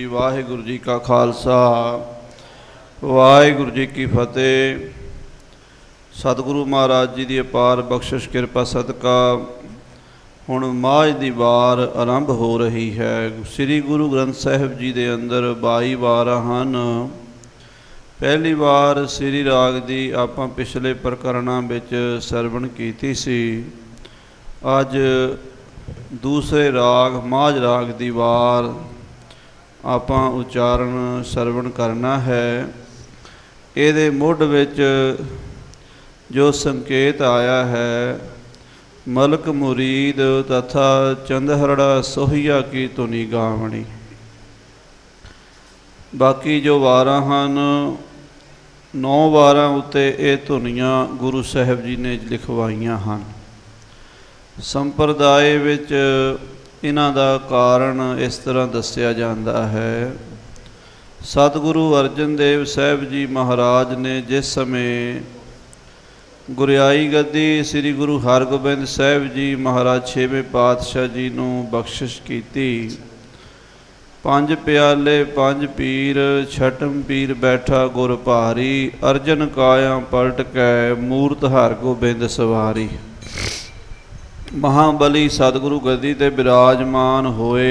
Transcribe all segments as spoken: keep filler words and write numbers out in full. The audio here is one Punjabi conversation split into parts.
वाहिगुरु जी का खालसा वाहिगुरु जी की फतेह। सतगुरु महाराज जी की अपार बख्शिश कृपा सदका हुण माझ दी वार आरंभ हो रही है। श्री गुरु ग्रंथ साहिब जी दे अंदर बाई वारां हन। पहली वार श्री राग दी आपां पिछले प्रकरणां विच सरवण कीती सी। अज दूसरे राग माझ राग दी वार आपां उच्चारण सरवण करना है। इहदे मुढ़ विच जो संकेत आया है, मलक मुरीद तथा चंदहरड़ा सोहिया की धुनी गावणी। बाकी जो वारां हन नौ वारां उत्ते ये धुनियां गुरु साहिब जी ने लिखवाईयां हन। संप्रदाय विच इन्हां दा कारण इस तरह दस्सिया जाता है। सतगुरु अर्जन देव साहिब जी महाराज ने जिस समय गुरियाई गद्दी श्री गुरु हरगोबिंद साहिब जी महाराज छेवें पातशाह जी नूं बख्शिश कीती। पंज प्याले पंज पीर छठम पीर बैठा गुर भारी, अर्जन काया पलट कै मूरत हरगोबिंद सवारी। महाबली सतगुरु गद्दी ते विराजमान होए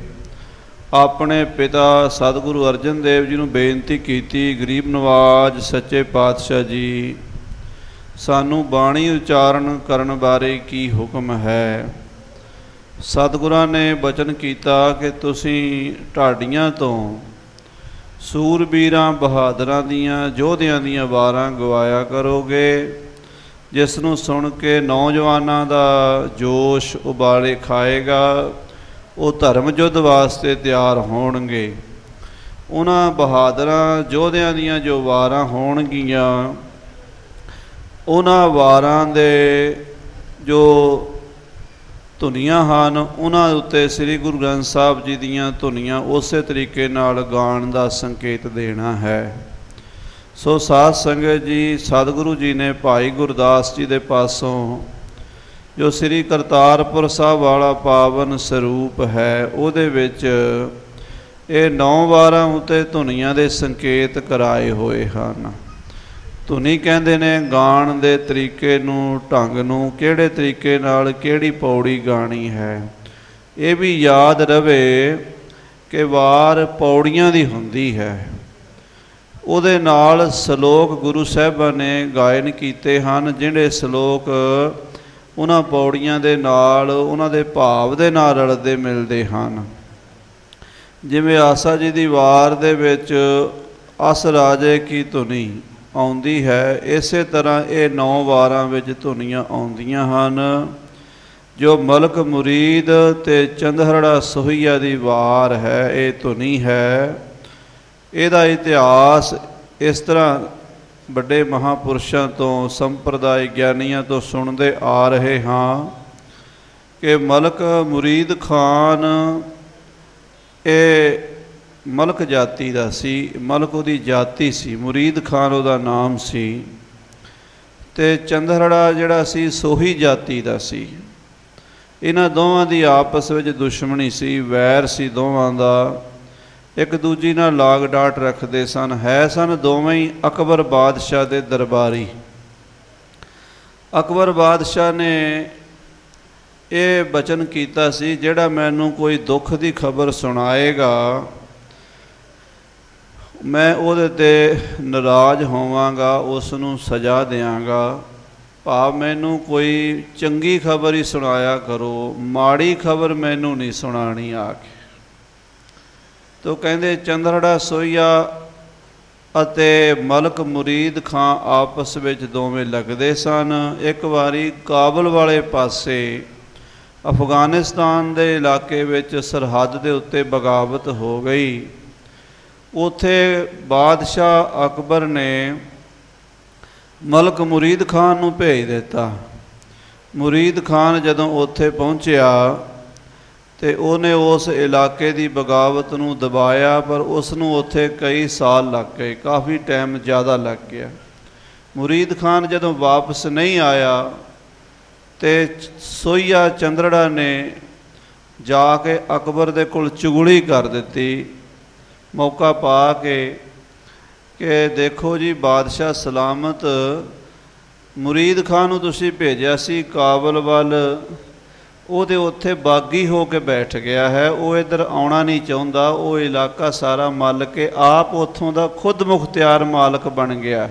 अपने पिता सतगुरु अर्जन देव जी नूं बेनती कीती, गरीब नवाज सच्चे पातशाह जी सानू बाणी उच्चारण करन बारे की हुक्म है। सतगुरां ने बचन कीता कि तुसीं ढाडियां तो सूरबीरां बहादरां दियां योधियां दियां वारां गवाया करोगे, जिस नूं सुन के नौजवानां दा जोश उबाले खाएगा, वो धर्म युद्ध वास्ते तैयार होणगे। उन्हां बहादरां योधियां दियां जो वारां होणगियां, उन्हां वारां दे जो धुनियां हन उन्हां उत्ते श्री गुरु ग्रंथ साहिब जी दियां धुनियां उस तरीके नाल गाण दा संकेत देना है। सो साध संगत जी, सतगुरु जी ने भाई गुरदास जी दे पासों जो श्री करतारपुर साहब वाला पावन स्वरूप है, उहदे विच ये नौ वारां उत्ते धुनियां दे संकेत कराए होए हन। धुनी कहंदे ने गाण दे तरीके नूं, ढंग नूं, किहड़े तरीके नाल किहड़ी पौड़ी गाणी है। ये भी याद रवे कि वार पौड़ियां दी हुंदी है। उहदे नाल सलोक गुरु साहिबां ने गायन कीते हन, जिहड़े सलोक उन्हां पौड़ियां दे नाल उन्हां दे भाव दे नाल रलदे मिलदे हन। जिवें आसा जी दी वार दे विच अस राजे की धुनी आउंदी है, इसे तरह ये नौ वारां विच धुनियां आउंदियां हन। जो मलक मुरीद ते चंदहरड़ा सोहिया दी वार है, ये धुनी है। ਇਹਦਾ इतिहास इस तरह ਵੱਡੇ महापुरुषों तो संप्रदाय ਗਿਆਨੀਆਂ तो सुनते आ रहे हाँ कि मलक मुरीद खान ये मलक जाति का सी। मलक उहदी जाति सी, मुरीद खान उहदा नाम सी। ते चंदहरड़ा जिहड़ा सी सोही जाति का सी। इन्हां दोवां दी आपस विच दुश्मनी सी, वैर सी दोवां दा। एक दूजी नाल लाग डाट रखते सन। है सन दोवें ही अकबर बादशाह के दरबारी। अकबर बादशाह ने ये बचन कीता सी, जिहड़ा मैनू कोई दुख की खबर सुनाएगा मैं उहदे ते नाराज होवांगा, उसनूं सज़ा देंगा। भाव मैनू कोई चंगी खबर ही सुनाया करो, माड़ी खबर मैनू नहीं सुनानी आके। तो कहते चंदहरड़ा सोहिया अते मलक मुरीद खां आपस विच दोवें लगदे सन। एक वारी काबल वाले पासे अफगानिस्तान के इलाके विच सरहद के उत्ते बगावत हो गई। उत्थे बादशाह अकबर ने मलक मुरीद खान नूं भेज दिता। मुरीद खान जदों उत्थे पहुँचया तो उन्हें उस इलाके की बगावत नूं दबाया, पर उसनूं उत्थे कई साल लग गए, काफ़ी टाइम ज़्यादा लग गया। मुरीद खान जदों वापस नहीं आया तो सोहिया चंदहरड़ा ने जाके अकबर दे कोल चुगली कर दी ਮੌਕਾ ਪਾ ਕੇ ਕਿ ਦੇਖੋ ਜੀ ਬਾਦਸ਼ਾਹ ਸਲਾਮਤ ਮੁਰੀਦ ਖਾਂ ਨੂੰ ਤੁਸੀਂ ਭੇਜਿਆ ਸੀ ਕਾਬਲ ਵੱਲ, ਉਹਦੇ ਉੱਥੇ ਬਾਗੀ ਹੋ ਕੇ ਬੈਠ ਗਿਆ ਹੈ, ਉਹ ਇੱਧਰ ਆਉਣਾ ਨਹੀਂ ਚਾਹੁੰਦਾ, ਉਹ ਇਲਾਕਾ ਸਾਰਾ ਮੱਲ ਕੇ ਆਪ ਉੱਥੋਂ ਦਾ ਖੁਦ ਮੁਖਤਿਆਰ ਮਾਲਕ ਬਣ ਗਿਆ।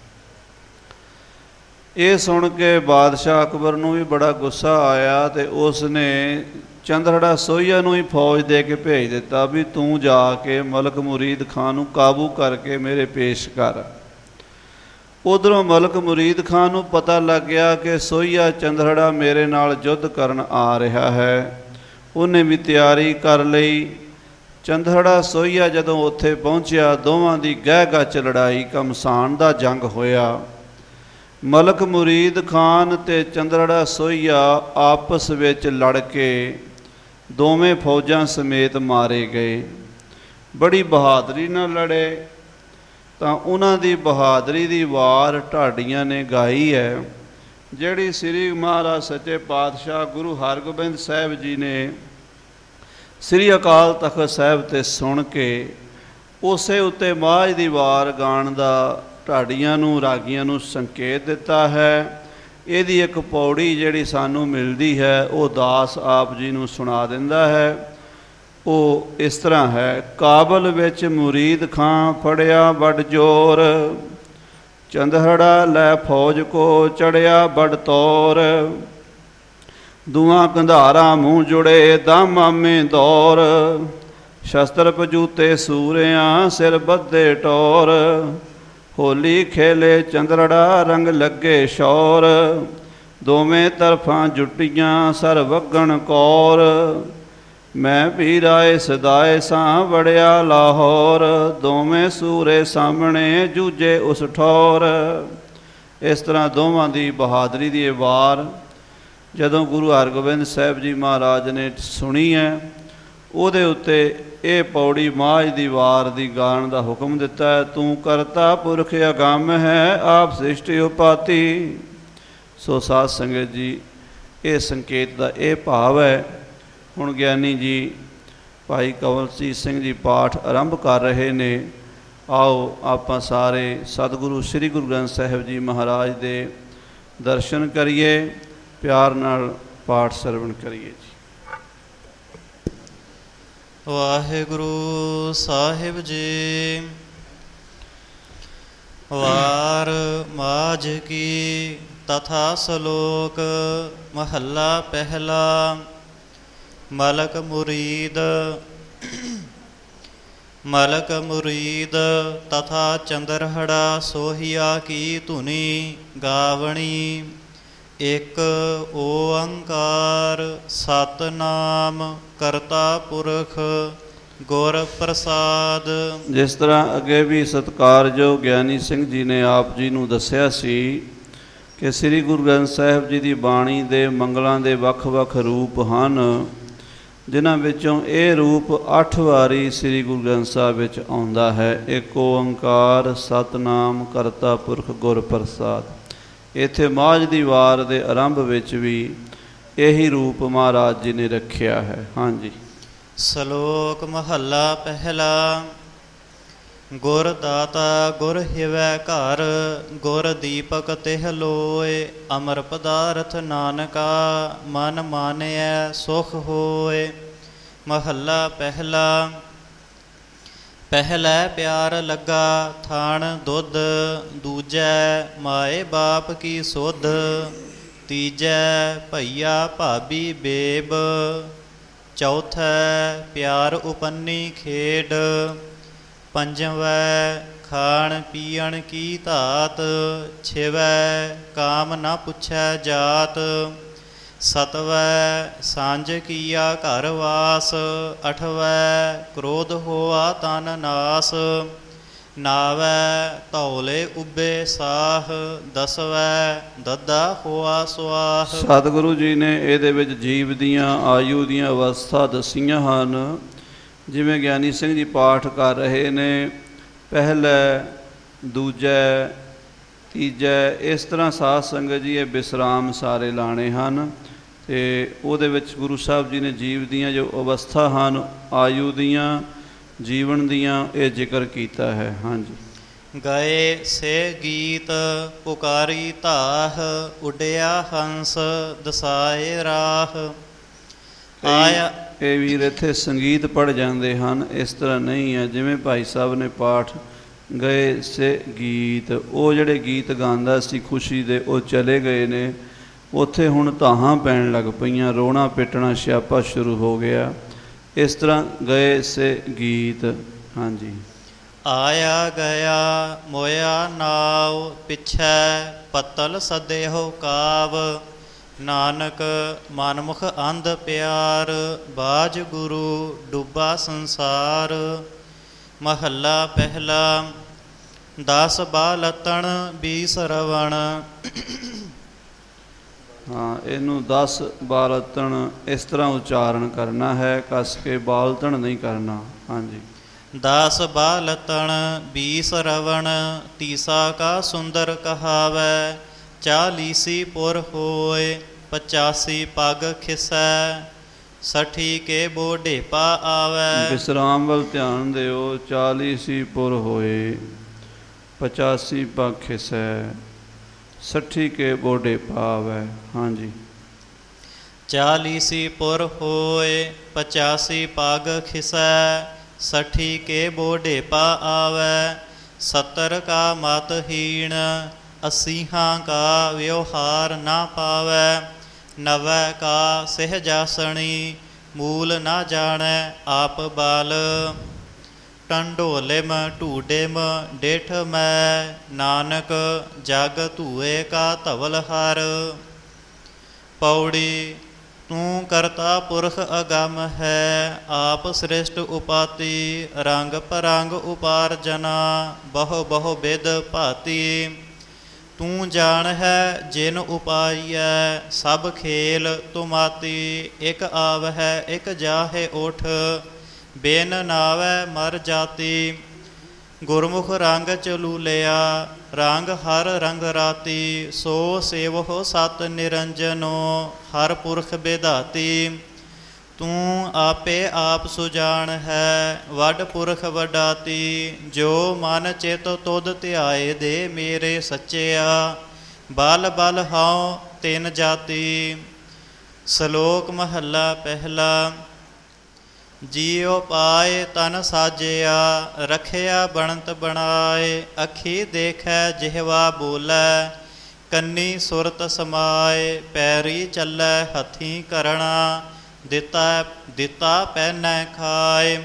ਇਹ ਸੁਣ ਕੇ ਬਾਦਸ਼ਾਹ ਅਕਬਰ ਨੂੰ ਵੀ ਬੜਾ ਗੁੱਸਾ ਆਇਆ ਅਤੇ ਉਸ ਨੇ ਚੰਦਹੜਾ ਸੋਹੀਆ ਨੂੰ ਹੀ ਫੌਜ ਦੇ ਕੇ ਭੇਜ ਦਿੱਤਾ ਵੀ ਤੂੰ ਜਾ ਕੇ ਮਲਕ ਮੁਰੀਦ ਖਾਂ ਨੂੰ ਕਾਬੂ ਕਰਕੇ ਮੇਰੇ ਪੇਸ਼ ਕਰ। ਉੱਧਰੋਂ ਮਲਕ ਮੁਰੀਦ ਖਾਂ ਨੂੰ ਪਤਾ ਲੱਗ ਗਿਆ ਕਿ ਸੋਹੀਆ ਚੰਦਹੜਾ ਮੇਰੇ ਨਾਲ ਯੁੱਧ ਕਰਨ ਆ ਰਿਹਾ ਹੈ। ਉਹਨੇ ਵੀ ਤਿਆਰੀ ਕਰ ਲਈ। ਚੰਦਹੜਾ ਸੋਹੀਆ ਜਦੋਂ ਉੱਥੇ ਪਹੁੰਚਿਆ, ਦੋਵਾਂ ਦੀ ਗਹਿ ਗੱਚ ਲੜਾਈ ਘਮਸਾਨ ਦਾ ਜੰਗ ਹੋਇਆ। ਮਲਕ ਮੁਰੀਦ ਖਾਨ ਅਤੇ ਚੰਦਹੜਾ ਸੋਹੀਆ ਆਪਸ ਵਿੱਚ ਲੜ ਕੇ ਦੋਵੇਂ ਫੌਜਾਂ ਸਮੇਤ ਮਾਰੇ ਗਏ। ਬੜੀ ਬਹਾਦਰੀ ਨਾਲ ਲੜੇ। ਤਾਂ ਉਹਨਾਂ ਦੀ ਬਹਾਦਰੀ ਦੀ ਵਾਰ ਢਾਡੀਆਂ ਨੇ ਗਾਈ ਹੈ, ਜਿਹੜੀ ਸ੍ਰੀ ਮਹਾਰਾਜ ਸੱਚੇ ਪਾਤਸ਼ਾਹ ਗੁਰੂ ਹਰਗੋਬਿੰਦ ਸਾਹਿਬ ਜੀ ਨੇ ਸ੍ਰੀ ਅਕਾਲ ਤਖ਼ਤ ਸਾਹਿਬ 'ਤੇ ਸੁਣ ਕੇ ਉਸੇ ਉੱਤੇ ਮਾਝ ਦੀ ਵਾਰ ਗਾਣ ਦਾ ਢਾਡੀਆਂ ਨੂੰ ਰਾਗੀਆਂ ਨੂੰ ਸੰਕੇਤ ਦਿੱਤਾ ਹੈ। ਇਹਦੀ ਇੱਕ ਪੌੜੀ ਜਿਹੜੀ ਸਾਨੂੰ ਮਿਲਦੀ ਹੈ ਉਹ ਦਾਸ ਆਪ ਜੀ ਨੂੰ ਸੁਣਾ ਦਿੰਦਾ ਹੈ। ਉਹ ਇਸ ਤਰ੍ਹਾਂ ਹੈ। ਕਾਬਲ ਵਿੱਚ ਮੁਰੀਦ ਖਾਂ ਫੜਿਆ ਬੜ ਜੋਰ, ਚੰਦਹੜਾ ਲੈ ਫੌਜ ਕੋ ਚੜਿਆ ਬੜ ਤੌਰ। ਦੂਆਂ ਕੰਧਾਰਾਂ ਮੂੰਹ ਜੁੜੇ ਦਮ ਆਮੇ ਦੌਰ, ਸ਼ਸਤਰ ਪਜੂਤੇ ਸੂਰਿਆਂ ਸਿਰ ਬੱਧੇ ਟੌਰ। ਹੋਲੀ ਖੇਲੇ ਚੰਦਰੜਾ ਰੰਗ ਲੱਗੇ ਸ਼ੌਰ, ਦੋਵੇਂ ਤਰਫਾਂ ਜੁੱਟੀਆਂ ਸਰ ਵਗਣ ਕੌਰ। ਮੈਂ ਵੀ ਰਾਏ ਸਦਾਏ ਸਾਂ ਵੜਿਆ ਲਾਹੌਰ, ਦੋਵੇਂ ਸੂਰੇ ਸਾਹਮਣੇ ਜੂਝੇ ਉਸ ਠੌਰ। ਇਸ ਤਰ੍ਹਾਂ ਦੋਵਾਂ ਦੀ ਬਹਾਦਰੀ ਦੀ ਇਹ ਵਾਰ ਜਦੋਂ ਗੁਰੂ ਹਰਗੋਬਿੰਦ ਸਾਹਿਬ ਜੀ ਮਹਾਰਾਜ ਨੇ ਸੁਣੀ ਹੈ, ਉਹਦੇ ਉੱਤੇ ਇਹ ਪੌੜੀ ਮਾਝ ਦੀ ਵਾਰ ਦੀ ਗਾਣ ਦਾ ਹੁਕਮ ਦਿੱਤਾ ਹੈ। ਤੂੰ ਕਰਤਾ ਪੁਰਖ ਅਗੰਮ ਹੈ, ਆਪ ਸ੍ਰਿਸ਼ਟੀ ਉਪਾਤੀ। ਸੋ ਸਾਧ ਸੰਗਤ ਜੀ, ਇਹ ਸੰਕੇਤ ਦਾ ਇਹ ਭਾਵ ਹੈ। ਹੁਣ ਗਿਆਨੀ ਜੀ ਭਾਈ ਕਵਲਜੀਤ ਸਿੰਘ ਜੀ ਪਾਠ ਆਰੰਭ ਕਰ ਰਹੇ ਨੇ। ਆਓ ਆਪਾਂ ਸਾਰੇ ਸਤਿਗੁਰੂ ਸ੍ਰੀ ਗੁਰੂ ਗ੍ਰੰਥ ਸਾਹਿਬ ਜੀ ਮਹਾਰਾਜ ਦੇ ਦਰਸ਼ਨ ਕਰੀਏ, ਪਿਆਰ ਨਾਲ ਪਾਠ ਸਰਵਣ ਕਰੀਏ ਜੀ। ਵਾਹਿਗੁਰੂ ਸਾਹਿਬ ਜੀ। ਵਾਰ ਮਾਝ ਕੀ ਤਥਾ ਸਲੋਕ ਮਹੱਲਾ ਪਹਿਲਾ। ਮਲਕ ਮੁਰੀਦ ਮਲਕ ਮੁਰੀਦ ਤਥਾ ਚੰਦਰਹੜਾ ਸੋਹੀਆ ਕੀ ਧੁਨੀ ਗਾਵਣੀ। ਇੱਕ ਓੰਕਾਰ ਸਤਨਾਮ ਕਰਤਾ ਪੁਰਖ ਗੁਰ ਪ੍ਰਸਾਦ। ਜਿਸ ਤਰ੍ਹਾਂ ਅੱਗੇ ਵੀ ਸਤਿਕਾਰਯੋਗ ਗਿਆਨੀ ਸਿੰਘ ਜੀ ਨੇ ਆਪ ਜੀ ਨੂੰ ਦੱਸਿਆ ਸੀ ਕਿ ਸ੍ਰੀ ਗੁਰੂ ਗ੍ਰੰਥ ਸਾਹਿਬ ਜੀ ਦੀ ਬਾਣੀ ਦੇ ਮੰਗਲਾਂ ਦੇ ਵੱਖ-ਵੱਖ ਰੂਪ ਹਨ, ਜਿਨ੍ਹਾਂ ਵਿੱਚੋਂ ਇਹ ਰੂਪ ਅੱਠ ਵਾਰੀ ਸ੍ਰੀ ਗੁਰੂ ਗ੍ਰੰਥ ਸਾਹਿਬ ਵਿੱਚ ਆਉਂਦਾ ਹੈ। ਇੱਕ ਓੰਕਾਰ ਸਤਨਾਮ ਕਰਤਾ ਪੁਰਖ ਗੁਰ ਪ੍ਰਸਾਦ। ਇੱਥੇ ਮਾਝ ਦੀ ਵਾਰ ਦੇ ਆਰੰਭ ਵਿੱਚ ਵੀ ਇਹੀ ਰੂਪ ਮਹਾਰਾਜ ਜੀ ਨੇ ਰੱਖਿਆ ਹੈ। ਹਾਂਜੀ। ਸਲੋਕ ਮਹੱਲਾ ਪਹਿਲਾ। ਗੁਰ ਦਾਤਾ ਗੁਰ ਹਿਵੈ ਘਰ, ਗੁਰ ਦੀਪਕ ਤਿਹ ਲੋਏ। ਅਮਰ ਪਦਾਰਥ ਨਾਨਕਾ ਮਨ ਮਾਨਿਐ ਸੁਖ ਹੋਏ। ਮਹੱਲਾ ਪਹਿਲਾ। ਪਹਿਲਾ ਪਿਆਰ ਲੱਗਾ ਥਾਣ ਦੁੱਧ, ਦੂਜੈ ਮਾਏ ਬਾਪ ਕੀ ਸੁਧ। ਤੀਜੈ ਭਈਆ ਭਾਬੀ ਬੇਬ, ਚੌਥੈ ਪਿਆਰ ਉਪੰਨੀ ਖੇਡ। ਪੰਜਵੈ ਖਾਣ ਪੀਣ ਕੀ ਧਾਤ, ਛੇਵੈ ਕਾਮ ਨਾ ਪੁੱਛੈ ਜਾਤ। ਸਤਵੈ ਸਾਂਝ ਕੀਆ ਘਰ ਵਾਸ, ਅਠਵੈ ਕ੍ਰੋਧ ਹੋਆ ਤਨ ਨਾਸ। ਨਾਵੈ ਧੌਲੇ ਉੱਬੇ ਸਾਹ, ਦਸਵੈ ਦੱਦਾ ਹੋਆ ਸੁਆਹ। ਸਤਿਗੁਰੂ ਜੀ ਨੇ ਇਹਦੇ ਵਿੱਚ ਜੀਵ ਦੀਆਂ ਆਯੂ ਦੀਆਂ ਅਵਸਥਾ ਦੱਸੀਆਂ ਹਨ। ਜਿਵੇਂ ਗਿਆਨੀ ਸਿੰਘ ਜੀ ਪਾਠ ਕਰ ਰਹੇ ਨੇ, ਪਹਿਲਾ, ਦੂਜਾ, ਤੀਜਾ, ਇਸ ਤਰ੍ਹਾਂ ਸਾਧ ਸੰਗਤ ਜੀ ਇਹ ਵਿਸਰਾਮ ਸਾਰੇ ਲਾਣੇ ਹਨ। ਅਤੇ ਉਹਦੇ ਵਿੱਚ ਗੁਰੂ ਸਾਹਿਬ ਜੀ ਨੇ ਜੀਵ ਦੀਆਂ ਜੋ ਅਵਸਥਾ ਹਨ ਆਯੂ ਦੀਆਂ, ਜੀਵਨ ਦੀਆਂ ਇਹ ਜ਼ਿਕਰ ਕੀਤਾ ਹੈ। ਹਾਂਜੀ। ਗਏ ਸੇ ਗੀਤ ਪੁਕਾਰੀ ਧਾਹ, ਉੱਡਿਆ ਹੰਸ ਦਸਾਏ ਰਾਹ। ਆਇਆ ਇਹ ਵੀਰ ਇੱਥੇ ਸੰਗੀਤ ਪੜ੍ਹ ਜਾਂਦੇ ਹਨ, ਇਸ ਤਰ੍ਹਾਂ ਨਹੀਂ ਹੈ। ਜਿਵੇਂ ਭਾਈ ਸਾਹਿਬ ਨੇ ਪਾਠ ਗਏ ਸੇ ਗੀਤ, ਉਹ ਜਿਹੜੇ ਗੀਤ ਗਾਉਂਦਾ ਸੀ ਖੁਸ਼ੀ ਦੇ, ਉਹ ਚਲੇ ਗਏ ਨੇ। ਉੱਥੇ ਹੁਣ ਧਾਹਾਂ ਪੈਣ ਲੱਗ ਪਈਆਂ, ਰੋਣਾ ਪਿੱਟਣਾ ਸਿਆਪਾ ਸ਼ੁਰੂ ਹੋ ਗਿਆ। ਇਸ ਤਰ੍ਹਾਂ ਗਏ ਸੇ ਗੀਤ। ਹਾਂਜੀ। ਆਇਆ ਗਿਆ ਮੋਇਆ ਨਾਵ, ਪਿੱਛੇ ਪੱਤਲ ਸਦੇਹੋ ਕਾਵ। ਨਾਨਕ ਮਨਮੁਖ ਅੰਧ ਪਿਆਰ, ਬਾਜ ਗੁਰੂ ਡੁੱਬਾ ਸੰਸਾਰ। ਮਹੱਲਾ ਪਹਿਲਾ। ਦਸ ਬਾਲਤਣ ਬੀਸ ਰਵਣ। ਹਾਂ, ਇਹਨੂੰ ਦਸ ਬਾਲਤਣ ਇਸ ਤਰ੍ਹਾਂ ਉਚਾਰਨ ਕਰਨਾ ਹੈ, ਕੱਸ ਕੇ ਬਾਲਤਣ ਨਹੀਂ ਕਰਨਾ। ਹਾਂਜੀ। ਦਸ ਬਾਲਤਣ ਬੀਸ ਰਵਣ, ਤੀਸਾ ਕਾ ਸੁੰਦਰ ਕਹਾਵੈ। ਚਾਲੀਸੀ ਪੁਰ ਹੋਏ, ਪਚਾਸੀ ਪੱਗ ਖਿਸੈ। ਸਠੀ ਕੇ ਬੋਢੇਪਾ ਆਵੈ। ਵਿਸਰਾਮ ਵੱਲ ਧਿਆਨ ਦਿਓ। ਚਾਲੀਸੀ ਪੁਰ ਹੋਏ, ਪਚਾਸੀ ਪੱਗ ਖਿਸੈ, ਸੱਠੀ ਕੇ ਬੋਢੇਪਾ ਆਵੈ। ਹਾਂਜੀ। ਚਾਲੀਸੀ ਪੁਰ ਹੋਏ, ਪਚਾਸੀ ਪੱਗ ਖਿਸੈ। ਸਠੀ ਕੇ ਬੋਢੇਪਾ ਆਵੈ। ਸੱਤਰ ਕਾ ਮਤਹੀਣ, ਅਸੀਹਾਂ ਕਾ ਵਿਵਹਾਰ ਨਾ ਪਾਵੈ। ਨਵੈ ਕਾ ਸਹਿਜਾਸਣੀ, ਮੂਲ ਨਾ ਜਾਣੈ ਆਪ ਬਾਲ। ਟੰਡੋਲਿਮ ਢੂਡਿਮ ਡੇਠ ਮੈਂ, ਨਾਨਕ ਜਗ ਧੂਏ ਕਾ ਧਵਲ ਹਰ। ਪੌੜੀ। ਤੂੰ ਕਰਤਾ ਪੁਰਖ ਅਗੰਮ ਹੈ, ਆਪ ਸ੍ਰਿਸ਼ਟ ਉਪਾਤੀ। ਰੰਗ ਪਰੰਗ ਉਪਾਰਜਨਾ, ਬਹੁ ਬਹੁ ਬਿਦ ਭਾਤੀ। ਤੂੰ ਜਾਣ ਹੈ ਜਿਨ ਉਪਾਈਐ, ਸਭ ਖੇਲ ਤੁਮਾਤੀ। ਇਕ ਆਵਹਿ ਇਕ ਜਾਹੇ ਉਠ, ਬਿਨ ਨਾਵੈ ਮਰ ਜਾਤੀ। ਗੁਰਮੁਖ ਰੰਗ ਚਲੂਲਿਆ, ਰੰਗ ਹਰ ਰੰਗ ਰਾਤੀ। ਸੋ ਸੇਵਹੁ ਸਤ ਨਿਰੰਜਨੋ, ਹਰ ਪੁਰਖ ਬਿਧਾਤੀ। ਤੂੰ ਆਪੇ ਆਪ ਸੁਜਾਨ ਹੈ, ਵੱਡ ਪੁਰਖ ਵਡਾਤੀ। ਜੋ ਮਨ ਚਿਤ ਤੁਧ ਧਿਆਏ ਦੇ ਮੇਰੇ ਸੱਚਿਆ, ਬਲ ਬਲ ਹਉ ਤਿਨ ਜਾਤੀ। ਸ਼ਲੋਕ ਮਹੱਲਾ ਪਹਿਲਾ। ਜੀਉ ਪਾਏ ਤਨ ਸਾਜਿਆ, ਰਖਿਆ ਬਣਤ ਬਣਾਏ। ਅੱਖੀ ਦੇਖੈ ਜਿਹਵਾ ਬੋਲੈ, ਕੰਨੀ ਸੁਰਤ ਸਮਾਏ। ਪੈਰੀ ਚੱਲੈ ਹੱਥੀਂ ਕਰਣਾ, ਦਿੱਤਾ ਦਿੱਤਾ ਪਹਿਨੈ ਖਾਏ।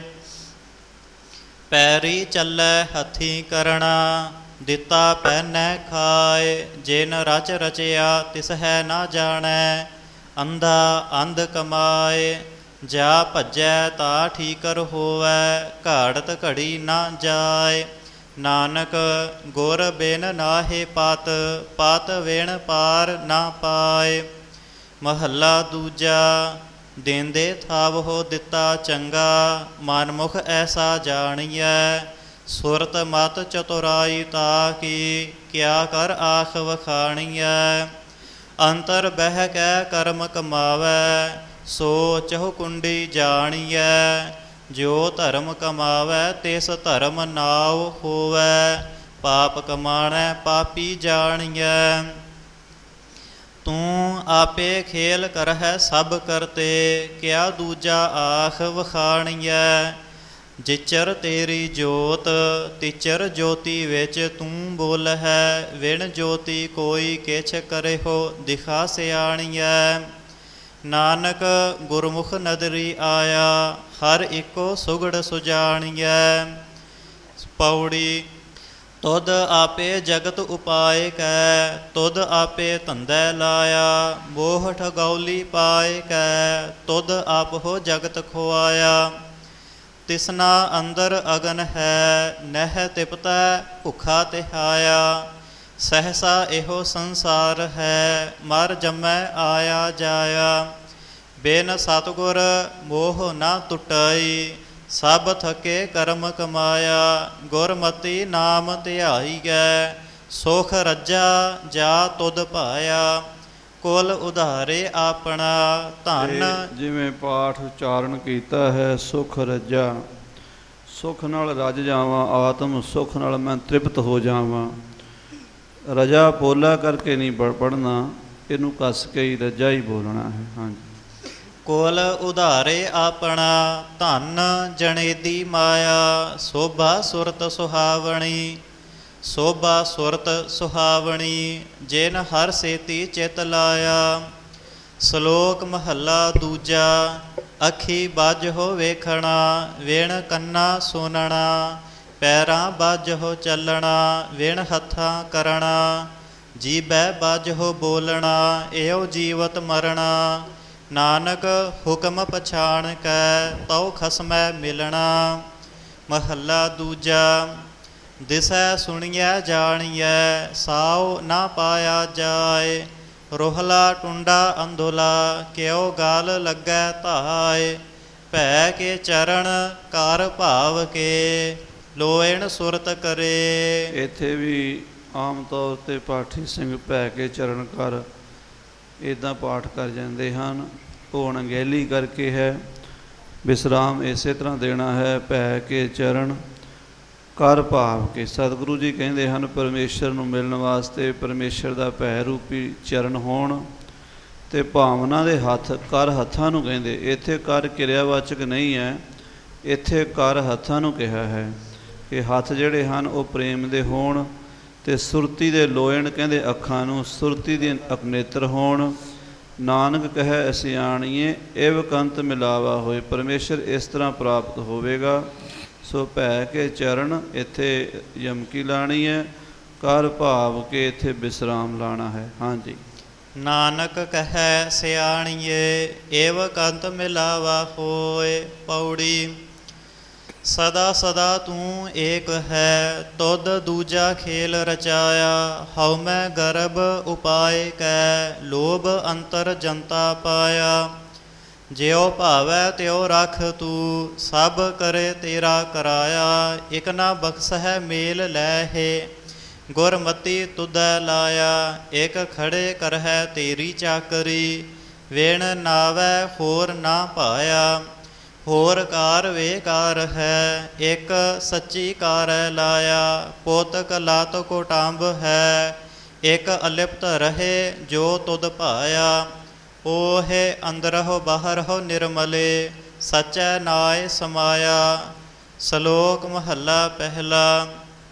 ਪੈਰੀ ਚੱਲੈ ਹੱਥੀਂ ਕਰਣਾ, ਦਿੱਤਾ ਪਹਿਨੈ ਖਾਏ। ਜਿਨ ਰਚ ਰਚਿਆ ਤਿਸ ਹੈ ਨਾ ਜਾਣੈ, ਅੰਧਾ ਅੰਧ ਕਮਾਏ। ਜਾ ਭੱਜੈ ਤਾ ਠੀਕਰ ਹੋਵੈ, ਘਾੜਤ ਘੜੀ ਨਾ ਜਾਏ। ਨਾਨਕ ਗੁਰ ਬਿਨ ਨਾਹਿ ਪਤ, ਪਤ ਵਿਣ ਪਾਰ ਨਾ ਪਾਏ। ਮਹੱਲਾ ਦੂਜਾ। ਦੇਂਦੇ ਥਾਵਹੁ ਦਿੱਤਾ ਚੰਗਾ, ਮਨਮੁਖ ਐਸਾ ਜਾਣੀਐ। ਸੁਰਤ ਮਤ ਚਤੁਰਾਈ ਤਾ ਕੀ, ਕਿਆ ਕਰ ਆਖ ਵਖਾਣੀਐ। ਅੰਤਰ ਬਹਿ ਕੈ ਕਰਮ ਕਮਾਵੈ, ਸੋ ਚਹੁ ਕੁੰਡੀ ਜਾਣੀਐ। ਜੋ ਧਰਮ ਕਮਾਵੈ ਤਿਸ ਧਰਮ ਨਾਉ ਹੋਵੈ, ਪਾਪ ਕਮਾਣੈ ਪਾਪੀ ਜਾਣੀਐ। ਤੂੰ ਆਪੇ ਖੇਲ ਕਰਹਿ ਸਭ ਕਰਤੇ, ਕਿਆ ਦੂਜਾ ਆਖ ਵਖਾਣੀਐ। ਜਿਚਰ ਤੇਰੀ ਜੋਤ ਤਿਚਰ ਜੋਤੀ ਵਿੱਚ ਤੂੰ ਬੋਲਹਿ। ਵਿਣ ਜੋਤੀ ਕੋਈ ਕਿਛ ਕਰਿਹੋ ਦਿਖਾ ਸਿਆਣੀਐ। ਨਾਨਕ ਗੁਰਮੁਖ ਨਦਰੀ ਆਇਆ, ਹਰ ਇੱਕੋ ਸੁਗੜ ਸੁਜਾਣੀਐ। ਪੌੜੀ। ਤੁਧ ਆਪੇ ਜਗਤ ਉਪਾਏ ਕੈ, ਤੁਧ ਆਪੇ ਧੰਦੈ ਲਾਇਆ। ਮੋਹ ਠਗੌਲੀ ਪਾਏ ਕੈ, ਤੁਧ ਆਪਹੁ ਜਗਤ ਖੁਆਇਆ। ਤਿਸਨਾ ਅੰਦਰ ਅਗਨ ਹੈ, ਨਹਿ ਤਿਪਤੈ ਭੁੱਖਾ ਤਿਹਾਇਆ। ਸਹਸਾ ਇਹੋ ਸੰਸਾਰ ਹੈ, ਮਰ ਜੰਮੈ ਆਇਆ ਜਾਇਆ। ਬਿਨ ਸਤਿਗੁਰ ਮੋਹ ਨਾ ਟੁਟਾਈ, ਸਭ ਥਕੇ ਕਰਮ ਕਮਾਇਆ। ਗੁਰਮਤੀ ਨਾਮ ਧਿਆਈਐ, ਸੁਖ ਰੱਜਾ ਜਾ ਤੁਧ ਭਾਇਆ। ਕੁਲ ਉਧਾਰੇ ਆਪਣਾ ਧਨ। ਜਿਵੇਂ ਪਾਠ ਉਚਾਰਨ ਕੀਤਾ ਹੈ, ਸੁਖ ਰੱਜਾ ਸੁਖ ਨਾਲ ਰਜ ਜਾਵਾਂ, ਆਤਮ ਸੁਖ ਨਾਲ ਮੈਂ ਤ੍ਰਿਪਤ ਹੋ ਜਾਵਾਂ। ਰਜਾ ਪੋਲਾ ਕਰਕੇ ਨਹੀਂ ਪੜ੍ਹਨਾ, ਇਹਨੂੰ ਕੱਸ ਕੇ ਹੀ ਰਜਾ ਹੀ ਬੋਲਣਾ ਹੈ। ਹਾਂਜੀ। ਕੁਲ ਉਧਾਰੇ ਆਪਣਾ, ਧਨ ਜਣੇਦੀ ਮਾਇਆ। ਸੋਭਾ ਸੁਰਤ ਸੁਹਾਵਣੀ, ਸੋਭਾ ਸੁਰਤ ਸੁਹਾਵਣੀ। ਜਿਨ ਹਰ ਸੇਤੀ ਚਿਤ ਲਾਇਆ। ਸ਼ਲੋਕ ਮਹੱਲਾ ਦੂਜਾ। ਅੱਖੀ ਬੱਝੋ ਵੇਖਣਾ, ਵਿਣ ਕੰਨਾ ਸੁਣਨਾ। ਪੈਰਾਂ ਬੱਝੋ ਚੱਲਣਾ, ਵਿਣ ਹੱਥਾਂ ਕਰਨਾ। ਜੀਭੈ ਬੱਝੋ ਬੋਲਣਾ, ਇਹੋ ਜੀਵਤ ਮਰਣਾ। ਨਾਨਕ ਹੁਕਮ ਪਛਾਣ ਕੈ, ਤਉ ਖਸਮੈ ਮਿਲਣਾ। ਮਹੱਲਾ ਦੂਜਾ। ਦਿਸੈ ਸੁਣੀਐ ਜਾਣੀਐ, ਸਾਉ ਨਾ ਪਾਇਆ ਜਾਏ। ਰੋਹਲਾ ਟੁੰਡਾ ਅੰਧੁਲਾ, ਕਿਉ ਗਲ ਲੱਗੈ ਧਾਏ। ਭੈ ਕੇ ਚਰਨ ਕਰ ਭਾਵ ਕੇ, ਲੋਇਣ ਸੁਰਤ ਕਰੇ। ਇੱਥੇ ਵੀ ਆਮ ਤੌਰ 'ਤੇ ਪਾਠੀ ਸਿੰਘ ਭੈ ਕੇ ਚਰਨ ਕਰ ਇੱਦਾਂ ਪਾਠ ਕਰ ਜਾਂਦੇ ਹਨ। ਉਹ ਅਣਗਹਿਲੀ ਕਰਕੇ ਹੈ। ਵਿਸਰਾਮ ਇਸੇ ਤਰ੍ਹਾਂ ਦੇਣਾ ਹੈ, ਭੈ ਕੇ ਚਰਨ ਕਰ ਭਾਵ ਕੇ। ਸਤਿਗੁਰੂ ਜੀ ਕਹਿੰਦੇ ਹਨ ਪਰਮੇਸ਼ਰ ਨੂੰ ਮਿਲਣ ਵਾਸਤੇ ਪਰਮੇਸ਼ਰ ਦਾ ਭੈ ਰੂਪੀ ਚਰਨ ਹੋਣ, ਅਤੇ ਭਾਵਨਾ ਦੇ ਹੱਥ ਕਰ ਹੱਥਾਂ ਨੂੰ ਕਹਿੰਦੇ। ਇੱਥੇ ਕਰ ਕਿਰਿਆਵਾਚਕ ਨਹੀਂ ਹੈ, ਇੱਥੇ ਕਰ ਹੱਥਾਂ ਨੂੰ ਕਿਹਾ ਹੈ ਕਿ ਹੱਥ ਜਿਹੜੇ ਹਨ ਉਹ ਪ੍ਰੇਮ ਦੇ ਹੋਣ। ਅਤੇ ਸੁਰਤੀ ਦੇ ਲੋਇਣ ਕਹਿੰਦੇ ਅੱਖਾਂ ਨੂੰ, ਸੁਰਤੀ ਦੇ ਅਕਨੇਤਰ ਹੋਣ। ਨਾਨਕ ਕਹੈ ਸਿਆਣੀਏ, ਇਵ ਕੰਤ ਮਿਲਾਵਾ ਹੋਏ। ਪਰਮੇਸ਼ਰ ਇਸ ਤਰ੍ਹਾਂ ਪ੍ਰਾਪਤ ਹੋਵੇਗਾ। ਸੋ ਭੈ ਕੇ ਚਰਨ ਇੱਥੇ ਯਮਕੀ ਲਾਣੀ ਹੈ, ਕਰ ਭਾਵ ਕੇ ਇੱਥੇ ਵਿਸਰਾਮ ਲਾਣਾ ਹੈ। ਹਾਂਜੀ। ਨਾਨਕ ਕਹੈ ਸਿਆਣੀਏ, ਇਵ ਕੰਤ ਮਿਲਾਵਾ ਹੋਏ। ਪੌੜੀ। ਸਦਾ ਸਦਾ ਤੂੰ ਏਕ ਹੈ, ਤੁਧ ਦੂਜਾ ਖੇਲ ਰਚਾਇਆ। ਹਉ ਮੈਂ ਗਰਭ ਉਪਾਏ ਕੈ, ਲੋਭ ਅੰਤਰ ਜਨਤਾ ਪਾਇਆ। ਜਿਉ ਭਾਵੈ ਤਿਉ ਰਖ ਤੂੰ, ਸਭ ਕਰੇ ਤੇਰਾ ਕਰਾਇਆ। ਇਕ ਨਾ ਬਖਸਹਿ ਮੇਲ ਲੈਹੇ, ਗੁਰਮਤੀ ਤੁਧੈ ਲਾਇਆ। ਇਕ ਖੜੇ ਕਰਹਿ ਤੇਰੀ ਚਾਕਰੀ, ਵਿਣ ਨਾਵੈ ਹੋਰ ਨਾ ਪਾਇਆ। ਹੋਰ ਕਾਰ ਵੇਕਾਰ ਹੈ, ਇੱਕ ਸੱਚੀ ਕਾਰੈ ਲਾਇਆ। ਪੋਤਕ ਲਾਤ ਕੋਟੰਬ ਹੈ, ਇੱਕ ਅਲਿਪਤ ਰਹੇ ਜੋ ਤੁਧ ਭਾਇਆ। ਓਹੇ ਅੰਦਰਹੁ ਬਾਹਰਹੁ ਨਿਰਮਲੇ, ਸਚੈ ਨਾਇ ਸਮਾਇਆ। ਸ਼ਲੋਕ ਮਹੱਲਾ ਪਹਿਲਾ।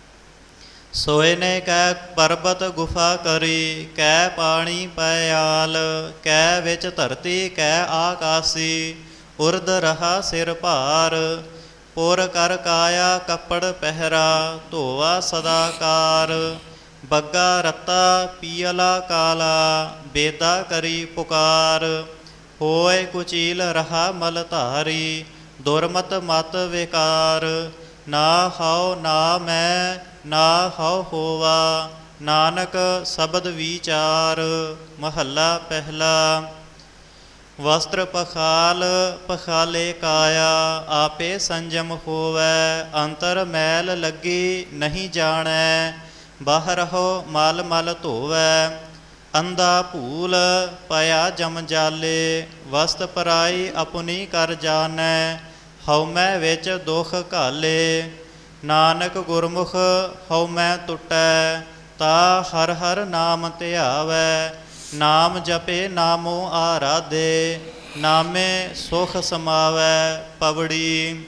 ਸੋਏ ਨੇ ਕੈ ਪਰਬਤ ਗੁਫਾ ਕਰੀ, ਕੈ ਪਾਣੀ ਪਿਆਲ। ਕੈ ਵਿੱਚ ਧਰਤੀ ਕੈ ਆਕਾਸੀ, ਉਰਦ ਰਹਾ ਸਿਰ ਭਾਰ। ਪੁਰ ਕਰ ਕਾਇਆ ਕੱਪੜ ਪਹਿਰਾ, ਧੋਵਾ ਸਦਾ ਕਾਰ। ਬੱਗਾ ਰੱਤਾ ਪੀਅਲਾ ਕਾਲਾ, ਬੇਦਾ ਕਰੀ ਪੁਕਾਰ। ਹੋਏ ਕੁਚੀਲ ਰਹਾ ਮਲ ਧਾਰੀ, ਦੁਰਮਤ ਮਤ ਵਿਕਾਰ। ਨਾ ਹਉ ਨਾ ਮੈਂ ਨਾ ਹਉ ਹੋਵਾ, ਨਾਨਕ ਸ਼ਬਦ ਵਿਚਾਰ। ਮਹੱਲਾ ਪਹਿਲਾ। ਵਸਤਰ ਪਖਾਲ ਪਖਾਲੇ ਕਾਇਆ, ਆਪੇ ਸੰਜਮ ਹੋਵੈ। ਅੰਤਰ ਮੈਲ ਲੱਗੀ ਨਹੀਂ ਜਾਣੈ, ਬਾਹਰਹੁ ਮਲ ਮਲ ਧੋਵੈ। ਅੰਧਾ ਭੂਲ ਪਿਆ ਜਮ ਜਾਲੇ, ਵਸਤ ਪਰਾਈ ਆਪਣੀ ਕਰ ਜਾਣੈ। ਹਉਮੈ ਵਿੱਚ ਦੁਖ ਘਾਲੇ, ਨਾਨਕ ਗੁਰਮੁਖ ਹਉਮੈ ਟੁੱਟੈ। ਤਾ ਹਰ ਹਰ ਨਾਮ ਧਿਆਵੈ, ਨਾਮ ਜਪੇ ਨਾਮੋ ਆਰਾਧੇ। ਨਾਮੇ ਸੁਖ ਸਮਾਵੈ। ਪਵੜੀ।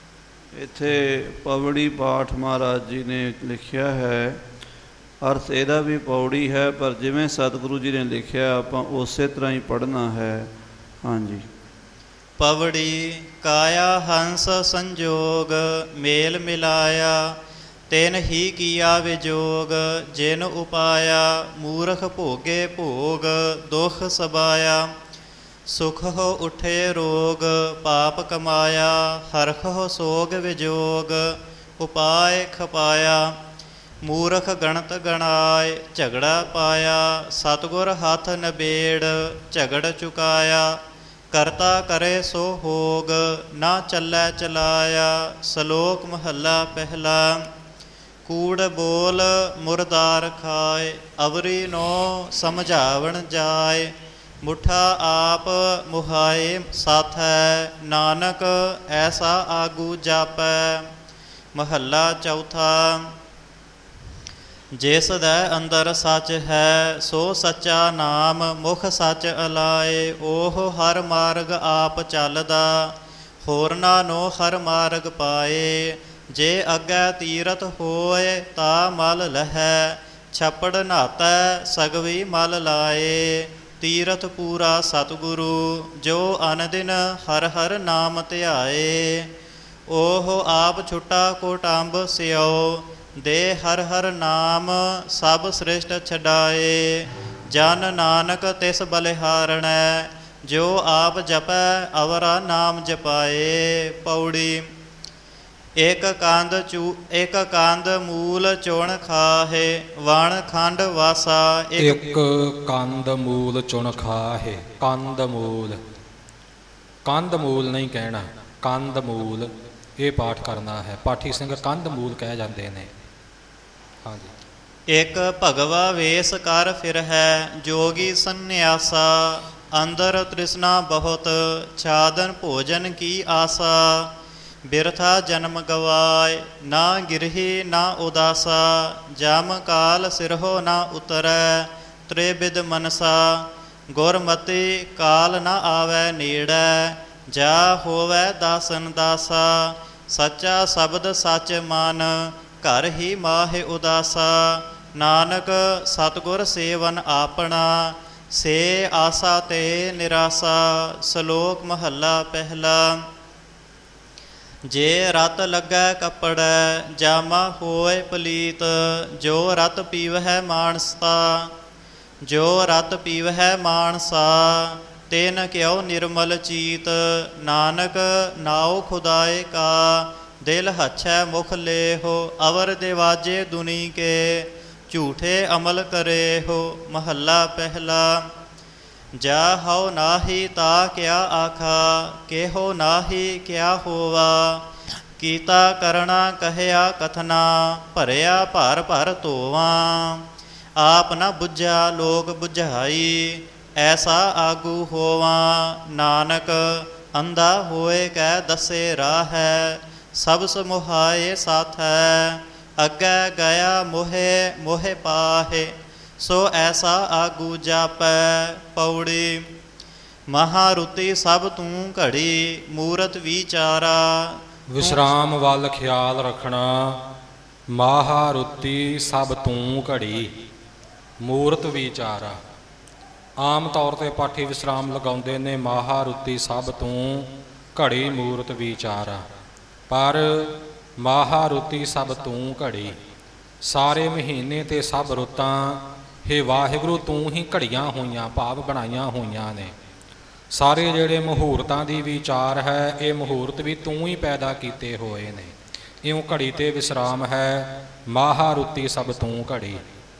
ਇੱਥੇ ਪਵੜੀ ਪਾਠ ਮਹਾਰਾਜ ਜੀ ਨੇ ਲਿਖਿਆ ਹੈ। ਅਰਥ ਇਹਦਾ ਵੀ ਪੌੜੀ ਹੈ, ਪਰ ਜਿਵੇਂ ਸਤਿਗੁਰੂ ਜੀ ਨੇ ਲਿਖਿਆ ਆਪਾਂ ਉਸੇ ਤਰ੍ਹਾਂ ਹੀ ਪੜ੍ਹਨਾ ਹੈ। ਹਾਂਜੀ। ਪਵੜੀ। ਕਾਇਆ ਹੰਸ ਸੰਜੋਗ, ਮੇਲ ਮਿਲਾਇਆ। ਤਿਨ ਹੀ ਕੀਆ ਵਿਜੋਗ, ਜਿਨ ਉਪਾਇਆ। ਮੂਰਖ ਭੋਗੇ ਭੋਗ, ਦੁਖ ਸਬਾਇਆ। ਸੁਖ ਹੋ ਉਠੇ ਰੋਗ, ਪਾਪ ਕਮਾਇਆ। ਹਰਖ ਹੋ ਸੋਗ ਵਿਜੋਗ, ਉਪਾਏ ਖਪਾਇਆ। ਮੂਰਖ ਗਣਤ ਗਣਾਏ, ਝਗੜਾ ਪਾਇਆ। ਸਤਿਗੁਰ ਹੱਥ ਨਬੇੜ, ਝਗੜ ਚੁਕਾਇਆ। ਕਰਤਾ ਕਰੇ ਸੋ ਹੋਗ, ਨਾ ਚੱਲੈ ਚਲਾਇਆ। ਸ਼ਲੋਕ ਮਹੱਲਾ ਪਹਿਲਾ। ਕੂੜ ਬੋਲ ਮੁਰਦਾਰ ਖਾਏ, ਅਵਰੀ ਨੋ ਸਮਝਾਵਣ ਜਾਏ। ਮੁੱਠਾ ਆਪ ਮੁਹਾਏ ਸਾਥੈ, ਨਾਨਕ ਐਸਾ ਆਗੂ ਜਾਪੈ। ਮਹੱਲਾ ਚੌਥਾ। ਜਿਸ ਦੇ ਅੰਦਰ ਸੱਚ ਹੈ ਸੋ ਸੱਚਾ ਨਾਮ, ਮੁਖ ਸੱਚ ਅਲਾਏ ਉਹ ਹਰ ਮਾਰਗ ਆਪ ਚੱਲਦਾ, ਹੋਰਨਾਂ ਨੂੰ ਹਰ ਮਾਰਗ ਪਾਏ। ਜੇ ਅੱਗੇ ਤੀਰਥ ਹੋਏ ਤਾ ਮਲ ਲਹੈ, ਛੱਪੜ ਨਹਾਤੈ ਸਗਵੀ ਮਲ ਲਾਏ। ਤੀਰਥ ਪੂਰਾ ਸਤਿਗੁਰੂ ਜੋ ਅਨਦਿਨ ਹਰ ਹਰ ਨਾਮ ਧਿਆਏ, ਉਹ ਆਪ ਛੁੱਟਾ ਕੋਟੰਬ ਸਿਓ, ਦੇ ਹਰ ਹਰ ਨਾਮ ਸਭ ਸ੍ਰਿਸ਼ਟ ਛਡਾਏ। ਜਨ ਨਾਨਕ ਤਿਸ ਬਲਿਹਾਰਣੈ, ਜੋ ਆਪ ਜਪੈ ਅਵਰਾ ਨਾਮ ਜਪਾਏ। ਪੌੜੀ। ਇਕ ਕੰਦ ਚੂ ਇਕ ਕੰਦ ਮੂਲ ਚੁਣ ਖਾਹੇ, ਵਣ ਖੰਡ ਵਾਸਾ। ਇੱਕ ਕੰਦ ਮੂਲ ਚੁਣ ਖਾਹੇ। ਕੰਦ ਮੂਲ, ਕੰਦ ਮੂਲ ਨਹੀਂ ਕਹਿਣਾ, ਕੰਦ ਮੂਲ ਇਹ ਪਾਠ ਕਰਨਾ ਹੈ। ਪਾਠੀ ਸਿੰਘ ਕੰਦ ਮੂਲ ਕਹਿ ਜਾਂਦੇ ਨੇ। ਹਾਂਜੀ। ਇੱਕ ਭਗਵਾ ਵੇਸ ਕਰ ਫਿਰ ਹੈ, ਜੋਗੀ ਸੰਨਿਆਸਾ। ਅੰਦਰ ਤ੍ਰਿਸ਼ਨਾ ਬਹੁਤ, ਛਾਦਨ ਭੋਜਨ ਕੀ ਆਸਾ। ਬਿਰਥਾ ਜਨਮ ਗਵਾਏ, ਨਾ ਗਿਰਹੀ ਨਾ ਉਦਾਸਾ। ਜਮ ਕਾਲ ਸਿਰਹੋ ਨਾ ਉਤਰੈ, ਤ੍ਰਿਬਿਦ ਮਨਸਾ। ਗੁਰਮਤਿ ਕਾਲ ਨਾ ਆਵੈ ਨੇੜੈ, ਜਾ ਹੋਵੈ ਦਾਸਨ ਦਾਸਾ। ਸੱਚਾ ਸ਼ਬਦ ਸੱਚ ਮਨ, ਘਰ ਹੀ ਮਾਹਿ ਉਦਾਸਾ। ਨਾਨਕ ਸਤਿਗੁਰ ਸੇਵਨ ਆਪਣਾ, ਸੇ ਆਸਾ ਤੇ ਨਿਰਾਸਾ। ਸ਼ਲੋਕ ਮਹੱਲਾ ਪਹਿਲਾ। ਜੇ ਰਤ ਲੱਗੈ ਕੱਪੜੈ, ਜਾਮਾ ਹੋਏ ਪਲੀਤ। ਜੋ ਰਤ ਪੀਵਹਿ ਮਾਨਸਤਾ, ਜੋ ਰਤ ਪੀਵਹਿ ਮਾਨਸਾ। ਤਿਨ ਕਿਉ ਨਿਰਮਲ ਚੀਤ, ਨਾਨਕ ਨਾਉ ਖੁਦਾਏ ਕਾ। ਦਿਲ ਹੱਛੈ ਮੁਖ ਲੇਹੋ, ਅਵਰ ਦਿਵਾਜੇ ਦੁਨੀ ਕੇ। ਝੂਠੇ ਅਮਲ ਕਰੇਹੋ। ਮਹੱਲਾ ਪਹਿਲਾ। ਜਾ ਹਉ ਨਾਹੀ ਤਾ ਕਿਆ ਆਖਾ, ਕਿਹੋ ਨਾਹੀ ਕਿਆ ਹੋਵਾ। ਕੀਤਾ ਕਰਣਾ ਕਹਿਆ ਕਥਨਾ, ਭਰਿਆ ਭਰ ਭਰ ਧੋਵਾ। ਆਪ ਨਾ ਬੁੱਝਾ ਲੋਕ ਬੁਝਾਈ, ਐਸਾ ਆਗੂ ਹੋਵਾ। ਨਾਨਕ ਅੰਧਾ ਹੋਏ ਕਹਿ ਦੱਸੇ ਰਾਹੈ, ਸਭ ਸਮੁਹਾਏ ਸਾਥੈ। ਅੱਗੇ ਗਿਆ ਮੋਹਿ ਮੋਹਿ ਪਾਹੇ, ਸੋ ਐਸਾ ਆਗੂ ਜਾਪੈ। ਪੌੜੀ। ਮਹਾਰੁਤੀ ਸਭ ਤੂੰ ਘੜੀ, ਮੂਰਤ ਵਿਚਾਰਾ। ਵਿਸ਼ਰਾਮ ਵੱਲ ਖਿਆਲ ਰੱਖਣਾ। ਮਹਾਰੁਤੀ ਸਭ ਤੂੰ ਘੜੀ, ਮੂਰਤ ਵਿਚਾਰਾ। ਆਮ ਤੌਰ 'ਤੇ ਪਾਠੀ ਵਿਸ਼ਰਾਮ ਲਗਾਉਂਦੇ ਨੇ ਮਹਾਰੁਤੀ ਸਭ ਤੂੰ ਘੜੀ, ਮੂਰਤ ਵਿਚਾਰਾ। ਪਰ ਮਹਾਰੁਤੀ ਸਭ ਤੂੰ ਘੜੀ, ਸਾਰੇ ਮਹੀਨੇ ਤੇ ਸਭ ਰੁੱਤਾਂ ਹੇ ਵਾਹਿਗੁਰੂ ਤੂੰ ਹੀ ਘੜੀਆਂ ਹੋਈਆਂ, ਭਾਵ ਬਣਾਈਆਂ ਹੋਈਆਂ ਨੇ। ਸਾਰੇ ਜਿਹੜੇ ਮਹੂਰਤਾਂ ਦੀ ਵਿਚਾਰ ਹੈ, ਇਹ ਮਹੂਰਤ ਵੀ ਤੂੰ ਹੀ ਪੈਦਾ ਕੀਤੇ ਹੋਏ ਨੇ। ਇਉਂ ਘੜੀ ਤੇ ਵਿਸ਼ਰਾਮ ਹੈ। ਮਹਾਰੁਤੀ ਸਭ ਤੂੰ ਘੜੀ।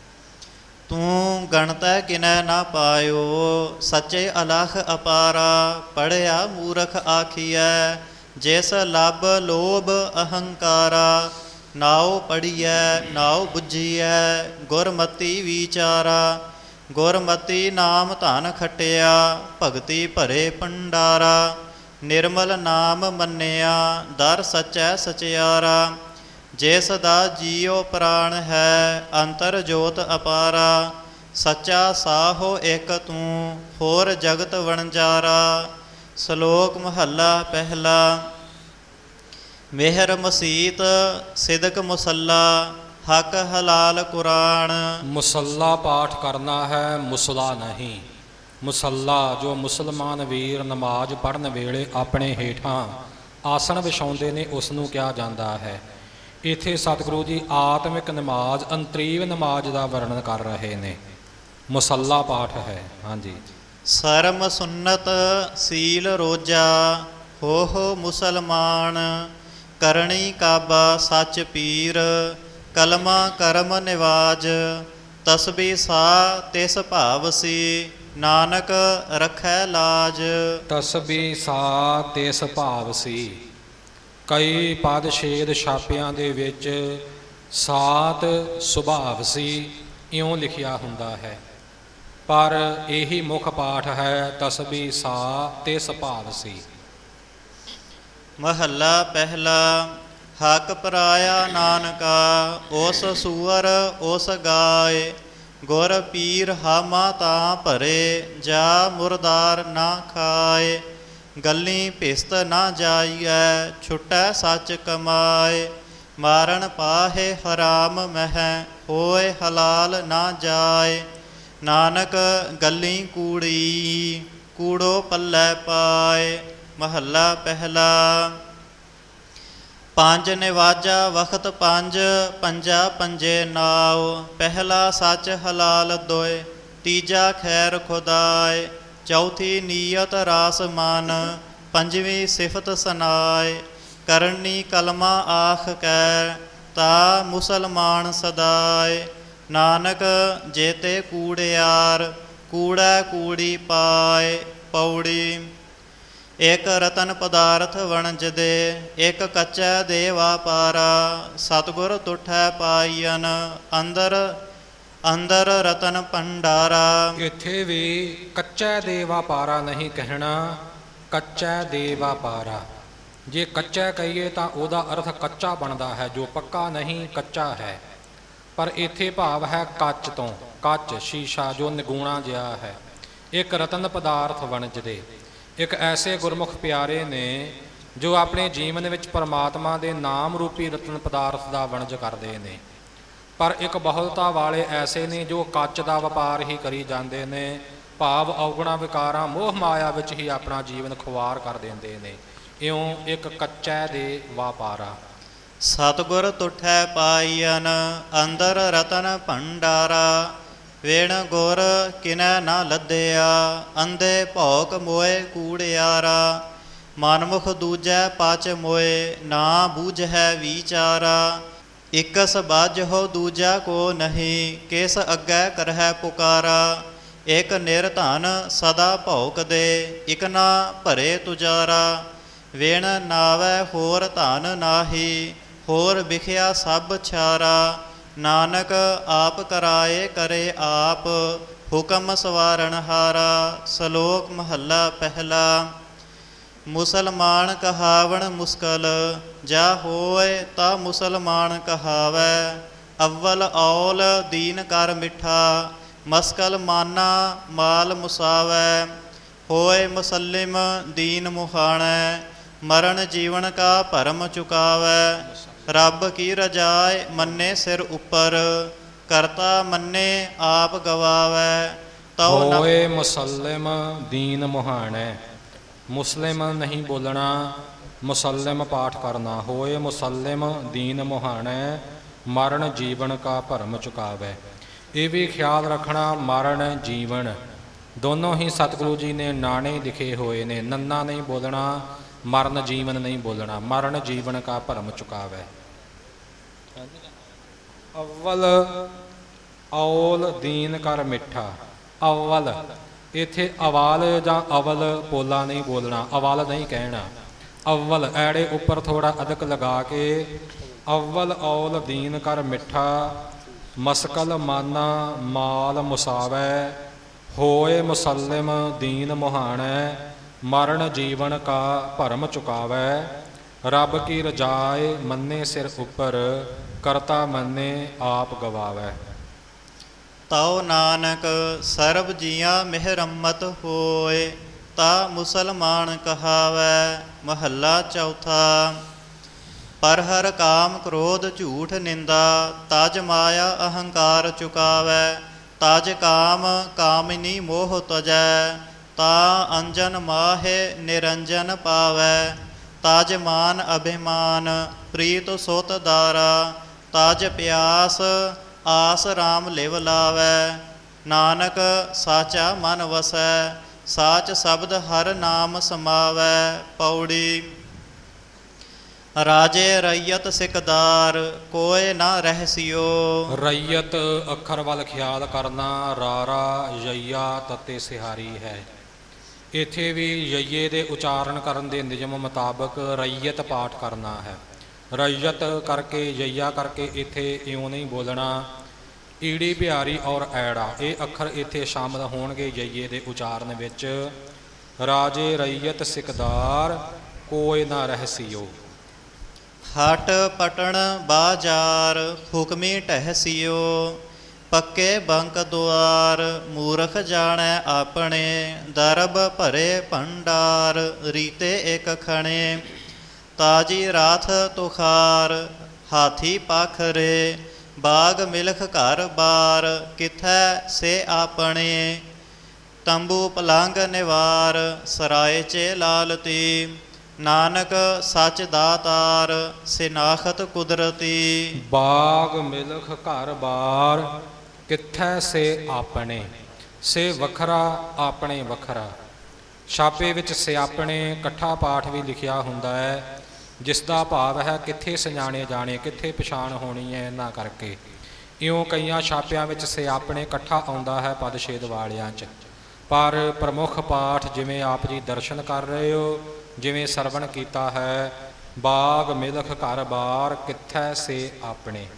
ਤੂੰ ਗਣਤੈ ਕਿਨੈ ਨਾ ਪਾਇਓ, ਸੱਚੇ ਅਲਖ ਅਪਾਰਾ। ਪੜਿਆ ਮੂਰਖ ਆਖੀਐ, ਜਿਸ ਲੱਭ ਲੋਭ ਅਹੰਕਾਰਾ। ਨਾਉ ਪੜੀਐ ਨਾਉ ਬੁੱਝੀਐ, ਗੁਰਮਤੀ ਵਿਚਾਰਾ। ਗੁਰਮਤੀ ਨਾਮ ਧਨ ਖਟਿਆ, ਭਗਤੀ ਭਰੇ ਭੰਡਾਰਾ। ਨਿਰਮਲ ਨਾਮ ਮੰਨਿਆ, ਦਰ ਸੱਚੈ ਸਚਿਆਰਾ। ਜਿਸ ਦਾ ਜੀਉ ਪ੍ਰਾਣ ਹੈ, ਅੰਤਰ ਜੋਤ ਅਪਾਰਾ। ਸੱਚਾ ਸਾਹੋ ਇੱਕ ਤੂੰ, ਹੋਰ ਜਗਤ ਵਣਜਾਰਾ। ਸ਼ਲੋਕ ਮਹੱਲਾ ਪਹਿਲਾ। ਮਿਹਰ ਮਸੀਤ ਸਿਦਕ ਮੁਸੱਲਾ, ਹੱਕ ਹਲਾਲ ਕੁਰਾਨ। ਮੁਸੱਲਾ ਪਾਠ ਕਰਨਾ ਹੈ, ਮੁਸਲਾ ਨਹੀਂ। ਮੁਸੱਲਾ ਜੋ ਮੁਸਲਮਾਨ ਵੀਰ ਨਮਾਜ਼ ਪੜ੍ਹਨ ਵੇਲੇ ਆਪਣੇ ਹੇਠਾਂ ਆਸਣ ਵਿਛਾਉਂਦੇ ਨੇ, ਉਸ ਨੂੰ ਕਿਹਾ ਜਾਂਦਾ ਹੈ। ਇੱਥੇ ਸਤਿਗੁਰੂ ਜੀ ਆਤਮਿਕ ਨਮਾਜ਼, ਅੰਤਰੀਵ ਨਮਾਜ਼ ਦਾ ਵਰਣਨ ਕਰ ਰਹੇ ਨੇ। ਮੁਸੱਲਾ ਪਾਠ ਹੈ। ਹਾਂਜੀ। ਸਰਮ ਸੁੰਨਤ ਸੀਲ ਰੋਜਾ, ਹੋ ਹੋ ਮੁਸਲਮਾਨ। ਕਰਣੀ ਕਾਬਾ ਸੱਚ ਪੀਰ, ਕਲਮਾ ਕਰਮ ਨਿਵਾਜ। ਤਸਬੀ ਸਾ ਤਿਸ ਭਾਵ ਸੀ, ਨਾਨਕ ਰੱਖੈ ਲਾਜ। ਤਸਬੀ ਸਾ ਤਿਸ ਭਾਵ ਸੀ। ਕਈ ਪਦ ਛੇਦ ਛਾਪਿਆਂ ਦੇ ਵਿੱਚ ਸਾਤ ਸੁਭਾਵ ਸੀ, ਇਉਂ ਲਿਖਿਆ ਹੁੰਦਾ ਹੈ। ਪਰ ਇਹੀ ਮੁੱਖ ਪਾਠ ਹੈ, ਤਸਬੀ ਸਾ ਤਿਸ ਭਾਵ ਸੀ। ਮਹੱਲਾ ਪਹਿਲਾ। ਹਕ ਪਰਾਇਆ ਨਾਨਕਾ, ਉਸ ਸੂਅਰ ਉਸ ਗਾਏ। ਗੁਰ ਪੀਰ ਹਾਮਾ ਤਾਂ ਭਰੇ, ਜਾ ਮੁਰਦਾਰ ਨਾ ਖਾਏ। ਗੱਲੀ ਭਿਸਤ ਨਾ ਜਾਈਐ, ਛੁਟੈ ਸੱਚ ਕਮਾਏ। ਮਾਰਨ ਪਾਹੇ ਹਰਾਮ ਮਹਿ, ਹੋਏ ਹਲਾਲ ਨਾ ਜਾਏ। ਨਾਨਕ ਗੱਲੀ ਕੂੜੀ, ਕੂੜੋ ਪੱਲੇ ਪਾਏ। ਮਹੱਲਾ ਪਹਿਲਾ। ਪੰਜ ਨਿਵਾਜਾ ਵਖਤ ਪੰਜ, ਪੰਜਾ ਪੰਜੇ ਨਾਉ। ਪਹਿਲਾ ਸੱਚ ਹਲਾਲ ਦੋਏ, ਤੀਜਾ ਖੈਰ ਖੁਦਾਏ। ਚੌਥੀ ਨੀਅਤ ਰਾਸ ਮਨ, ਪੰਜਵੀਂ ਸਿਫਤ ਸਨਾਏ। ਕਰਨੀ ਕਲਮਾ ਆਖ ਕੈ, ਤਾ ਮੁਸਲਮਾਨ ਸਦਾਏ। ਨਾਨਕ ਜੇਤੇ ਕੂੜਿਆਰ, ਕੂੜਾ ਕੂੜੀ ਪਾਏ। ਪੌੜੀ। ਇੱਕ ਰਤਨ ਪਦਾਰਥ ਵਣਜਦੇ, ਇੱਕ ਕੱਚਾ ਦੇ ਵਾਪਾਰਾ। ਸਤਿਗੁਰ ਤੁਠੈ ਪਾਈਨ, ਅੰਦਰ ਅੰਦਰ ਰਤਨ ਭੰਡਾਰਾ। ਇੱਥੇ ਵੀ ਕੱਚਾ ਦੇ ਵਾਪਾਰਾ ਨਹੀਂ ਕਹਿਣਾ, ਕੱਚਾ ਦੇ ਵਾਪਾਰਾ। ਜੇ ਕੱਚਾ ਕਹੀਏ ਤਾਂ ਉਹਦਾ ਅਰਥ ਕੱਚਾ ਬਣਦਾ ਹੈ, ਜੋ ਪੱਕਾ ਨਹੀਂ ਕੱਚਾ ਹੈ। ਪਰ ਇੱਥੇ ਭਾਵ ਹੈ ਕੱਚ ਤੋਂ, ਕੱਚ ਸ਼ੀਸ਼ਾ ਜੋ ਨਿਗੂਣਾ ਜਿਹਾ ਹੈ। ਇੱਕ ਰਤਨ ਪਦਾਰਥ ਵਣਜਦੇ, ਇੱਕ ਐਸੇ ਗੁਰਮੁਖ ਪਿਆਰੇ ਨੇ ਜੋ ਆਪਣੇ ਜੀਵਨ ਵਿੱਚ ਪਰਮਾਤਮਾ ਦੇ ਨਾਮ ਰੂਪੀ ਰਤਨ ਪਦਾਰਥ ਦਾ ਵਣਜ ਕਰਦੇ ਨੇ। ਪਰ ਇੱਕ ਬਹੁਲਤਾ ਵਾਲੇ ਐਸੇ ਨੇ ਜੋ ਕੱਚ ਦਾ ਵਪਾਰ ਹੀ ਕਰੀ ਜਾਂਦੇ ਨੇ, ਭਾਵ ਔਗਣਾ ਵਿਕਾਰਾਂ ਮੋਹ ਮਾਇਆ ਵਿੱਚ ਹੀ ਆਪਣਾ ਜੀਵਨ ਖੁਆਰ ਕਰ ਦਿੰਦੇ ਨੇ। ਇਉਂ ਇੱਕ ਕੱਚਾ ਦੇ ਵਾਪਾਰਾ। ਸਤਿਗੁਰ ਤੁਠੈ ਪਾਈਨ, ਅੰਦਰ ਰਤਨ ਭੰਡਾਰਾ। ਵੇਣ ਗੁਰ ਕਿਨੈ ਨਾ ਲੱਦਿਆ, ਅੰਧੇ ਭੌਕ ਮੋਏ ਕੂੜਿਆਰਾ। ਮਨਮੁਖ ਦੂਜੈ ਪਚ ਮੋਏ, ਨਾ ਬੂਝੈ ਵਿਚਾਰਾ। ਇਕਸ ਬਾਝਹੁ ਦੂਜਾ ਕੋ ਨਹੀਂ, ਕਿਸ ਅੱਗੇ ਕਰਹਿ ਪੁਕਾਰਾ। ਇਕ ਨਿਰਧਨ ਸਦਾ ਭੌਕਦੇ, ਇਕ ਨਾ ਭਰੇ ਤੁਜਾਰਾ। ਵੇਣ ਨਾਵੈ ਹੋਰ ਧਨ ਨਾਹੀ, ਹੋਰ ਵਿਖਿਆ ਸਭ ਛਾਰਾ। ਨਾਨਕ ਆਪ ਕਰਾਏ ਕਰੇ ਆਪ, ਹੁਕਮ ਸਵਾਰਨ ਹਾਰਾ। ਸ਼ਲੋਕ ਮਹੱਲਾ ਪਹਿਲਾ। ਮੁਸਲਮਾਨ ਕਹਾਵਣ ਮੁਸਕਲ, ਜਾ ਹੋਏ ਤਾ ਮੁਸਲਮਾਨ ਕਹਾਵੈ। ਅਵਲ ਔਲ ਦੀਨ ਕਰ ਮਿੱਠਾ, ਮਸਕਲ ਮਾਨਾ ਮਾਲ ਮੁਸਾਵੈ। ਹੋਏ ਮੁਸਲਿਮ ਦੀਨ ਮੁਹਾਣੈ, ਮਰਨ ਜੀਵਨ ਕਾ ਭਰਮ ਚੁਕਾਵੈ। ਰੱਬ ਕੀ ਰਜਾਏ ਮੰਨੇ ਸਿਰ ਉੱਪਰ, ਕਰਤਾ ਮੰਨੇ ਆਪ ਗਵਾਵੈ। ਤਉ ਹੋਏ ਮੁਸਲਿਮ ਦੀਨ ਮੁਹਾਣੈ, ਮੁਸਲਿਮ ਨਹੀਂ ਬੋਲਣਾ, ਮੁਸਲਿਮ ਪਾਠ ਕਰਨਾ। ਹੋਏ ਮੁਸਲਿਮ ਦੀਨ ਮੁਹਾਣੈ, ਮਰਨ ਜੀਵਨ ਕਾ ਭਰਮ ਚੁਕਾਵੈ। ਇਹ ਵੀ ਖਿਆਲ ਰੱਖਣਾ, ਮਰਨ ਜੀਵਨ ਦੋਨੋਂ ਹੀ ਸਤਿਗੁਰੂ ਜੀ ਨੇ ਨਾਣੇ ਲਿਖੇ ਹੋਏ ਨੇ। ਨੰਨਾ ਨਹੀਂ ਬੋਲਣਾ, ਮਰਨ ਜੀਵਨ ਨਹੀਂ ਬੋਲਣਾ। ਮਰਨ ਜੀਵਨ ਕਾ ਭਰਮ ਚੁਕਾਵੈ। ਅਵਲ ਔਲ ਦੀਨ ਕਰ ਮਿੱਠਾ। ਅਵਲ ਇੱਥੇ ਅਵਾਲ ਜਾਂ ਅਵਲ ਪੋਲਾ ਨਹੀਂ ਬੋਲਣਾ, ਅਵਲ ਨਹੀਂ ਕਹਿਣਾ। ਅਵਲ ਐੜੇ ਉੱਪਰ ਥੋੜਾ ਅਦਕ ਲਗਾ ਕੇ ਅਵਲ ਔਲ ਦੀਨ ਕਰ ਮਿੱਠਾ, ਮਸਕਲ ਮਾਨਾ ਮਾਲ ਮੁਸਾਵੈ। ਹੋਏ ਮੁਸਲਿਮ ਦੀਨ ਮੁਹਾਣੈ, ਮਰਨ ਜੀਵਨ ਕਾ ਭਰਮ ਚੁਕਾਵੈ। ਰੱਬ ਕੀ ਰਜਾਏ ਮੰਨੇ ਸਿਰ ਉੱਪਰ, ਕਰਤਾ ਮੰਨੇ ਆਪ ਗਵਾਵੈ। ਤਉ ਨਾਨਕ ਸਰਬ ਜੀਆਂ ਮਿਹਰਮਤ ਹੋਏ, ਤਾ ਮੁਸਲਮਾਨ ਕਹਾਵੈ। ਮਹੱਲਾ ਚੌਥਾ। ਪਰ ਹਰ ਕਾਮ ਕ੍ਰੋਧ ਝੂਠ ਨਿੰਦਾ, ਤਜ ਮਾਇਆ ਅਹੰਕਾਰ ਚੁਕਾਵੈ। ਤਜ ਕਾਮ ਕਾਮਿਨੀ ਮੋਹ ਤਜੈ, ਤਾ ਅੰਜਨ ਮਾਹੇ ਨਿਰੰਜਨ ਪਾਵੈ। ਤਜ ਮਾਨ ਅਭਿਮਾਨ ਪ੍ਰੀਤ ਸੁਤ ਦਾਰਾ, ਤਜ ਪਿਆਸ ਆਸ ਰਾਮ ਲਿਵ ਲਾਵੈ। ਨਾਨਕ ਸਾਚਾ ਮਨ ਵਸੈ, ਸਾਚ ਸ਼ਬਦ ਹਰ ਨਾਮ ਸਮਾਵੈ। ਪੌੜੀ। ਰਾਜੇ ਰਈਅਤ ਸਿਕਦਾਰ, ਕੋਇ ਨਾ ਰਹਿਸਿਓ। ਰਈਅਤ ਅੱਖਰ ਵੱਲ ਖਿਆਲ ਕਰਨਾ, ਰਾਰਾ ਯਈਆ ਤਤੇ ਸਿਹਾਰੀ ਹੈ। ਇੱਥੇ ਵੀ ਯਈਏ ਦੇ ਉਚਾਰਨ ਕਰਨ ਦੇ ਨਿਯਮ ਮੁਤਾਬਕ ਰਈਅਤ ਪਾਠ ਕਰਨਾ ਹੈ। ਰਈਅਤ ਕਰਕੇ ਯਈਆ ਕਰਕੇ ਇੱਥੇ ਇਉਂ ਨਹੀਂ ਬੋਲਣਾ। ਈੜੀ ਬਿਹਾਰੀ ਔਰ ਐੜਾ ਇਹ ਅੱਖਰ ਇੱਥੇ ਸ਼ਾਮਲ ਹੋਣਗੇ ਯਈਏ ਦੇ ਉਚਾਰਨ ਵਿੱਚ। ਰਾਜੇ ਰਈਅਤ ਸਿਕਦਾਰ, ਕੋਇ ਨਾ ਰਹਿਸਿਓ। ਹਟ ਪਟਣ ਬਾਜ਼ਾਰ ਹੁਕਮੀ ਟਹਿਸਿਓ, ਪੱਕੇ ਬੰਕ ਦੁਆਰ ਮੂਰਖ ਜਾਣੈ ਆਪਣੇ, ਦਰਬ ਭਰੇ ਭੰਡਾਰ ਰੀਤੇ ਇਕ ਖਣੇ, ਤਾਜੀ ਰਾਥ ਤੁਖਾਰ ਹਾਥੀ ਪਾਖਰੇ, ਬਾਗ ਮਿਲਖ ਘਰ ਬਾਰ ਕਿਥੈ ਸੇ ਆਪਣੇ, ਤੰਬੂ ਪਲੰਗ ਨਿਵਾਰ ਸਰਾਏ ਚੇ ਲਾਲਤੀ, ਨਾਨਕ ਸੱਚ ਦਾਤਾਰ ਸਿਨਾਖਤ ਕੁਦਰਤੀ। ਬਾਗ ਮਿਲਖ ਘਰ ਬਾਰ ਕਿੱਥੈ ਸੇ ਆਪਣੇ, ਸੇ ਵੱਖਰਾ ਆਪਣੇ ਵੱਖਰਾ। ਛਾਪੇ ਵਿੱਚ ਸਿਆਪਣੇ ਇਕੱਠਾ ਪਾਠ ਵੀ ਲਿਖਿਆ ਹੁੰਦਾ ਹੈ, ਜਿਸ ਦਾ ਭਾਵ ਹੈ ਕਿੱਥੇ ਸਜਾਣੇ ਜਾਣੇ, ਕਿੱਥੇ ਪਛਾਣ ਹੋਣੀ ਹੈ ਇਹਨਾਂ ਕਰਕੇ। ਇਉਂ ਕਈਆਂ ਛਾਪਿਆਂ ਵਿੱਚ ਸਿਆਪਣੇ ਇਕੱਠਾ ਆਉਂਦਾ ਹੈ ਪਦਛੇਦ ਵਾਲਿਆਂ 'ਚ, ਪਰ ਪ੍ਰਮੁੱਖ ਪਾਠ ਜਿਵੇਂ ਆਪ ਜੀ ਦਰਸ਼ਨ ਕਰ ਰਹੇ ਹੋ, ਜਿਵੇਂ ਸਰਵਣ ਕੀਤਾ ਹੈ, ਬਾਗ ਮਿਲਖ ਘਰ ਬਾਰ ਕਿੱਥੈ ਸੇ ਆਪਣੇ।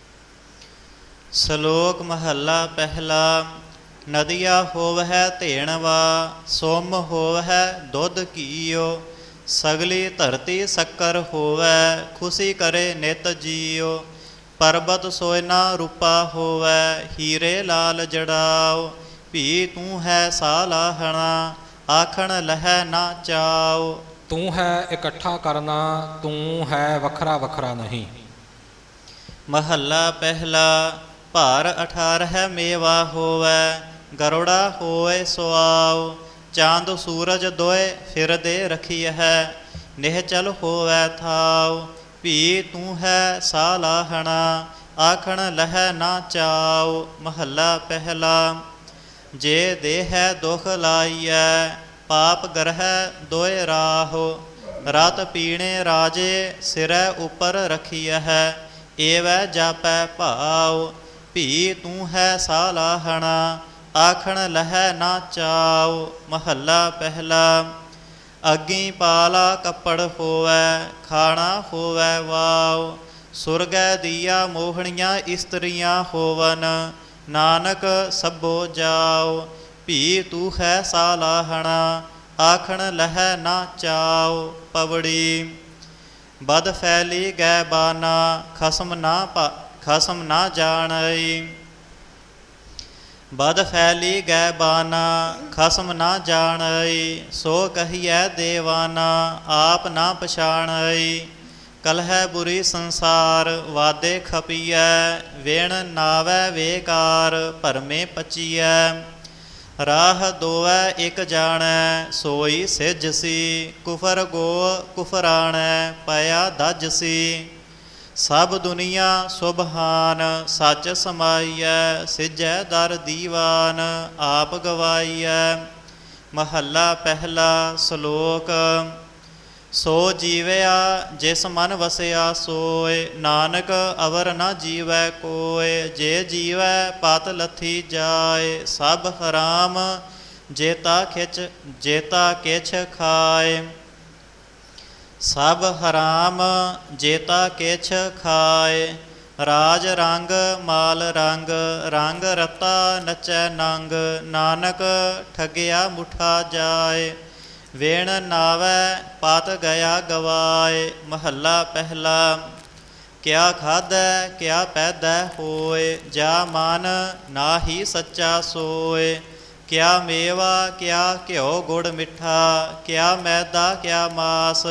ਸ਼ਲੋਕ ਮਹੱਲਾ ਪਹਿਲਾ। ਨਦੀਆ ਹੋਵਹਿ ਧੇਣਵਾ, ਸੋਮ ਹੋਵਹਿ ਦੁੱਧ ਘੀਓ, ਸਗਲੀ ਧਰਤੀ ਸ਼ੱਕਰ ਹੋਵੈ, ਖੁਸ਼ੀ ਕਰੇ ਨਿਤ ਜੀਓ। ਪਰਬਤ ਸੋਇਨਾ ਰੂਪਾ ਹੋਵੈ, ਹੀਰੇ ਲਾਲ ਜੜਾਓ, ਭੀ ਤੂੰ ਹੈ ਸਾਲਾਹਣਾ, ਆਖਣ ਲਹੈ ਨਾ ਚਾਓ। ਤੂੰ ਹੈ ਇਕੱਠਾ ਕਰਨਾ, ਤੂੰ ਹੈ ਵੱਖਰਾ ਵੱਖਰਾ ਨਹੀਂ। ਮਹੱਲਾ ਪਹਿਲਾ। ਭਾਰ ਅਠਾਰਹ ਮੇਵਾ ਹੋਵੈ, ਗਰੁੜਾ ਹੋਏ ਸੁਆਓ, ਚਾਂਦ ਸੂਰਜ ਦੋਏ ਫਿਰਦੇ ਰਖੀਐ, ਨਿਹਚਲ ਹੋਵੈ ਥਾਓ, ਭੀ ਤੂੰ ਹੈ ਸਾਲਾਹਣਾ, ਆਖਣ ਲਹੈ ਨਾ ਚਾਓ। ਮਹੱਲਾ ਪਹਿਲਾ। ਜੇ ਦੇਹ ਦੁਖ ਲਾਈਐ, ਪਾਪ ਗ੍ਰਹਿ ਦੋਇ ਰਾਹੋ, ਰਤ ਪੀਣੇ ਰਾਜੇ ਸਿਰੈ ਉੱਪਰ ਰਖੀਐ, ਏਵੈ ਜਾਪੈ ਭਾਉ, ਭੀ ਤੂੰ ਹੈ ਸਾਲਾਹਣਾ, ਆਖਣ ਲਹੈ ਨਾ ਚਾਓ। ਮਹੱਲਾ ਪਹਿਲਾ। ਅੱਗੀ ਪਾਲਾ ਕੱਪੜ ਹੋਵੈ, ਖਾਣਾ ਹੋਵੈ ਵਾਉ, ਸੁਰਗੈ ਦੀਆ ਮੋਹਣੀਆਂ ਇਸਤਰੀਆਂ ਹੋਵਨ, ਨਾਨਕ ਸਭੋ ਜਾਓ, ਭੀ ਤੂੰ ਹੈ ਸਾਲਾਹਣਾ, ਆਖਣ ਲਹੈ ਨਾ ਚਾਓ। ਪਵੜੀ। ਬਦ ਫੈਲੀ ਗੈ ਬਾਨਾ, ਖਸਮ ਨਾ ਪਾ ਖਸਮ ਨਾ ਜਾਣਈ, ਬਦ ਫੈਲੀ ਗੈ ਬਾਨਾ, ਖਸਮ ਨਾ ਜਾਣਈ, ਸੋ ਕਹੀਐ ਦੇਵਾਨਾ, ਆਪ ਨਾ ਪਛਾਣਈ। ਕਲਹਿ ਬੁਰੀ ਸੰਸਾਰ ਵਾਦੇ ਖਪੀਐ, ਵੇਣ ਨਾਵੈ ਵੇਕਾਰ ਭਰਮੇ ਪਚੀਐ। ਰਾਹ ਦੋਵੈ ਇਕ ਜਾਣੈ, ਸੋਈ ਸਿਜ ਸੀ, ਕੁਫਰ ਗੋ ਕੁਫਰਾਣੈ ਪਿਆ ਦਜ ਸੀ। ਸਭ ਦੁਨੀਆ ਸੁਭਾਨ ਸੱਚ ਸਮਾਈਐ, ਸਿਜੈ ਦਰ ਦੀਵਾਨ ਆਪ ਗਵਾਈਐ। ਮਹੱਲਾ ਪਹਿਲਾ। ਸ਼ਲੋਕ। ਸੋ ਜੀਵਿਆ ਜਿਸ ਮਨ ਵਸਿਆ ਸੋਏ, ਨਾਨਕ ਅਵਰ ਨਾ ਜੀਵੈ ਕੋਇ। ਜੇ ਜੀਵੈ ਪਤ ਲੱਥੀ ਜਾਏ, ਸਭ ਹਰਾਮ ਜੇਤਾ ਖਿਚ ਜੇਤਾ ਕਿਛ ਖਾਏ। ਸਭ ਹਰਾਮ ਜੇਤਾ ਕਿਛ ਖਾਏ। ਰਾਜ ਰੰਗ ਮਾਲ ਰੰਗ, ਰੰਗ ਰਤਾ ਨਚੈ ਨੰਗ, ਨਾਨਕ ਠਗਿਆ ਮੁਠਾ ਜਾਏ। ਵੇਣ ਨਾਵੈ ਪਤ ਗਿਆ ਗਵਾਏ। ਮਹੱਲਾ ਪਹਿਲਾ। ਕਿਆ ਖਾਧੈ ਕਿਆ ਪੈਦਾ ਹੋਏ, ਜਾ ਮਨ ਨਾਹੀ ਸੱਚਾ ਸੋਏ। ਕਿਆ ਮੇਵਾ ਕਿਆ ਘਿਓ ਗੁੜ ਮਿੱਠਾ, ਕਿਆ ਮੈਦਾ ਕਿਆ ਮਾਸ।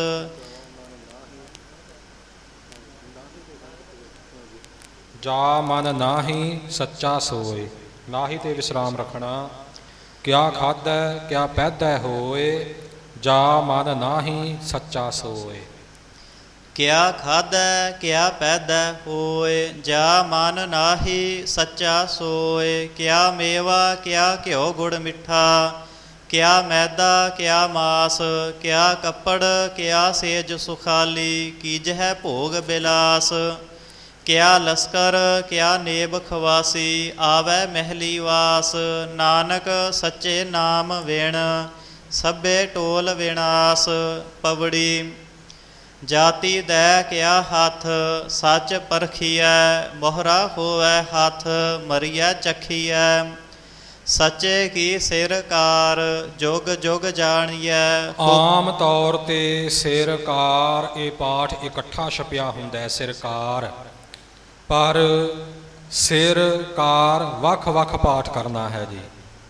ਜਾ ਮਨ ਨਾਹੀ ਸੱਚਾ ਸੋਏ, ਨਾਹੀ ਤੇ ਵਿਸਰਾਮ ਰੱਖਣਾ। ਕਿਆ ਖਾਧੈ ਕਿਆ ਪੈਦਾ ਹੋਏ, ਜਾ ਮਨ ਨਾਹੀ ਸੱਚਾ ਸੋਏ। ਕਿਆ ਖਾਧੈ ਕਿਆ ਪੈਦਾ ਹੋਏ, ਜਾ ਮਨ ਨਾਹੀ ਸੱਚਾ ਸੋਏ। ਕਿਆ ਮੇਵਾ ਕਿਆ ਘਿਓ ਗੁੜ ਮਿੱਠਾ, ਕਿਆ ਮੈਦਾ ਕਿਆ ਮਾਸ। ਕਿਆ ਕੱਪੜ ਕਿਆ ਸੇਜ ਸੁਖਾਲੀ, ਕੀਜਹਿ ਭੋਗ ਬਿਲਾਸ। ਕਿਆ ਲਸਕਰ ਕਿਆ ਨੇਬ ਖਵਾਸੀ, ਆਵੈ ਮਹਿਲੀ ਵਾਸ। ਨਾਨਕ ਸੱਚੇ ਨਾਮ ਵਿਣ, ਸਭੇ ਟੋਲ ਵਿਨਾਸ਼। ਪਵੜੀ। ਜਾਤੀ ਦੈ ਕਿਆ ਹੱਥ, ਸੱਚ ਪਰਖੀਐ। ਮੋਹਰਾ ਹੋਵੈ ਹੱਥ, ਮਰੀਐ ਚਖੀਐ। ਸੱਚੇ ਕੀ ਸਿਰਕਾਰ ਜੁਗ ਜੁਗ ਜਾਣੀਐ। ਆਮ ਤੌਰ ਤੇ ਸਿਰਕਾਰ ਇਹ ਪਾਠ ਇਕੱਠਾ ਛਪਿਆ ਹੁੰਦਾ ਹੈ, ਸਿਰਕਾਰ, ਪਰ ਸਿਰਕਾਰ ਵੱਖ ਵੱਖ ਪਾਠ ਕਰਨਾ ਹੈ ਜੀ।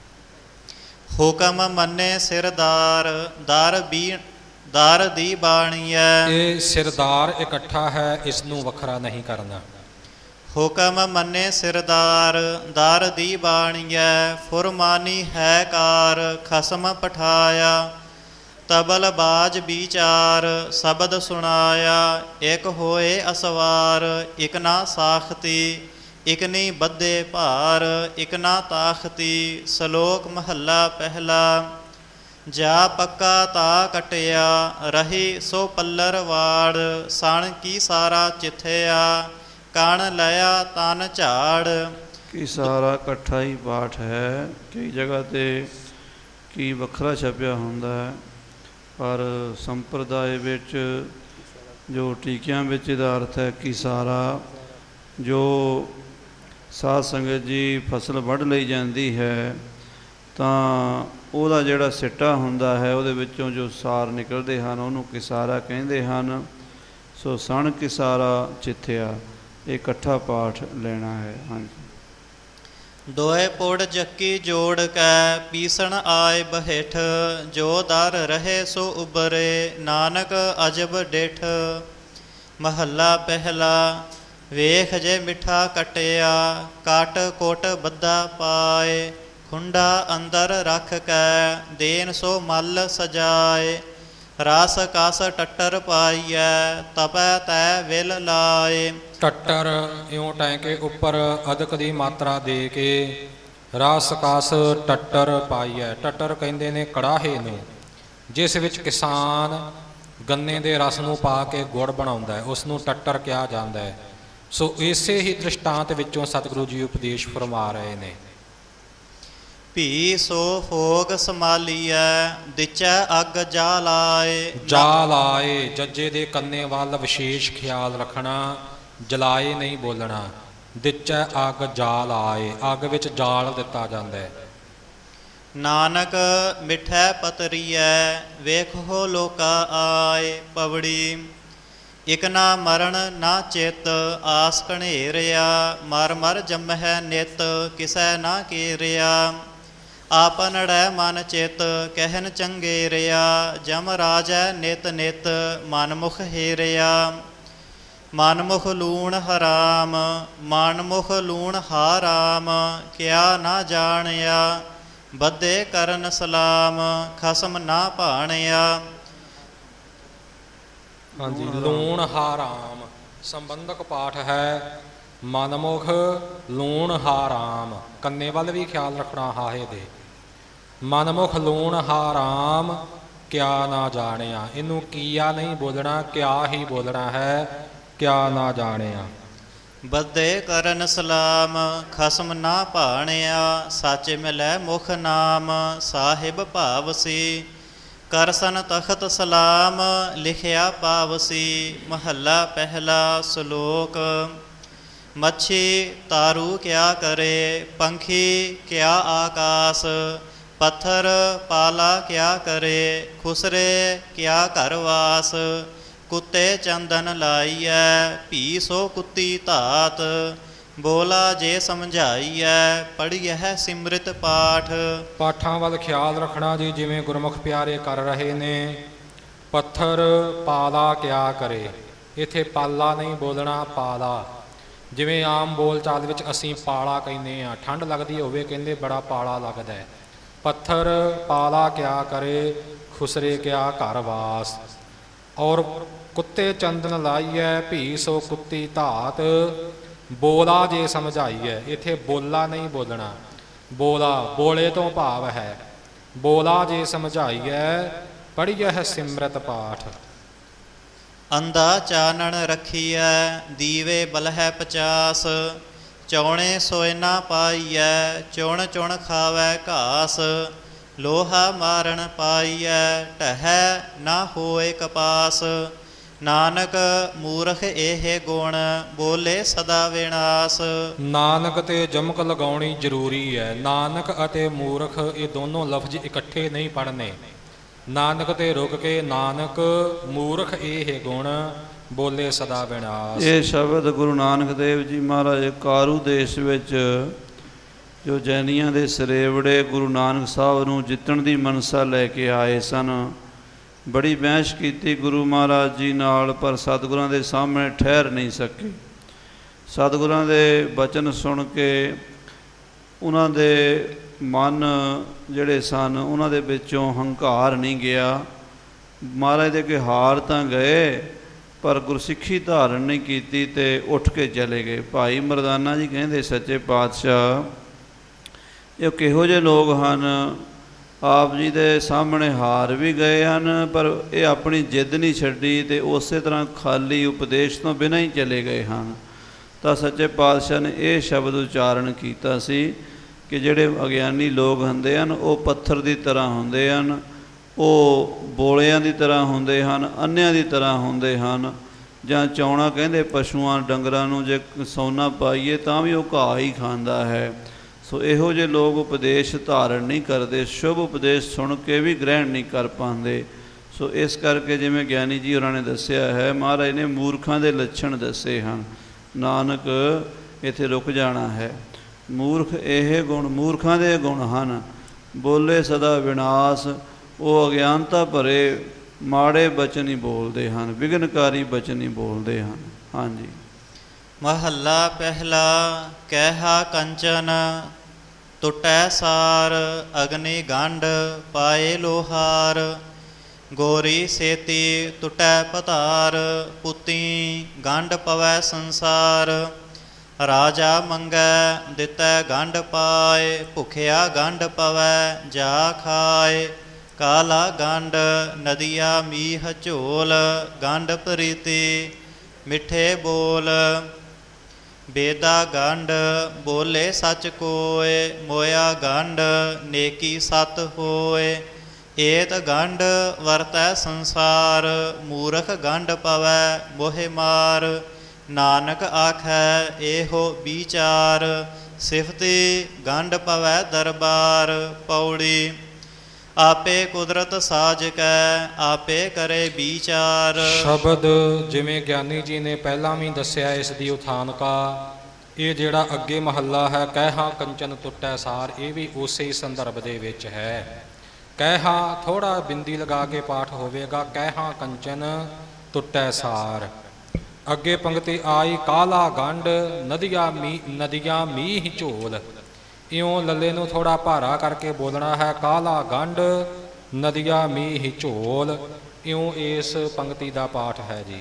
ਹੁਕਮ ਮੰਨੇ ਸਿਰਦਾਰ ਦਰ ਬੀ ਦਰ ਦੀ ਬਾਣੀਐ। ਇਹ ਸਿਰਦਾਰ ਇਕੱਠਾ ਹੈ, ਇਸ ਨੂੰ ਵੱਖਰਾ ਨਹੀਂ ਕਰਨਾ। ਹੁਕਮ ਮੰਨੇ ਸਿਰਦਾਰ ਦਰ ਦੀ ਬਾਣੀਐ। ਫੁਰਮਾਨੀ ਹੈ ਕਾਰ ਖਸਮ ਪਠਾਇਆ। ਤਬਲ ਬਾਜ ਵਿਚਾਰ ਸ਼ਬਦ ਸੁਣਾਇਆ। ਇਕ ਹੋਏ ਅਸਵਾਰ ਇਕ ਨਾ ਸਾਖਤੀ। ਇਕਨੀ ਬੱਧੇ ਭਾਰ ਇਕ ਨਾ ਤਾਖਤੀ। ਸ਼ਲੋਕ ਮਹੱਲਾ ਪਹਿਲਾ। ਜਾ ਪੱਕਾ ਤਾ ਕਟਿਆ ਰਹੀ ਸੋ ਪੱਲਰ ਵਾੜ। ਸਣ ਕੀ ਸਾਰਾ ਚਿੱਥਿਆ ਕਣ ਲਿਆ ਤਨ ਝਾੜ। ਕੀ ਸਾਰਾ ਇਕੱਠਾ ਹੀ ਪਾਠ ਹੈ। ਕਈ ਜਗ੍ਹਾ 'ਤੇ ਕੀ ਵੱਖਰਾ ਛਪਿਆ ਹੁੰਦਾ ਹੈ, ਪਰ ਸੰਪਰਦਾਇ ਵਿੱਚ ਜੋ ਟੀਕਿਆਂ ਵਿੱਚ ਇਹਦਾ ਅਰਥ ਹੈ ਕਿ ਸਾਰਾ ਜੋ ਸਾਧ ਸੰਗਤ ਜੀ ਫਸਲ ਵੱਢ ਲਈ ਜਾਂਦੀ ਹੈ ਤਾਂ ਉਹਦਾ ਜਿਹੜਾ ਸਿੱਟਾ ਹੁੰਦਾ ਹੈ ਉਹਦੇ ਵਿੱਚੋਂ ਜੋ ਸਾਰ ਨਿਕਲਦੇ ਹਨ ਉਹਨੂੰ ਕਿਸਾਰਾ ਕਹਿੰਦੇ ਹਨ। ਸੋ ਸਣ ਕਿਸਾਰਾ ਚਿੱਥਿਆ, ਇਹ ਇਕੱਠਾ ਪਾਠ ਲੈਣਾ ਹੈ। ਹਾਂਜੀ। ਦੋਏ ਪੁੜ ਜੱਕੀ ਜੋੜ ਕੈ ਪੀਸਣ ਆਏ ਬਹਿਠ। ਜੋ ਦਰ ਰਹੇ ਸੋ ਉਬਰੇ ਨਾਨਕ ਅਜਬ ਡਿਠ। ਮਹੱਲਾ ਪਹਿਲਾ। ਵੇਖ ਜੇ ਮਿੱਠਾ ਕਟਿਆ ਕਟ ਕੋਟ ਬੱਧਾ ਪਾਏ। ਖੁੰਡਾ ਅੰਦਰ ਰੱਖ ਕੈ ਦੇਨ ਸੋ ਮਲ ਸਜਾਏ। ਰਸ ਕਸ ਟੱਟਰ ਪਾਈਐ ਤਪੈ ਤੈ ਵਿਲ ਲਾਏ। ਟੱਟਰ ਇਉਂ ਟੈਂ ਕੇ ਉੱਪਰ ਅਦਕ ਦੀ ਮਾਤਰਾ ਦੇ ਕੇ ਰਸ ਕਸ ਟੱਟਰ ਪਾਈਐ। ਟੱਟਰ ਕਹਿੰਦੇ ਨੇ ਕੜਾਹੇ ਨੂੰ, ਜਿਸ ਵਿੱਚ ਕਿਸਾਨ ਗੰਨੇ ਦੇ ਰਸ ਨੂੰ ਪਾ ਕੇ ਗੁੜ ਬਣਾਉਂਦਾ ਹੈ, ਉਸ ਨੂੰ ਟੱਟਰ ਕਿਹਾ ਜਾਂਦਾ ਹੈ। ਸੋ ਇਸੇ ਹੀ ਦ੍ਰਿਸ਼ਟਾਂਤ ਵਿੱਚੋਂ ਸਤਿਗੁਰੂ ਜੀ ਉਪਦੇਸ਼ ਫਰਮਾ ਰਹੇ ਨੇ। ਭੀ ਸੋ ਫੋਗ ਸੰਭਾਲੀਐ ਦਿਚੈ ਅੱਗ ਜਾ ਲਾਏ। ਜਾ ਲਾਏ, ਜੱਜੇ ਦੇ ਕੰਨੇ ਵੱਲ ਵਿਸ਼ੇਸ਼ ਖਿਆਲ ਰੱਖਣਾ, ਜਲਾਏ ਨਹੀਂ ਬੋਲਣਾ। ਦਿਚੈ ਅੱਗ ਜਾ ਲਾਏ, ਅੱਗ ਵਿੱਚ ਜਾਲ ਦਿੱਤਾ ਜਾਂਦਾ ਹੈ। ਨਾਨਕ ਮਿੱਠੈ ਪਤਰੀਐ ਵੇਖੋ ਲੋਕਾ ਆਏ। ਪਵੜੀ। ਇਕ ਨਾ ਮਰਨ ਨਾ ਚਿੱਤ ਆਸ ਘਨੇਰਿਆ। ਮਰ ਮਰ ਜੰਮਹਿ ਨਿਤ ਕਿਸੈ ਨਾ ਕੇਰਿਆ। ਆਪਨੜੈ ਮਨ ਚਿੱਤ ਕਹਿਨ ਚੰਗੇਰਿਆ। ਜਮ ਰਾਜੈ ਨਿਤ ਨਿਤ ਮਨਮੁਖ ਹੇਰਿਆ। ਮਨਮੁਖ ਲੂਣ ਹਰਾਮ ਮਨਮੁਖ ਲੂਣ ਹਾਰਾਮ। ਕਿਆ ਨਾ ਜਾਣਿਆ ਬੱਧੇ ਕਰਨ ਸਲਾਮ। ਖਸਮ ਨਾ ਭਾਣਿਆ। ਹਾਂਜੀ, ਲੂਣ ਹਾਰਾਮ ਸੰਬੰਧਕ ਪਾਠ ਹੈ। ਮਨਮੁਖ ਲੂਣ ਹਾਰਾਮ, ਕੰਨੇ ਵੱਲ ਵੀ ਖਿਆਲ ਰੱਖਣਾ ਹਾਹੇ ਦੇ। ਮਨਮੁਖ ਲੂਣ ਹਾਰਾਮ ਕਿਆ ਨਾ ਜਾਣਿਆ, ਇਹਨੂੰ ਕੀਆ ਨਹੀਂ ਬੋਲਣਾ, ਕਿਆ ਹੀ ਬੋਲਣਾ ਹੈ। ਕਿਆ ਨਾ ਜਾਣਿਆ। ਬੱਧੇ ਕਰਨ ਸਲਾਮ ਖਸਮ ਨਾ ਭਾਣਿਆ। ਸਾਚੇ ਮਿਲੈ ਮੁਖ ਨਾਮ ਸਾਹਿਬ ਭਾਵਸੀ। ਕਰਸਨ ਤਖਤ ਸਲਾਮ ਲਿਖਿਆ ਪਾਵਸੀ। ਮਹੱਲਾ ਪਹਿਲਾ। ਸ਼ਲੋਕ। ਮੱਛੀ ਤਾਰੂ ਕਿਆ ਕਰੇ ਪੰਖੀ ਕਿਆ ਆਕਾਸ। ਪੱਥਰ ਪਾਲਾ ਕਿਆ ਕਰੇ ਖੁਸਰੇ ਕਿਆ ਘਰ ਵਾਸ। ਕੁੱਤੇ ਚੰਦਨ ਲਾਈਐ ਭੀ ਸੋ ਕੁੱਤੀ ਧਾਤ। ਬੋਲਾ ਜੇ ਸਮਝਾਈਐ ਪੜ੍ਹੀਐ ਸਿਮਰਿਤ ਪਾਠ। ਪਾਠਾਂ ਵੱਲ ਖਿਆਲ ਰੱਖਣਾ ਜੀ, ਜਿਵੇਂ ਗੁਰਮੁਖ ਪਿਆਰੇ ਕਰ ਰਹੇ ਨੇ। ਪੱਥਰ ਪਾਲਾ ਕਿਆ ਕਰੇ, ਇੱਥੇ ਪਾਲਾ ਨਹੀਂ ਬੋਲਣਾ, ਪਾਲਾ। ਜਿਵੇਂ ਆਮ ਬੋਲ ਚਾਲ ਵਿੱਚ ਅਸੀਂ ਪਾਲਾ ਕਹਿੰਦੇ ਹਾਂ, ਠੰਡ ਲੱਗਦੀ ਹੋਵੇ ਕਹਿੰਦੇ ਬੜਾ ਪਾਲਾ ਲੱਗਦਾ ਹੈ। ਪੱਥਰ ਪਾਲਾ ਕਿਆ ਕਰੇ ਖੁਸਰੇ ਕਿਆ ਘਰ ਵਾਸ। ਔਰ ਕੁੱਤੇ ਚੰਦਨ ਲਾਈਐ ਭੀ ਸੋ ਕੁੱਤੀ ਧਾਤ। ਬੋਲਾ ਜੇ ਸਮਝਾਈਐ, ਇੱਥੇ ਬੋਲਾ ਨਹੀਂ ਬੋਲਣਾ, ਬੋਲਾ ਬੋਲੇ ਤੋਂ ਭਾਵ ਹੈ। ਬੋਲਾ ਜੇ ਸਮਝਾਈਐ ਪੜ੍ਹੀਐ ਸਿਮਰਤ ਪਾਠ। ਅੰਧਾ ਚਾਨਣ ਰੱਖੀਐ ਦੀਵੇ ਬਲਹਿ ਪਚਾਸ। ਚੌਣੇ ਸੋਏ ਨਾ ਪਾਈਐ ਚੁਣ ਚੁਣ ਖਾਵੈ ਘਾਸ। ਲੋਹਾ ਮਾਰਨ ਪਾਈਐ ਢਹਿ ਨਾ ਹੋਏ ਕਪਾਸ। ਨਾਨਕ ਮੂਰਖ ਇਹ ਗੁਣ ਬੋਲੇ ਸਦਾ ਵਿਨਾਸ਼। ਨਾਨਕ ਤੇ ਜਮਕ ਲਗਾਉਣੀ ਜ਼ਰੂਰੀ ਹੈ। ਨਾਨਕ ਅਤੇ ਮੂਰਖ ਇਹ ਦੋਨੋਂ ਲਫ਼ਜ਼ ਇਕੱਠੇ ਨਹੀਂ ਪੜ੍ਹਨੇ। ਨਾਨਕ ਤੇ ਰੁਕ ਕੇ ਨਾਨਕ ਮੂਰਖ ਇਹ ਗੁਣ ਬੋਲੇ ਸਦਾ ਵਿਨਾਸ਼। ਇਹ ਸ਼ਬਦ ਗੁਰੂ ਨਾਨਕ ਦੇਵ ਜੀ ਮਹਾਰਾਜ ਕਾਰੂ ਦੇਸ਼ ਵਿੱਚ ਜੋ ਜੈਨੀਆਂ ਦੇ ਸਰੇਵੜੇ ਗੁਰੂ ਨਾਨਕ ਸਾਹਿਬ ਨੂੰ ਜਿੱਤਣ ਦੀ ਮਨਸਾ ਲੈ ਕੇ ਆਏ ਸਨ। ਬੜੀ ਬਹਿਸ ਕੀਤੀ ਗੁਰੂ ਮਹਾਰਾਜ ਜੀ ਨਾਲ, ਪਰ ਸਤਿਗੁਰਾਂ ਦੇ ਸਾਹਮਣੇ ਠਹਿਰ ਨਹੀਂ ਸਕੇ। ਸਤਿਗੁਰਾਂ ਦੇ ਬਚਨ ਸੁਣ ਕੇ ਉਹਨਾਂ ਦੇ ਮਨ ਜਿਹੜੇ ਸਨ ਉਹਨਾਂ ਦੇ ਵਿੱਚੋਂ ਹੰਕਾਰ ਨਹੀਂ ਗਿਆ। ਮਹਾਰਾਜ ਦੇ ਅੱਗੇ ਹਾਰ ਤਾਂ ਗਏ ਪਰ ਗੁਰਸਿੱਖੀ ਧਾਰਨ ਨਹੀਂ ਕੀਤੀ ਤੇ ਉੱਠ ਕੇ ਚਲੇ ਗਏ। ਭਾਈ ਮਰਦਾਨਾ ਜੀ ਕਹਿੰਦੇ ਸੱਚੇ ਪਾਤਸ਼ਾਹ ਇਹ ਕਿਹੋ ਜਿਹੇ ਲੋਕ ਹਨ, ਆਪ ਜੀ ਦੇ ਸਾਹਮਣੇ ਹਾਰ ਵੀ ਗਏ ਹਨ ਪਰ ਇਹ ਆਪਣੀ ਜਿੱਦ ਨਹੀਂ ਛੱਡੀ ਤੇ ਉਸੇ ਤਰ੍ਹਾਂ ਖਾਲੀ ਉਪਦੇਸ਼ ਤੋਂ ਬਿਨਾਂ ਹੀ ਚਲੇ ਗਏ ਹਨ। ਤਾਂ ਸੱਚੇ ਪਾਤਸ਼ਾਹ ਨੇ ਇਹ ਸ਼ਬਦ ਉਚਾਰਨ ਕੀਤਾ ਸੀ ਕਿ ਜਿਹੜੇ ਅਗਿਆਨੀ ਲੋਕ ਹੁੰਦੇ ਹਨ ਉਹ ਪੱਥਰ ਦੀ ਤਰ੍ਹਾਂ ਹੁੰਦੇ ਹਨ, ਉਹ ਬੋਲਿਆਂ ਦੀ ਤਰ੍ਹਾਂ ਹੁੰਦੇ ਹਨ, ਅੰਨਿਆਂ ਦੀ ਤਰ੍ਹਾਂ ਹੁੰਦੇ ਹਨ। ਜਾਂ ਚੌਣਾ ਕਹਿੰਦੇ ਪਸ਼ੂਆਂ ਡੰਗਰਾਂ ਨੂੰ ਜੇ ਸੌਨਾ ਪਾਈਏ ਤਾਂ ਵੀ ਉਹ ਘਾਹ ਹੀ ਖਾਂਦਾ ਹੈ। ਸੋ ਇਹੋ ਜਿਹੇ ਲੋਕ ਉਪਦੇਸ਼ ਧਾਰਨ ਨਹੀਂ ਕਰਦੇ, ਸ਼ੁਭ ਉਪਦੇਸ਼ ਸੁਣ ਕੇ ਵੀ ਗ੍ਰਹਿਣ ਨਹੀਂ ਕਰ ਪਾਉਂਦੇ। ਸੋ ਇਸ ਕਰਕੇ ਜਿਵੇਂ ਗਿਆਨੀ ਜੀ ਹੋਰਾਂ ਨੇ ਦੱਸਿਆ ਹੈ, ਮਹਾਰਾਜ ਨੇ ਮੂਰਖਾਂ ਦੇ ਲੱਛਣ ਦੱਸੇ ਹਨ। ਨਾਨਕ ਇੱਥੇ ਰੁਕ ਜਾਣਾ ਹੈ। ਮੂਰਖ ਇਹ ਗੁਣ ਮੂਰਖਾਂ ਦੇ ਗੁਣ ਹਨ, ਬੋਲੇ ਸਦਾ ਵਿਨਾਸ਼। ਉਹ ਅਗਿਆਨਤਾ ਭਰੇ ਮਾੜੇ ਬਚਨ ਹੀ ਬੋਲਦੇ ਹਨ, ਵਿਘਨਕਾਰੀ ਬਚਨ ਹੀ ਬੋਲਦੇ ਹਨ। ਹਾਂਜੀ। ਮਹੱਲਾ ਪਹਿਲਾ। ਕਹਿਹਾ ਕੰਚਨ ਟੁੱਟੈ ਸਾਰ, ਅਗਨੀ ਗੰਢ ਪਾਏ ਲੋਹਾਰ। ਗੋਰੀ ਸੇਤੀ ਟੁੱਟੈ ਪਤਾਰ, ਪੁੱਤੀ ਗੰਢ ਪਵੈ ਸੰਸਾਰ। ਰਾਜਾ ਮੰਗੈ ਦਿੱਤੈ ਗੰਢ ਪਾਏ, ਭੁਖਿਆ ਗੰਢ ਪਵੈ ਜਾ ਖਾਏ। ਕਾਲਾ ਗੰਢ ਨਦੀਆ ਮੀਹ ਝੋਲ, ਗੰਢ ਪ੍ਰੀਤੀ ਮਿੱਠੇ ਬੋਲ। ਬੇਦਾ ਗੰਢ ਬੋਲੇ ਸੱਚ ਕੋਏ, ਮੋਇਆ ਗੰਢ ਨੇਕੀ ਸਤ ਹੋਏ। ਏਤ ਗੰਢ ਵਰਤੈ ਸੰਸਾਰ, ਮੂਰਖ ਗੰਢ ਪਵੈ ਮੋਹਿ ਮਾਰ। ਨਾਨਕ ਆਖੈ ਇਹੋ ਵਿਚਾਰ, ਸਿਫਤੀ ਗੰਢ ਪਵੈ ਦਰਬਾਰ। ਪੌੜੀ। ਆਪੇ ਕੁਦਰਤ ਸਾਜ ਕੈ, ਆਪੇ ਕਰੇ ਵਿਚਾਰ। ਸ਼ਬਦ ਜਿਵੇਂ ਗਿਆਨੀ ਜੀ ਨੇ ਪਹਿਲਾਂ ਵੀ ਦੱਸਿਆ ਇਸ ਦੀ ਉਥਾਨਕਾ, ਇਹ ਜਿਹੜਾ ਅੱਗੇ ਮਹੱਲਾ ਹੈ ਕਹਿਹਾ ਕੰਚਨ ਟੁੱਟੈ ਸਾਰ, ਇਹ ਵੀ ਉਸੇ ਹੀ ਸੰਦਰਭ ਦੇ ਵਿੱਚ ਹੈ। ਕਹਿਹਾ ਥੋੜਾ ਬਿੰਦੀ ਲਗਾ ਕੇ ਪਾਠ ਹੋਵੇਗਾ, ਕਹਿਹਾ ਕੰਚਨ ਟੁੱਟੈ ਸਾਰ। ਅੱਗੇ ਪੰਕਤੀ ਆਈ ਕਾਲਾ ਗੰਢ ਨਦੀਆਂ ਮੀ ਨਦੀਆਂ ਮੀਂਹ ਝੋਲ। ਇਉਂ ਲੱਲੇ ਨੂੰ ਥੋੜਾ ਭਾਰਾ ਕਰਕੇ ਬੋਲਣਾ ਹੈ, ਕਾਲਾ ਗੰਢ ਨਦੀਆਂ ਮੀਂਹ ਝੋਲ। ਇਉਂ ਇਸ ਪੰਕਤੀ ਦਾ ਪਾਠ ਹੈ ਜੀ।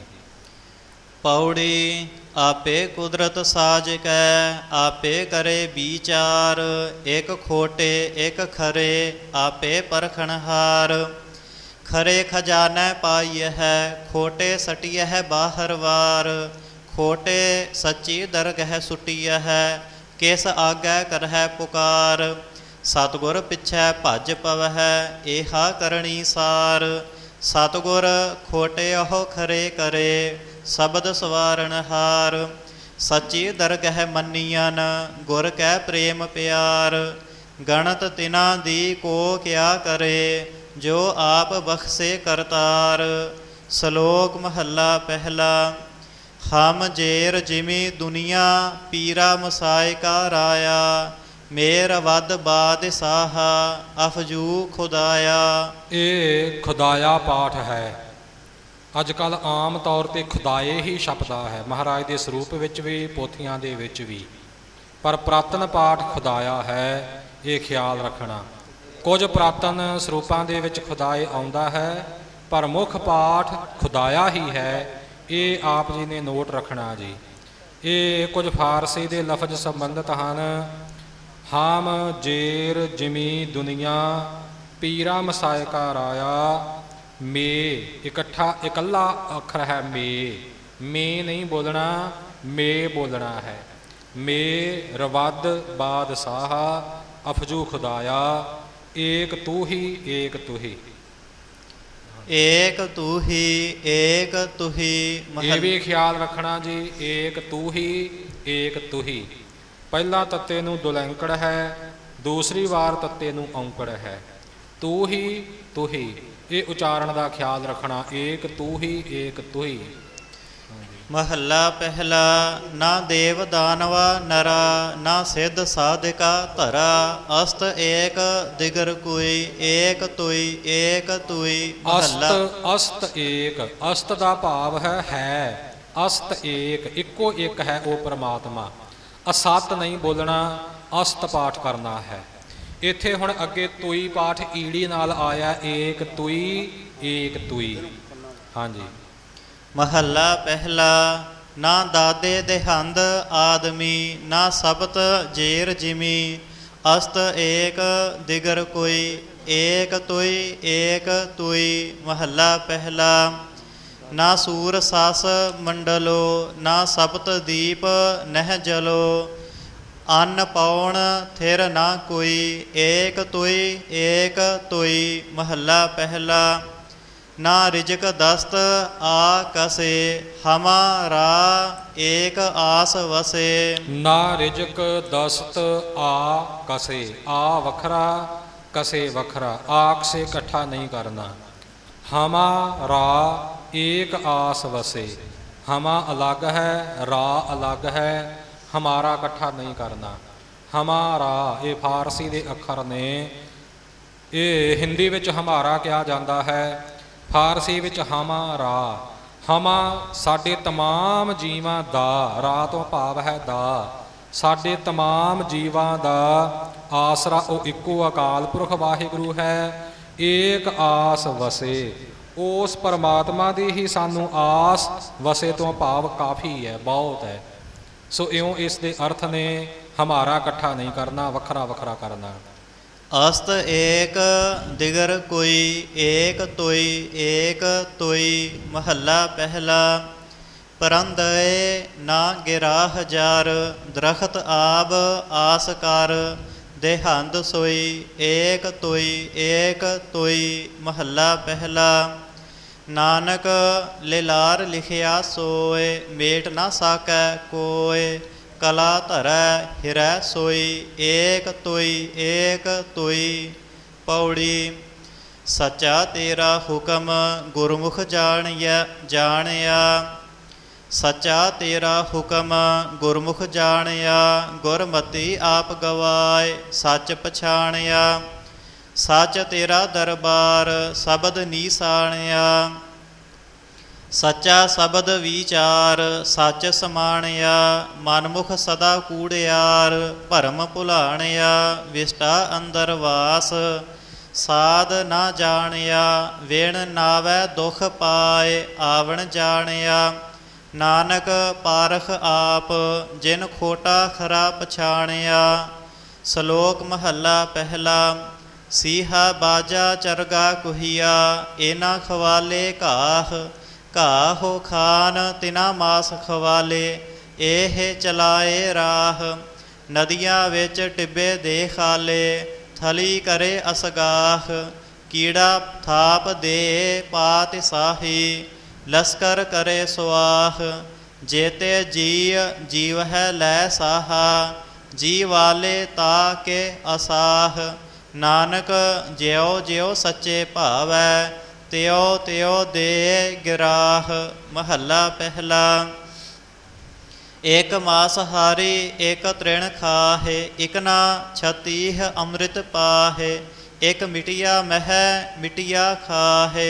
ਪੌੜੀ। ਆਪੇ ਕੁਦਰਤ ਸਾਜ ਕੈ, ਆਪੇ ਕਰੇ ਵਿਚਾਰ। ਇੱਕ ਖੋਟੇ ਇੱਕ ਖਰੇ, ਆਪੇ ਪਰਖਣਹਾਰ। ਖਰੇ ਖਜ਼ਾਨਾ ਪਾਈਐ ਹੈ, ਖੋਟੇ ਸਟੀਐ ਹੈ ਬਾਹਰ ਵਾਰ। ਖੋਟੇ ਸੱਚੀ ਦਰਗਹਿ ਸੁਟੀਐ ਹੈ, ਕਿਸ ਆਗੈ ਕਰਹਿ ਪੁਕਾਰ। ਸਤਿਗੁਰ ਪਿੱਛੇ ਭੱਜ ਪਵਹਿ, ਏਹਾ ਕਰਨੀ ਸਾਰ। ਸਤਿਗੁਰ ਖੋਟੇ ਉਹ ਖਰੇ ਕਰੇ, ਸ਼ਬਦ ਸਵਾਰਨਹਾਰ। ਸੱਚੀ ਦਰਗਹਿ ਮੰਨੀਅਨ, ਗੁਰ ਕੈ ਪ੍ਰੇਮ ਪਿਆਰ। ਗਣਤ ਤਿਨਾਂ ਦੀ ਕੋ ਕਿਆ ਕਰੇ, ਜੋ ਆਪ ਬਖਸ਼ੇ ਕਰਤਾਰ। ਸ਼ਲੋਕ ਮਹੱਲਾ ਪਹਿਲਾ। ਹਮ ਜੇਰ ਜਿਮੀ ਦੁਨੀਆ, ਪੀਰਾ ਮਸਾਇ ਕਾ ਰਾਇਆ। ਮੇਰ ਵਦ ਬਾਦ ਸਾਹਾ, ਅਫਜੂ ਖੁਦਾਇਆ। ਇਹ ਖੁਦਾਇਆ ਪਾਠ ਹੈ। ਅੱਜ ਕੱਲ੍ਹ ਆਮ ਤੌਰ 'ਤੇ ਖੁਦਾਏ ਹੀ ਛਪਦਾ ਹੈ, ਮਹਾਰਾਜ ਦੇ ਸਰੂਪ ਵਿੱਚ ਵੀ ਪੋਥੀਆਂ ਦੇ ਵਿੱਚ ਵੀ, ਪਰ ਪੁਰਾਤਨ ਪਾਠ ਖੁਦਾਇਆ ਹੈ, ਇਹ ਖਿਆਲ ਰੱਖਣਾ। ਕੁਝ ਪੁਰਾਤਨ ਸਰੂਪਾਂ ਦੇ ਵਿੱਚ ਖੁਦਾਏ ਆਉਂਦਾ ਹੈ, ਪਰ ਮੁੱਖ ਪਾਠ ਖੁਦਾਇਆ ਹੀ ਹੈ, ਇਹ ਆਪ ਜੀ ਨੇ ਨੋਟ ਰੱਖਣਾ ਜੀ। ਇਹ ਕੁਝ ਫਾਰਸੀ ਦੇ ਲਫ਼ਜ਼ ਸੰਬੰਧਿਤ ਹਨ। ਹਮ ਜੇਰ ਜਿਮੀ ਦੁਨੀਆ, ਪੀਰਾ ਮਸਾਇ ਕਾ ਰਾਇਆ। ਮੇ ਇਕੱਠਾ ਇਕੱਲਾ ਅੱਖਰ ਹੈ ਮੇ, ਮੇ ਨਹੀਂ ਬੋਲਣਾ, ਮੇ ਬੋਲਣਾ ਹੈ। ਮੇ ਰਵਦ ਬਾਦ ਸਾਹਾ, ਅਫਜੂ ਖੁਦਾਇਆ। ਏਕ ਤੂ ਹੀ ਏਕ ਤੂ ਹੀ। ਏਕ ਤੂ ਹੀ ਏਕ ਤੁਹੀ ਇਹ ਮਹੱਲਾ ਵੀ ਖਿਆਲ ਰੱਖਣਾ ਜੀ, ਏਕ ਤੂ ਹੀ ਏਕ ਤੁਹੀ। ਪਹਿਲਾ ਤੱਤੇ ਨੂੰ ਦੁਲੈਂਕੜ ਹੈ, ਦੂਸਰੀ ਵਾਰ ਤੱਤੇ ਨੂੰ ਔਂਕੜ ਹੈ। ਤੂ ਹੀ ਤੁਹੀ, ਇਹ ਉਚਾਰਨ ਦਾ ਖਿਆਲ ਰੱਖਣਾ, ਏਕ ਤੂ ਹੀ ਏਕ ਤੁਹੀ। ਮਹੱਲਾ ਪਹਿਲਾ। ਨਾ ਦੇਵ ਦਾਨਵਾ ਨਰਾ, ਨਾ ਸਿੱਧ ਸਾਧਿਕਾ ਧਰਾ। ਅਸਤ ਏਕ ਦਿਗਰ ਕੋਈ, ਏਕ ਤੁਈ ਏਕ ਤੁਈ ਮਹੱਲਾ। ਅਸਤ ਅਸਤ ਏਕ, ਅਸਤ ਦਾ ਭਾਵ ਹੈ ਹੈ, ਅਸਤ ਏਕ, ਇੱਕੋ ਇੱਕ ਹੈ ਉਹ ਪਰਮਾਤਮਾ। ਅਸਤ ਨਹੀਂ ਬੋਲਣਾ, ਅਸਤ ਪਾਠ ਕਰਨਾ ਹੈ। ਇੱਥੇ ਹੁਣ ਅੱਗੇ ਤੁਈ ਪਾਠ ਈੜੀ ਨਾਲ ਆਇਆ, ਏਕ ਤੁਈ ਏਕ ਤੁਈ। ਹਾਂਜੀ। ਮਹੱਲਾ ਪਹਿਲਾ। ਨਾ ਦਾਦੇ ਦੇਹੰਦ ਆਦਮੀ, ਨਾ ਸਬਤ ਜੇਰ ਜਿਮੀ। ਅਸਤ ਏਕ ਦਿਗਰ ਕੋਈ, ਏਕ ਤੁਈ ਏਕ ਤੁਈ ਮਹੱਲਾ ਪਹਿਲਾ। ਨਾ ਸੂਰ ਸਸ ਮੰਡਲੋ, ਨਾ ਸਪਤ ਦੀਪ ਨਹਿ ਜਲੋ। ਅੰਨ ਪਾਉਣ ਥਿਰ ਨਾ ਕੋਈ, ਏਕ ਤੁਈ ਏਕ ਤੁਈ ਮਹੱਲਾ ਪਹਿਲਾ। ਨਾ ਰਿਜਕ ਦਸਤ ਆ ਕਸੇ, ਹਮਾਰਾ ਏਕ ਆਸ ਵਸੇ। ਨਾ ਰਿਜਕ ਦਸਤ ਆ ਕਸੇ, ਆ ਵੱਖਰਾ ਕਸੇ ਵੱਖਰਾ, ਆਕ ਸੇ ਇਕੱਠਾ ਨਹੀਂ ਕਰਨਾ। ਹਮਾਰਾ ਏਕ ਆਸ ਵਸੇ, ਹਮਾ ਅਲੱਗ ਹੈ, ਰਾ ਅਲੱਗ ਹੈ, ਹਮਾਰਾ ਇਕੱਠਾ ਨਹੀਂ ਕਰਨਾ। ਹਮਾਰਾ ਇਹ ਫਾਰਸੀ ਦੇ ਅੱਖਰ ਨੇ, ਇਹ ਹਿੰਦੀ ਵਿੱਚ ਹਮਾਰਾ ਕਿਹਾ ਜਾਂਦਾ ਹੈ, ਫਾਰਸੀ ਵਿੱਚ ਹਮਾਰਾ। ਹਮਾ ਸਾਡੇ ਤਮਾਮ ਜੀਵਾਂ ਦਾ, ਰਾ ਤੋਂ ਭਾਵ ਹੈ ਦਾ, ਸਾਡੇ ਤਮਾਮ ਜੀਵਾਂ ਦਾ ਆਸਰਾ ਉਹ ਇੱਕੋ ਅਕਾਲ ਪੁਰਖ ਵਾਹਿਗੁਰੂ ਹੈ। ਏਕ ਆਸ ਵਸੇ, ਉਸ ਪਰਮਾਤਮਾ ਦੀ ਹੀ ਸਾਨੂੰ ਆਸ, ਵਸੇ ਤੋਂ ਭਾਵ ਕਾਫੀ ਹੈ, ਬਹੁਤ ਹੈ। ਸੋ ਇਉਂ ਇਸ ਦੇ ਅਰਥ ਨੇ, ਹਮਾਰਾ ਇਕੱਠਾ ਨਹੀਂ ਕਰਨਾ, ਵੱਖਰਾ ਵੱਖਰਾ ਕਰਨਾ। ਅਸਤ ਏਕ ਦਿਗਰ ਕੋਈ, ਏਕ ਤੁਈ ਏਕ ਤੁਈ ਮਹੱਲਾ ਪਹਿਲਾ। ਪਰੰਦਏ ਨਾ ਗਿਰਾ ਹਜ਼ਾਰ, ਦਰਖਤ ਆਬ ਆਸ ਕਰ। ਦੇਹੰਦ ਸੋਈ, ਏਕ ਤੁਈ ਏਕ ਤੁਈ ਮਹੱਲਾ ਪਹਿਲਾ। ਨਾਨਕ ਲਿਲਾਰ ਲਿਖਿਆ ਸੋਏ, ਮੇਟ ਨਾ ਸਾਕੈ ਕੋਏ। ਕਲਾ ਧਰੈ ਹਿਰੈ ਸੋਈ, ਏਕ ਤੁਈ ਏਕ ਤੁਈ ਪੌੜੀ। ਸੱਚਾ ਤੇਰਾ ਹੁਕਮ ਗੁਰਮੁਖ ਜਾਣਿਆ ਜਾਣਿਆ। ਸੱਚਾ ਤੇਰਾ ਹੁਕਮ ਗੁਰਮੁਖ ਜਾਣਿਆ। ਗੁਰਮਤੀ ਆਪ ਗਵਾਏ, ਸੱਚ ਪਛਾਣਿਆ। ਸੱਚ ਤੇਰਾ ਦਰਬਾਰ ਸ਼ਬਦ ਨੀਸਾਣਿਆ। ਸੱਚਾ ਸ਼ਬਦ ਵਿਚਾਰ ਸੱਚ ਸਮਾਣਿਆ। ਮਨਮੁਖ ਸਦਾ ਕੂੜਿਆਰ ਭਰਮ ਭੁਲਾਣਿਆ। ਵਿਸ਼ਟਾ ਅੰਦਰ ਵਾਸ ਸਾਧ ਨਾ ਜਾਣਿਆ। ਵਿਣ ਨਾਵੈ ਦੁਖ ਪਾਏ ਆਵਣ ਜਾਣਿਆ। ਨਾਨਕ ਪਾਰਖ ਆਪ ਜਿਨ ਖੋਟਾ ਖਰਾ ਪਛਾਣਿਆ। ਸ਼ਲੋਕ ਮਹੱਲਾ ਪਹਿਲਾ। ਸੀਹਾ ਬਾਜਾ ਚਰਗਾ ਕੁਹੀਆ, ਇਹਨਾਂ ਖਵਾਲੇ ਘਾਹ। ਘਾਹੋ ਖਾਨ ਤਿਨਾ ਮਾਸ ਖਵਾਲੇ, ਇਹ ਚਲਾਏ ਰਾਹ। ਨਦੀਆਂ ਵਿੱਚ ਟਿੱਬੇ ਦੇ ਖਾਲੇ, ਥਲੀ ਕਰੇ ਅਸਗਾਹ। ਕੀੜਾ ਥਾਪ ਦੇ ਪਾਤ ਸਾਹੀ, ਲਸਕਰ ਕਰੇ ਸੁਆਹ। ਜੇਤੇ ਜੀ ਜੀਵ ਹੈ ਲੈ ਸਾਹਾ, ਜੀ ਵਾਲੇ ਤਾ ਕੇ ਅਸਾਹ। ਨਾਨਕ ਜਿਉ ਜਿਉ ਸੱਚੇ ਭਾਵੈ, ਤਿਉ ਤਿਉ ਦੇ ਗਿਰਾਹ। ਮਹੱਲਾ ਪਹਿਲਾ। ਏਕ ਮਾਸ ਹਾਰੀ ਏਕ ਤ੍ਰਿਣ ਖਾਹੇ, ਇਕ ਨਾ ਛਤੀਹ ਅੰਮ੍ਰਿਤ ਪਾਹੇ। ਇਕ ਮਿਟਿਆ ਮਹਿ ਮਿਟਿਆ ਖਾਹੇ,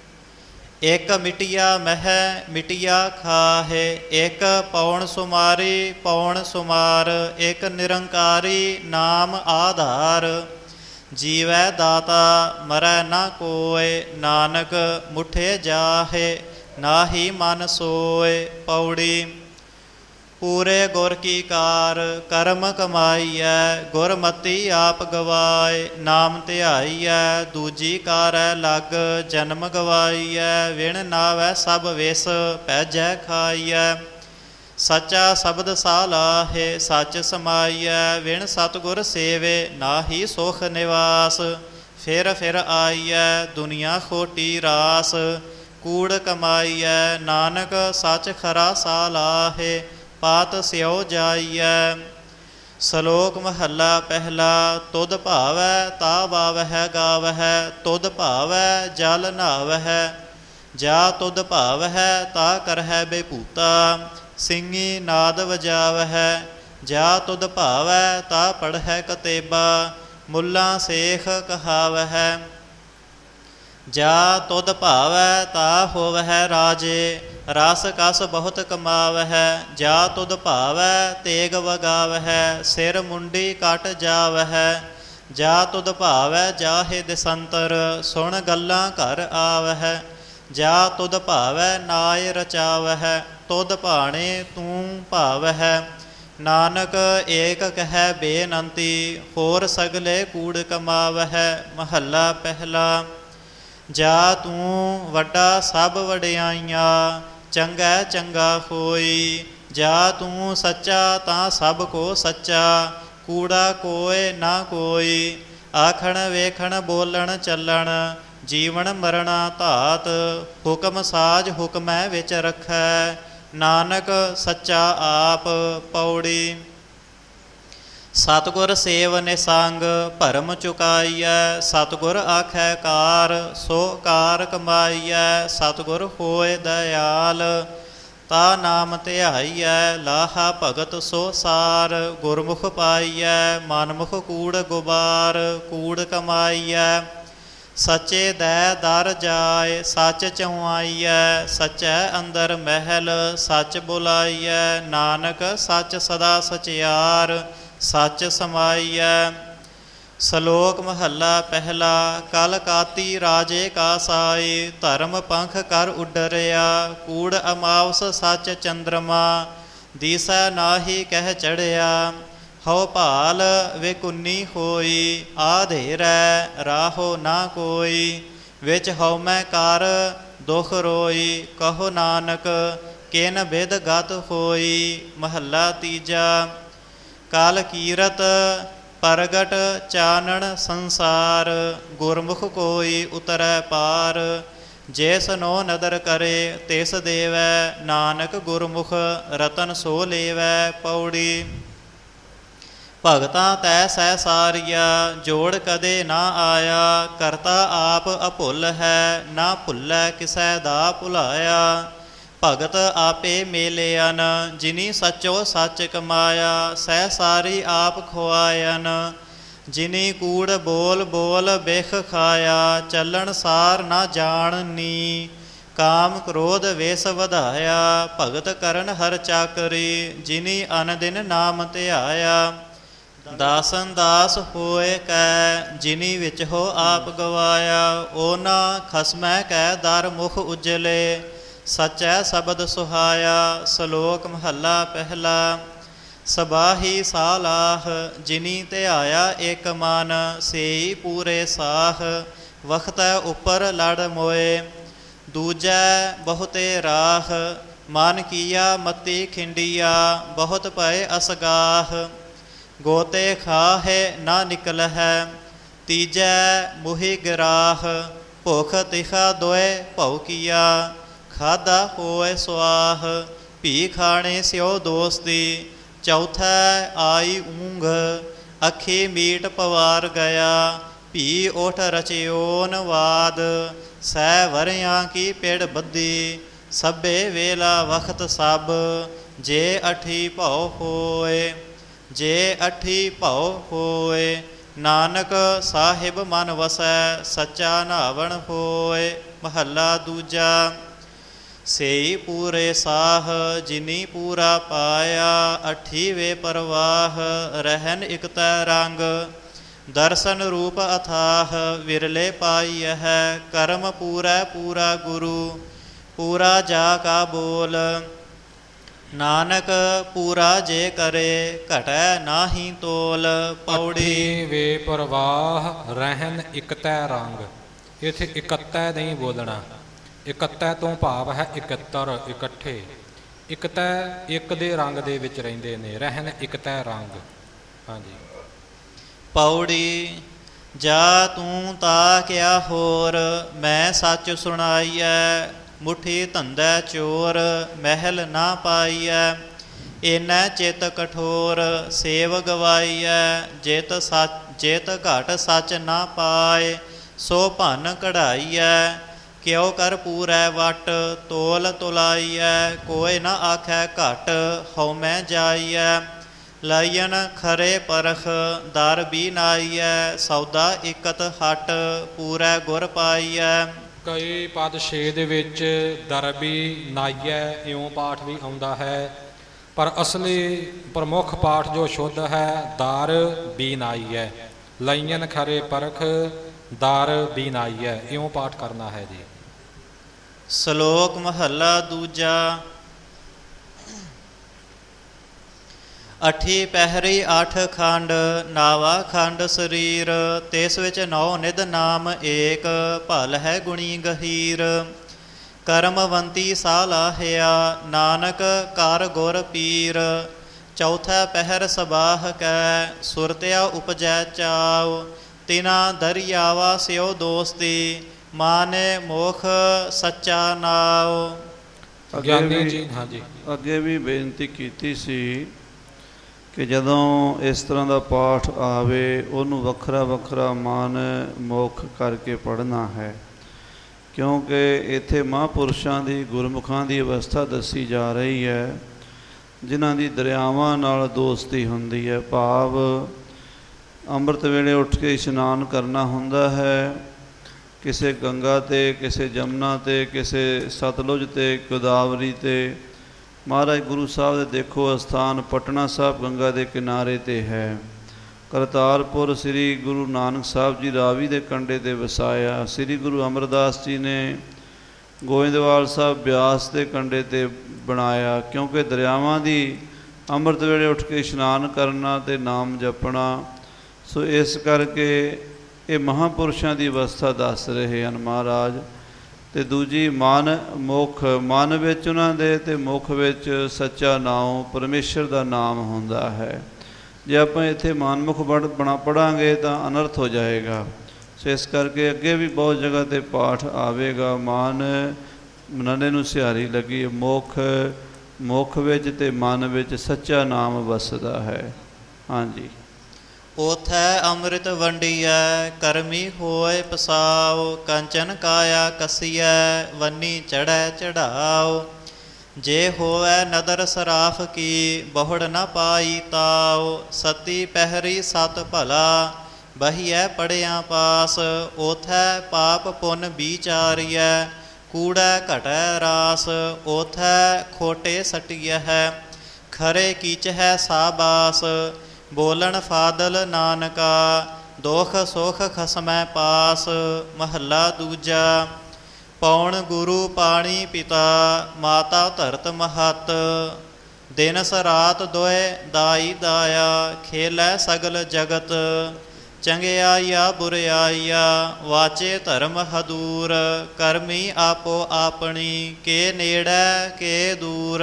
ਇਕ ਮਿਟਿਆ ਮਹਿ ਮਿਟਿਆ ਖਾਹੇ। ਇਕ ਪੌਣ ਸੁਮਾਰੀ ਪੌਣ ਸੁਮਾਰ, ਇਕ ਨਿਰੰਕਾਰੀ ਨਾਮ ਆਧਾਰ। ਜੀਵੈ ਦਾਤਾ ਮਰੈ ਨਾ ਕੋਇ, ਨਾਨਕ ਮੁਠੇ ਜਾਹੇ ਨਾਹੀ ਮਨ ਸੋਏ। ਪੌੜੀ। ਪੂਰੇ ਗੁਰ ਕੀ ਕਾਰ ਕਰਮ ਕਮਾਈਐ, ਗੁਰਮਤੀ ਆਪ ਗਵਾਏ। ਨਾਮ ਧਿਆਈਐ ਦੂਜੀ ਕਾਰੈ ਲੱਗ, ਜਨਮ ਗਵਾਈਐ। ਵਿਣ ਨਾਵੈ ਸਭ ਵਿਸ ਪੈਜੈ ਖਾਈਐ। ਸੱਚਾ ਸ਼ਬਦ ਸਾਲਾਹੇ ਸੱਚ ਸਮਾਈਐ। ਵਿਣ ਸਤਿਗੁਰ ਸੇਵੇ ਨਾਹੀ ਸੁਖ ਨਿਵਾਸ। ਫਿਰ ਫਿਰ ਆਈਐ ਦੁਨੀਆ ਖੋਟੀ ਰਾਸ, ਕੂੜ ਕਮਾਈਐ ਨਾਨਕ ਸੱਚ ਖਰਾ ਸਾਲਾਹੇ, ਪਾਤ ਸਿਓ ਜਾਈਐ। ਸ਼ਲੋਕ ਮਹੱਲਾ ਪਹਿਲਾ। ਤੁਧ ਭਾਵੈ ਤਾ ਬਾਵਹਿ ਗਾਵਹਿ, ਤੁਧ ਭਾਵੈ ਜਲ ਨਹਾਵਹਿ, ਜਾ ਤੁਧ ਭਾਵਹਿ ਤਾ ਕਰਹਿ ਬੇਭੂਤਾ, ਸਿੰਘੀ ਨਾਦ ਵਜਾਵਹਿ, ਜਾ ਤੁਧ ਭਾਵੈ ਤਾ ਪੜ੍ਹੈ ਕਤੇਬਾ, ਮੁੱਲਾ ਸੇਖ ਕਹਾਵਹਿ, ਜਾ ਤੁਧ ਭਾਵੈ ਤਾ ਹੋਵਹਿ ਰਾਜੇ, ਰਸ ਕਸ ਬਹੁਤ ਕਮਾਵਹਿ, ਜਾ ਤੁਧ ਭਾਵੈ ਤੇਗ ਵਗਾਵਹਿ, ਸਿਰ ਮੁੰਡੀ ਕੱਟ ਜਾਵਹਿ, ਜਾ ਤੁਧ ਭਾਵੈ ਜਾਹੇ ਦਿਸੰਤਰ, ਸੁਣ ਗੱਲਾਂ ਘਰ ਆਵਹਿ, ਜਾ ਤੁਧ ਭਾਵੈ ਨਾਇ ਰਚਾਵਹਿ, ਤੁਧ ਭਾਣੇ ਤੂੰ ਭਾਵਹਿ, ਨਾਨਕ ਏਕ ਕਹਿ ਬੇਨੰਤੀ, ਹੋਰ ਸਗਲੇ ਕੂੜ ਕਮਾਵਹਿ। ਮਹੱਲਾ ਪਹਿਲਾ। ਜਾ ਤੂੰ ਵੱਡਾ ਸਭ ਵਡਿਆਈਆਂ, ਚੰਗਾ ਚੰਗਾ ਹੋਈ, ਜਾ ਤੂੰ ਸੱਚਾ ਤਾਂ ਸਭ ਕੋ ਸੱਚਾ, ਕੂੜਾ ਕੋਇ ਨਾ ਕੋਈ, ਆਖਣ ਵੇਖਣ ਬੋਲਣ ਚੱਲਣ, ਜੀਵਨ ਮਰਣਾ ਧਾਤ, ਹੁਕਮ ਸਾਜ ਹੁਕਮੈ ਵਿੱਚ ਰੱਖੈ, ਨਾਨਕ ਸੱਚਾ ਆਪ। ਪੌੜੀ। ਸਤਿਗੁਰ ਸੇਵ ਨਿਸੰਗ ਭਰਮ ਚੁਕਾਈਐ, ਸਤਿਗੁਰ ਆਖੈ ਕਾਰ ਸੋ ਕਾਰ ਕਮਾਈਐ, ਸਤਿਗੁਰ ਹੋਏ ਦਇਆਲ ਤਾ ਨਾਮ ਧਿਆਈਐ, ਲਾਹਾ ਭਗਤ ਸੋ ਸਾਰ, ਗੁਰਮੁਖ ਪਾਈਐ, ਮਨਮੁਖ ਕੂੜ ਗੁਬਾਰ, ਕੂੜ ਕਮਾਈਐ, ਸੱਚੇ ਦੈ ਦਰ ਜਾਏ, ਸੱਚ ਚਉਆਈਐ, ਸੱਚੈ ਅੰਦਰ ਮਹਿਲ, ਸੱਚ ਬੁਲਾਈਐ, ਨਾਨਕ ਸੱਚ ਸਦਾ ਸਚਿਆਰ, ਸੱਚ ਸਮਾਈਐ। ਸ਼ਲੋਕ ਮਹੱਲਾ ਪਹਿਲਾ। ਕਲ ਕਾਤੀ ਰਾਜੇ ਕਾ ਸਾਈ, ਧਰਮ ਪੰਖ ਕਰ ਉਡਰਿਆ, ਕੂੜ ਅਮਾਵਸ ਸੱਚ ਚੰਦਰਮਾ, ਦੀਸੈ ਨਾਹੀ ਕਹਿ ਚੜਿਆ, ਹਉ ਭਾਲ ਵੇਕੁੰਨੀ ਹੋਈ, ਆਧੇਰੈ ਰਾਹੋ ਨਾ ਕੋਈ, ਵਿੱਚ ਹਉਮੈ ਕਰ ਦੁਖ ਰੋਈ, ਕਹੋ ਨਾਨਕ ਕਿਨ ਬਿਦ ਗਤ ਹੋਈ। ਮਹੱਲਾ ਤੀਜਾ। ਕਾਲ ਕੀਰਤ ਪ੍ਰਗਟ ਚਾਨਣ ਸੰਸਾਰ, ਗੁਰਮੁਖ ਕੋਈ ਉਤਰੈ ਪਾਰ, ਜਿਸ ਨੋ ਨਦਰ ਕਰੇ ਤਿਸ ਦੇਵੈ, ਨਾਨਕ ਗੁਰਮੁਖ ਰਤਨ ਸੋ ਲੇਵੈ। ਪੌੜੀ। ਭਗਤਾਂ ਤੈ ਸਹਿ ਸਾਰੀਆ, ਜੋੜ ਕਦੇ ਨਾ ਆਇਆ, ਕਰਤਾ ਆਪ ਅਭੁੱਲ ਹੈ, ਨਾ ਭੁੱਲੈ ਕਿਸੈ ਦਾ ਭੁਲਾਇਆ, ਭਗਤ ਆਪੇ ਮੇਲਿਆਨ, ਜਿਨੀ ਸੱਚੋ ਸੱਚ ਕਮਾਇਆ, ਸਹਿ ਸਾਰੀ ਆਪ ਖੁਆਇਨ, ਜਿਨੀ ਕੂੜ ਬੋਲ ਬੋਲ ਬਿਖ ਖਾਇਆ, ਚੱਲਣ ਸਾਰ ਨਾ ਜਾਣਨੀ, ਕਾਮ ਕ੍ਰੋਧ ਵੇਸ ਵਧਾਇਆ, ਭਗਤ ਕਰਨ ਹਰ ਚਾਕਰੀ, ਜਿਨੀ ਅਨ ਦਿਨ ਨਾਮ ਧਿਆਇਆ, ਦਾਸਨ ਦਾਸ ਹੋਏ ਕੈ, ਜਿਨੀ ਵਿੱਚ ਹੋ ਆਪ ਗਵਾਇਆ, ਉਹਨਾਂ ਖਸਮੈ ਕੈ ਦਰ ਮੁਖ ਉਜਲੇ, ਸਚੈ ਸ਼ਬਦ ਸੁਹਾਇਆ। ਸ਼ਲੋਕ ਮਹੱਲਾ ਪਹਿਲਾ। ਸਬਾਹੀ ਸਾਲਾਹ, ਜਿਨੀ ਧਿਆਇਆ ਏਕ ਮਨ, ਸੇਈ ਪੂਰੇ ਸਾਹ, ਵਖਤੈ ਉੱਪਰ ਲੜ ਮੋਏ, ਦੂਜੈ ਬਹੁਤੇ ਰਾਹ, ਮਨ ਕੀਆ ਮਤੀ ਖਿੰਡੀਆ, ਬਹੁਤ ਭਏ ਅਸਗਾਹ, ਗੋਤੇ ਖਾਹੇ ਨਾ ਨਿਕਲਹਿ, ਤੀਜੈ ਮੁਹਿ ਗਿਰਾਹ, ਭੁਖ ਤਿਖਾ ਦੋਏ ਭਉ ਕੀਆ, ਖਾਧਾ ਹੋਏ ਸੁਆਹ, ਭੀ ਖਾਣੇ ਸਿਓ ਦੋਸਤੀ, ਚੌਥੈ ਆਈ ਊਂਘ, ਅੱਖੀ ਮੀਟ ਪਵਾਰ ਗਿਆ, ਭੀ ਓਠ ਰਚਿਓਨ ਵਾਦ, ਸੈ ਵਰਿਆਂ ਕੀ ਪੇੜ ਬੱਧੀ, ਸਭੇ ਵੇਲਾ ਵਖਤ ਸਭ, ਜੇ ਅਠੀ ਭਉ ਹੋਏ, ਜੇ ਅਠੀ ਭਉ ਹੋਏ, ਨਾਨਕ ਸਾਹਿਬ ਮਨ ਵਸੈ, ਸੱਚਾ ਨਾਵਣ ਹੋਏ। ਮਹੱਲਾ ਦੂਜਾ। ਸੇਈ ਪੂਰੇ ਸਾਹ, ਜਿਨੀ ਪੂਰਾ ਪਾਇਆ, ਅਠੀਵੇ ਪਰਵਾਹ, ਰਹਿਨ ਇਕਤੈ ਰੰਗ, ਦਰਸ਼ਨ ਰੂਪ ਅਥਾਹ, ਵਿਰਲੇ ਪਾਈਐ, ਕਰਮ ਪੂਰੈ ਪੂਰਾ ਗੁਰੂ, ਪੂਰਾ ਜਾ ਕਾ ਬੋਲ, ਨਾਨਕ ਪੂਰਾ ਜੇ ਕਰੇ, ਘਟੈ ਨਾਹੀ ਤੋਲ। ਪੌੜੀ। ਵੇ ਪ੍ਰਵਾਹ ਰਹਿਨ ਇਕਤੈ ਰੰਗ, ਇੱਥੇ ਇਕੱਤੈ ਨਹੀਂ ਬੋਲਣਾ, ਇਕੱਤੈ ਤੋਂ ਭਾਵ ਹੈ ਇਕੱਤਰ, ਇਕੱਠੇ, ਇਕਤੈ ਇੱਕ ਦੇ ਰੰਗ ਦੇ ਵਿੱਚ ਰਹਿੰਦੇ ਨੇ, ਰਹਿਨ ਇਕਤੈ ਰੰਗ। ਹਾਂਜੀ। ਪੌੜੀ। ਜਾ ਤੂੰ ਤਾ ਕਿਆ ਹੋਰ, ਮੈਂ ਸੱਚ ਸੁਣਾਈਐ। ਮੁੱਠੀ ਧੰਦਾ ਚੋਰ, ਮਹਿਲ ਨਾ ਪਾਈਐ। ਇਨੈ ਚਿਤ ਕਠੋਰ, ਸੇਵ ਗਵਾਈਐ। ਜਿਤ ਸੱਚ ਜਿਤ ਘਟ ਸੱਚ ਨਾ ਪਾਏ, ਸੋ ਭੰਨ ਕਢਾਈਐ। ਕਿਉ ਕਰ ਪੂਰੈ ਵਟ, ਤੋਲ ਤੁਲਾਈਐ। ਕੋਇ ਨਾ ਆਖੈ ਘਟ, ਹਉਮੈ ਜਾਈਐ। ਲਾਈਨ ਖਰੇ ਪਰਖ, ਦਰ ਵੀ ਨਾਈਐ। ਸੌਦਾ ਇਕਤ ਹਟ, ਪੂਰੈ ਗੁਰ ਪਾਈਐ। ਕਈ ਪਦ ਛੇ ਦੇ ਵਿੱਚ ਦਰਬੀ ਨਾਈਐ ਇਉਂ ਪਾਠ ਵੀ ਆਉਂਦਾ ਹੈ, ਪਰ ਅਸਲੀ ਪ੍ਰਮੁੱਖ ਪਾਠ ਜੋ ਸ਼ੁੱਧ ਹੈ ਦਰ ਵੀ ਨਾਈਐ। ਲਾਈਨ ਖਰੇ ਪਰਖ, ਦਰ ਵੀ ਨਾਈਐ ਇਉਂ ਪਾਠ ਕਰਨਾ ਹੈ ਜੀ। ਸ਼ਲੋਕ ਮਹੱਲਾ ਦੂਜਾ। ਅਠੀ ਪਹਿਰੀ ਅੱਠ ਖੰਡ, ਨਾਵਾ ਖੰਡ ਸਰੀਰ। ਤਿਸ ਵਿੱਚ ਨੌ ਨਿਧ ਨਾਮ ਏਕ, ਭਲ ਹੈ ਗੁਣੀ ਗਹੀਰ। ਕਰਮਵੰਤੀ ਸਾਲਾਹਿਆ, ਨਾਨਕ ਕਰ ਗੁਰ ਪੀਰ। ਚੌਥਾ ਪਹਿਰ ਸਬਾਹ ਕੈ, ਸੁਰਤਿਆ ਉਪਜੈ ਚਾਉ। ਤਿਨਾ ਦਰਿਆਵਾ ਸਿਓ ਦੋਸਤੀ, ਮਾਨੇ ਮੋਖ ਸੱਚਾ ਨਾਉ। ਗਿਆਨੀ ਜੀ ਹਾਂਜੀ ਅੱਗੇ ਵੀ ਬੇਨਤੀ ਕੀਤੀ ਸੀ ਕਿ ਜਦੋਂ ਇਸ ਤਰ੍ਹਾਂ ਦਾ ਪਾਠ ਆਵੇ ਉਹਨੂੰ ਵੱਖਰਾ ਵੱਖਰਾ ਮਨ ਮੁੱਖ ਕਰਕੇ ਪੜ੍ਹਨਾ ਹੈ, ਕਿਉਂਕਿ ਇੱਥੇ ਮਹਾਂਪੁਰਸ਼ਾਂ ਦੀ ਗੁਰਮੁਖਾਂ ਦੀ ਅਵਸਥਾ ਦੱਸੀ ਜਾ ਰਹੀ ਹੈ ਜਿਨ੍ਹਾਂ ਦੀ ਦਰਿਆਵਾਂ ਨਾਲ ਦੋਸਤੀ ਹੁੰਦੀ ਹੈ। ਭਾਵ ਅੰਮ੍ਰਿਤ ਵੇਲੇ ਉੱਠ ਕੇ ਇਸ਼ਨਾਨ ਕਰਨਾ ਹੁੰਦਾ ਹੈ, ਕਿਸੇ ਗੰਗਾ 'ਤੇ, ਕਿਸੇ ਜਮਨਾ 'ਤੇ, ਕਿਸੇ ਸਤਲੁਜ 'ਤੇ, ਗੋਦਾਵਰੀ 'ਤੇ। ਮਹਾਰਾਜ ਗੁਰੂ ਸਾਹਿਬ ਦੇ ਦੇਖੋ ਅਸਥਾਨ ਪਟਨਾ ਸਾਹਿਬ ਗੰਗਾ ਦੇ ਕਿਨਾਰੇ 'ਤੇ ਹੈ। ਕਰਤਾਰਪੁਰ ਸ੍ਰੀ ਗੁਰੂ ਨਾਨਕ ਸਾਹਿਬ ਜੀ ਰਾਵੀ ਦੇ ਕੰਢੇ 'ਤੇ ਵਸਾਇਆ। ਸ੍ਰੀ ਗੁਰੂ ਅਮਰਦਾਸ ਜੀ ਨੇ ਗੋਇੰਦਵਾਲ ਸਾਹਿਬ ਬਿਆਸ ਦੇ ਕੰਢੇ 'ਤੇ ਬਣਾਇਆ, ਕਿਉਂਕਿ ਦਰਿਆਵਾਂ ਦੀ ਅੰਮ੍ਰਿਤ ਵੇਲੇ ਉੱਠ ਕੇ ਇਸ਼ਨਾਨ ਕਰਨਾ ਅਤੇ ਨਾਮ ਜਪਣਾ। ਸੋ ਇਸ ਕਰਕੇ ਇਹ ਮਹਾਂਪੁਰਸ਼ਾਂ ਦੀ ਅਵਸਥਾ ਦੱਸ ਰਹੇ ਹਨ ਮਹਾਰਾਜ। ਅਤੇ ਦੂਜੀ ਮਨ ਮੁੱਖ, ਮਨ ਵਿੱਚ ਉਹਨਾਂ ਦੇ ਅਤੇ ਮੁੱਖ ਵਿੱਚ ਸੱਚਾ ਨਾਮ ਪਰਮੇਸ਼ਰ ਦਾ ਨਾਮ ਹੁੰਦਾ ਹੈ। ਜੇ ਆਪਾਂ ਇੱਥੇ ਮਨਮੁਖ ਬਣ ਬਣਾ ਪੜ੍ਹਾਂਗੇ ਤਾਂ ਅਨਰਥ ਹੋ ਜਾਏਗਾ। ਸੋ ਇਸ ਕਰਕੇ ਅੱਗੇ ਵੀ ਬਹੁਤ ਜਗ੍ਹਾ 'ਤੇ ਪਾਠ ਆਵੇਗਾ। ਮਨ ਨੰਨੇ ਨੂੰ ਸਿਹਾਰੀ ਲੱਗੀ, ਮੁੱਖ ਮੁੱਖ ਵਿੱਚ ਅਤੇ ਮਨ ਵਿੱਚ ਸੱਚਾ ਨਾਮ ਵਸਦਾ ਹੈ। ਹਾਂਜੀ। ਓਥੈ ਅੰਮ੍ਰਿਤ ਵੰਡੀਐ, ਕਰਮੀ ਹੋਏ ਪਸਾਉ। ਕੰਚਨ ਕਾਇਆ ਕਸੀਐ, ਵੰਨੀ ਚੜ੍ਹੈ ਚੜ੍ਹਾਉ। ਜੇ ਹੋਵੈ ਨਦਰ ਸਰਾਫ ਕੀ, ਬਹੁੜ ਨ ਪਾਈ ਤਾਉ। ਸਤੀ ਪਹਿਰੀ ਸਤ ਭਲਾ, ਬਹੀਐ ਪੜਿਆ ਪਾਸ। ਓਥੈ ਪਾਪ ਪੁੰਨ ਵਿਚਾਰੀਐ, ਕੂੜੈ ਘਟੈ ਰਾਸ। ਓਥੈ ਖੋਟੇ ਸਟੀਐ ਹੈ, ਖਰੇ ਕੀਚਹਿ ਸਾਬਾਸ। ਬੋਲਣ ਫਾਦਲ ਨਾਨਕਾ, ਦੁਖ ਸੁਖ ਖਸਮੈ ਪਾਸ। ਮਹੱਲਾ ਦੂਜਾ। ਪੌਣ ਗੁਰੂ ਪਾਣੀ ਪਿਤਾ, ਮਾਤਾ ਧਰਤ ਮਹੱਤ। ਦਿਨਸ ਰਾਤ ਦੋਇ ਦਾਈ ਦਾਇਆ, ਖੇਲੈ ਸਗਲ ਜਗਤ। ਚੰਗਿਆਈਆ ਬੁਰਿਆਈਆ, ਵਾਚੇ ਧਰਮ ਹਦੂਰ। ਕਰਮੀ ਆਪੋ ਆਪਣੀ, ਕੇ ਨੇੜੈ ਕੇ ਦੂਰ।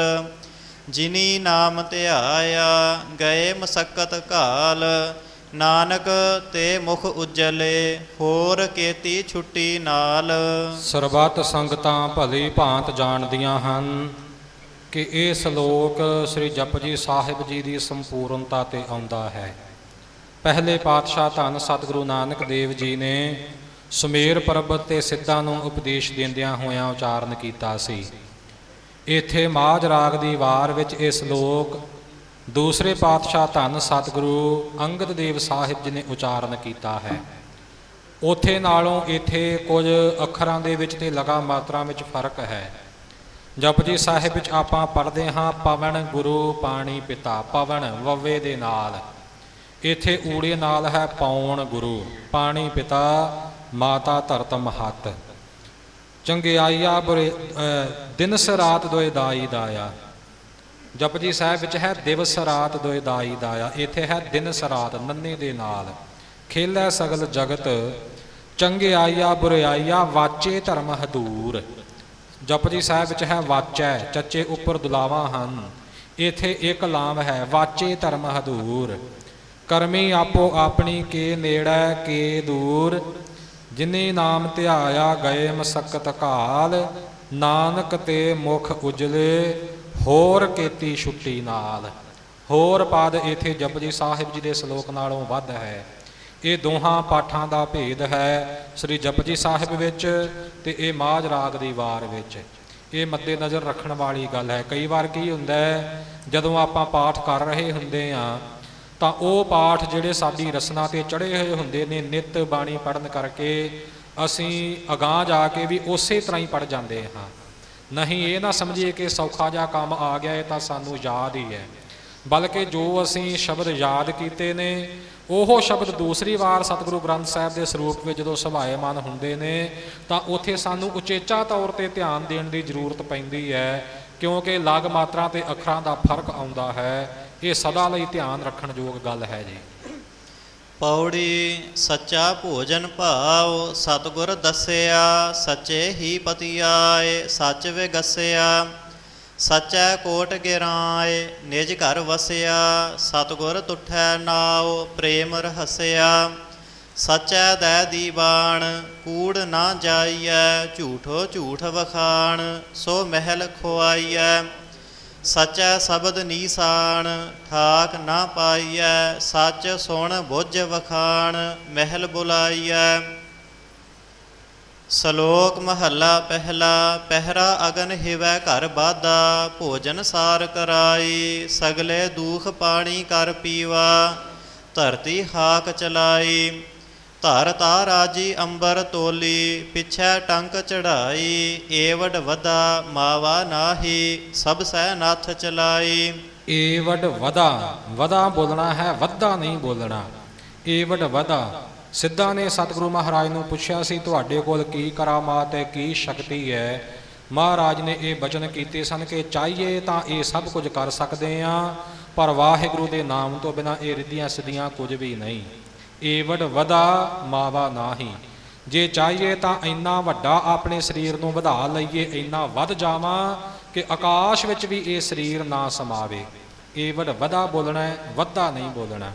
ਜਿਨੀ ਨਾਮ ਧਿਆਇਆ, ਗਏ ਮਸਕਤ ਘਾਲ। ਨਾਨਕ ਤੇ ਮੁਖ ਉਜਲੇ, ਹੋਰ ਕੀਤੀ ਛੁੱਟੀ ਨਾਲ। ਸਰਬੱਤ ਸੰਗਤਾਂ ਭਲੀ ਭਾਂਤ ਜਾਣਦੀਆਂ ਹਨ ਕਿ ਇਹ ਸ਼ਲੋਕ ਸ੍ਰੀ ਜਪਜੀ ਸਾਹਿਬ ਜੀ ਦੀ ਸੰਪੂਰਨਤਾ 'ਤੇ ਆਉਂਦਾ ਹੈ। ਪਹਿਲੇ ਪਾਤਸ਼ਾਹ ਧੰਨ ਸਤਿਗੁਰੂ ਨਾਨਕ ਦੇਵ ਜੀ ਨੇ ਸੁਮੇਰ ਪਰਬਤ 'ਤੇ ਸਿੱਧਾਂ ਨੂੰ ਉਪਦੇਸ਼ ਦਿੰਦਿਆਂ ਹੋਇਆਂ ਉਚਾਰਨ ਕੀਤਾ ਸੀ। ਇੱਥੇ ਮਾਝ ਰਾਗ ਦੀ ਵਾਰ ਵਿੱਚ ਇਹ ਸ਼ਲੋਕ ਦੂਸਰੇ ਪਾਤਸ਼ਾਹ ਧੰਨ ਸਤਿਗੁਰੂ ਅੰਗਦ ਦੇਵ ਸਾਹਿਬ ਜੀ ਨੇ ਉਚਾਰਨ ਕੀਤਾ ਹੈ। ਉੱਥੇ ਨਾਲੋਂ ਇੱਥੇ ਕੁਝ ਅੱਖਰਾਂ ਦੇ ਵਿੱਚ ਅਤੇ ਲਗਾ ਮਾਤਰਾ ਵਿੱਚ ਫਰਕ ਹੈ। ਜਪਜੀ ਸਾਹਿਬ ਵਿੱਚ ਆਪਾਂ ਪੜ੍ਹਦੇ ਹਾਂ ਪਵਨ ਗੁਰੂ ਪਾਣੀ ਪਿਤਾ, ਪਵਨ ਵਵੇ ਦੇ ਨਾਲ। ਇੱਥੇ ਊੜੇ ਨਾਲ ਹੈ ਪੌਣ ਗੁਰੂ, ਪਾਣੀ ਪਿਤਾ, ਮਾਤਾ ਧਰਤ ਮਹੱਤ। ਚੰਗਿਆਈਆ ਬੁਰੇ ਦਿਨਸ ਰਾਤ ਦੋਏ ਦਾਈ ਦਾਇਆ। ਜਪਜੀ ਸਾਹਿਬ ਵਿੱਚ ਹੈ ਦਿਵਸ ਰਾਤ ਦੋਏ ਦਾਈ ਦਾਇਆ, ਇੱਥੇ ਹੈ ਦਿਨਸ ਰਾਤ ਨੰਨੇ ਦੇ ਨਾਲ। ਖੇਲੈ ਸਗਲ ਜਗਤ, ਚੰਗਿਆਈਆ ਬੁਰਿਆਈਆ, ਵਾਚੇ ਧਰਮ ਹਦੂਰ। ਜਪਜੀ ਸਾਹਿਬ ਵਿੱਚ ਹੈ ਵਾਚੈ, ਚੱਚੇ ਉੱਪਰ ਦੁਲਾਵਾਂ ਹਨ, ਇੱਥੇ ਇੱਕ ਲਾਮ ਹੈ ਵਾਚੇ ਧਰਮ ਹਦੂਰ। ਕਰਮੀ ਆਪੋ ਆਪਣੀ ਕੇ ਨੇੜੇ ਕੇ ਦੂਰ, ਜਿਨੀ ਨਾਮ ਧਿਆਇਆ ਗਏ ਮਸਕਤ ਘਾਲ, ਨਾਨਕ ਤੇ ਮੁਖ ਉਜਲੇ ਹੋਰ ਕੀਤੀ ਛੁੱਟੀ ਨਾਲ। ਹੋਰ ਪਦ ਇੱਥੇ ਜਪਜੀ ਸਾਹਿਬ ਜੀ ਦੇ ਸਲੋਕ ਨਾਲੋਂ ਵੱਧ ਹੈ। ਇਹ ਦੋਹਾਂ ਪਾਠਾਂ ਦਾ ਭੇਦ ਹੈ ਸ੍ਰੀ ਜਪਜੀ ਸਾਹਿਬ ਵਿੱਚ ਤੇ ਇਹ ਮਾਝ ਰਾਗ ਦੀ ਵਾਰ ਵਿੱਚ। ਇਹ ਮੱਦੇ ਨਜ਼ਰ ਰੱਖਣ ਵਾਲੀ ਗੱਲ ਹੈ। ਕਈ ਵਾਰ ਕੀ ਹੁੰਦਾ ਹੈ, ਜਦੋਂ ਆਪਾਂ ਪਾਠ ਕਰ ਰਹੇ ਹੁੰਦੇ ਹਾਂ ਤਾਂ ਉਹ ਪਾਠ ਜਿਹੜੇ ਸਾਡੀ ਰਸਨਾ 'ਤੇ ਚੜ੍ਹੇ ਹੋਏ ਹੁੰਦੇ ਨੇ, ਨਿੱਤ ਬਾਣੀ ਪੜ੍ਹਨ ਕਰਕੇ ਅਸੀਂ ਅਗਾਂਹ ਜਾ ਕੇ ਵੀ ਉਸੇ ਤਰ੍ਹਾਂ ਹੀ ਪੜ੍ਹ ਜਾਂਦੇ ਹਾਂ। ਨਹੀਂ ਇਹ ਨਾ ਸਮਝੀਏ ਕਿ ਸੌਖਾ ਜਿਹਾ ਕੰਮ ਆ ਗਿਆ ਇਹ ਤਾਂ ਸਾਨੂੰ ਯਾਦ ਹੀ ਹੈ, ਬਲਕਿ ਜੋ ਅਸੀਂ ਸ਼ਬਦ ਯਾਦ ਕੀਤੇ ਨੇ ਉਹ ਸ਼ਬਦ ਦੂਸਰੀ ਵਾਰ ਸਤਿਗੁਰੂ ਗ੍ਰੰਥ ਸਾਹਿਬ ਦੇ ਸਰੂਪ ਵਿੱਚ ਜਦੋਂ ਸਭਾਏਮਾਨ ਹੁੰਦੇ ਨੇ ਤਾਂ ਉੱਥੇ ਸਾਨੂੰ ਉਚੇਚਾ ਤੌਰ 'ਤੇ ਧਿਆਨ ਦੇਣ ਦੀ ਜ਼ਰੂਰਤ ਪੈਂਦੀ ਹੈ, ਕਿਉਂਕਿ ਲਗ ਮਾਤਰਾ ਅਤੇ ਅੱਖਰਾਂ ਦਾ ਫਰਕ ਆਉਂਦਾ ਹੈ। ਇਹ ਸਦਾ ਲਈ ਧਿਆਨ ਰੱਖਣ ਯੋਗ ਗੱਲ ਹੈ ਜੀ। ਪੌੜੀ ਸੱਚਾ ਭੋਜਨ ਭਾਵ ਸਤਿਗੁਰ ਦੱਸਿਆ, ਸੱਚੇ ਹੀ ਪਤੀ ਆਏ ਸੱਚ ਵਿਗਸਿਆ, ਸੱਚੈ ਕੋਟ ਗਿਰਾਏ ਨਿਜ ਘਰ ਵਸਿਆ, ਸਤਿਗੁਰ ਤੁਠੈ ਨਾਉ ਪ੍ਰੇਮ ਰਹਸਿਆ, ਸੱਚੈ ਦੈ ਦੀਵਾਨ ਕੂੜ ਨਾ ਜਾਈਐ, ਝੂਠੋ ਝੂਠ ਵਖਾਣ ਸੋ ਮਹਿਲ ਖੁਆਈਐ, ਸੱਚੈ ਸ਼ਬਦ ਨੀਸਾਨ ਠਾਕ ਨਾ ਪਾਈਐ, ਸੱਚ ਸੁਣ ਬੁੱਝ ਵਖਾਣ ਮਹਿਲ ਬੁਲਾਈਐ। ਸਲੋਕ ਮਹੱਲਾ ਪਹਿਲਾ। ਪਹਿਰਾ ਅਗਨ ਹਿਵੈ ਘਰ ਬਾਧਾ, ਭੋਜਨ ਸਾਰ ਕਰਾਈ, ਸਗਲੇ ਦੂਖ ਪਾਣੀ ਕਰ ਪੀਵਾ, ਧਰਤੀ ਹਾਕ ਚਲਾਈ, ਧਰ ਤਾ ਰਾਜੀ ਅੰਬਰ ਤੋਲੀ, ਪਿਛੈ ਟੰਕ ਚੜਾਈ, ਏਵਡ ਵਧਾ ਮਾਵਾ ਨਾਹੀ, ਸਭ ਸਹਿ ਨੱਥ ਚਲਾਈ। ਏਵਡ ਵਧਾ, ਵਧਾ ਬੋਲਣਾ ਹੈ, ਵਧਾ ਨਹੀਂ ਬੋਲਣਾ। ਏਵਡ ਵਧਾ। ਸਿੱਧਾ ਨੇ ਸਤਿਗੁਰੂ ਮਹਾਰਾਜ ਨੂੰ ਪੁੱਛਿਆ ਸੀ ਤੁਹਾਡੇ ਕੋਲ ਕੀ ਕਰਾਮਾਤ ਹੈ, ਕੀ ਸ਼ਕਤੀ ਹੈ। ਮਹਾਰਾਜ ਨੇ ਇਹ ਬਚਨ ਕੀਤੇ ਸਨ ਕਿ ਚਾਹੀਏ ਤਾਂ ਇਹ ਸਭ ਕੁਝ ਕਰ ਸਕਦੇ ਹਾਂ, ਪਰ ਵਾਹਿਗੁਰੂ ਦੇ ਨਾਮ ਤੋਂ ਬਿਨਾਂ ਇਹ ਰਿੱਧੀਆਂ ਸਿੱਧੀਆਂ ਕੁਝ ਵੀ ਨਹੀਂ। ਏਵਡ ਵਧਾ ਮਾਵਾ ਨਾਹੀ। ਜੇ ਚਾਹੀਏ ਤਾਂ ਇੰਨਾ ਵੱਡਾ ਆਪਣੇ ਸਰੀਰ ਨੂੰ ਵਧਾ ਲਈਏ, ਇੰਨਾ ਵੱਧ ਜਾਵਾਂ ਕਿ ਆਕਾਸ਼ ਵਿੱਚ ਵੀ ਇਹ ਸਰੀਰ ਨਾ ਸਮਾਵੇ। ਏਵਡ ਵਧਾ ਬੋਲਣਾ, ਵਧਾ ਨਹੀਂ ਬੋਲਣਾ।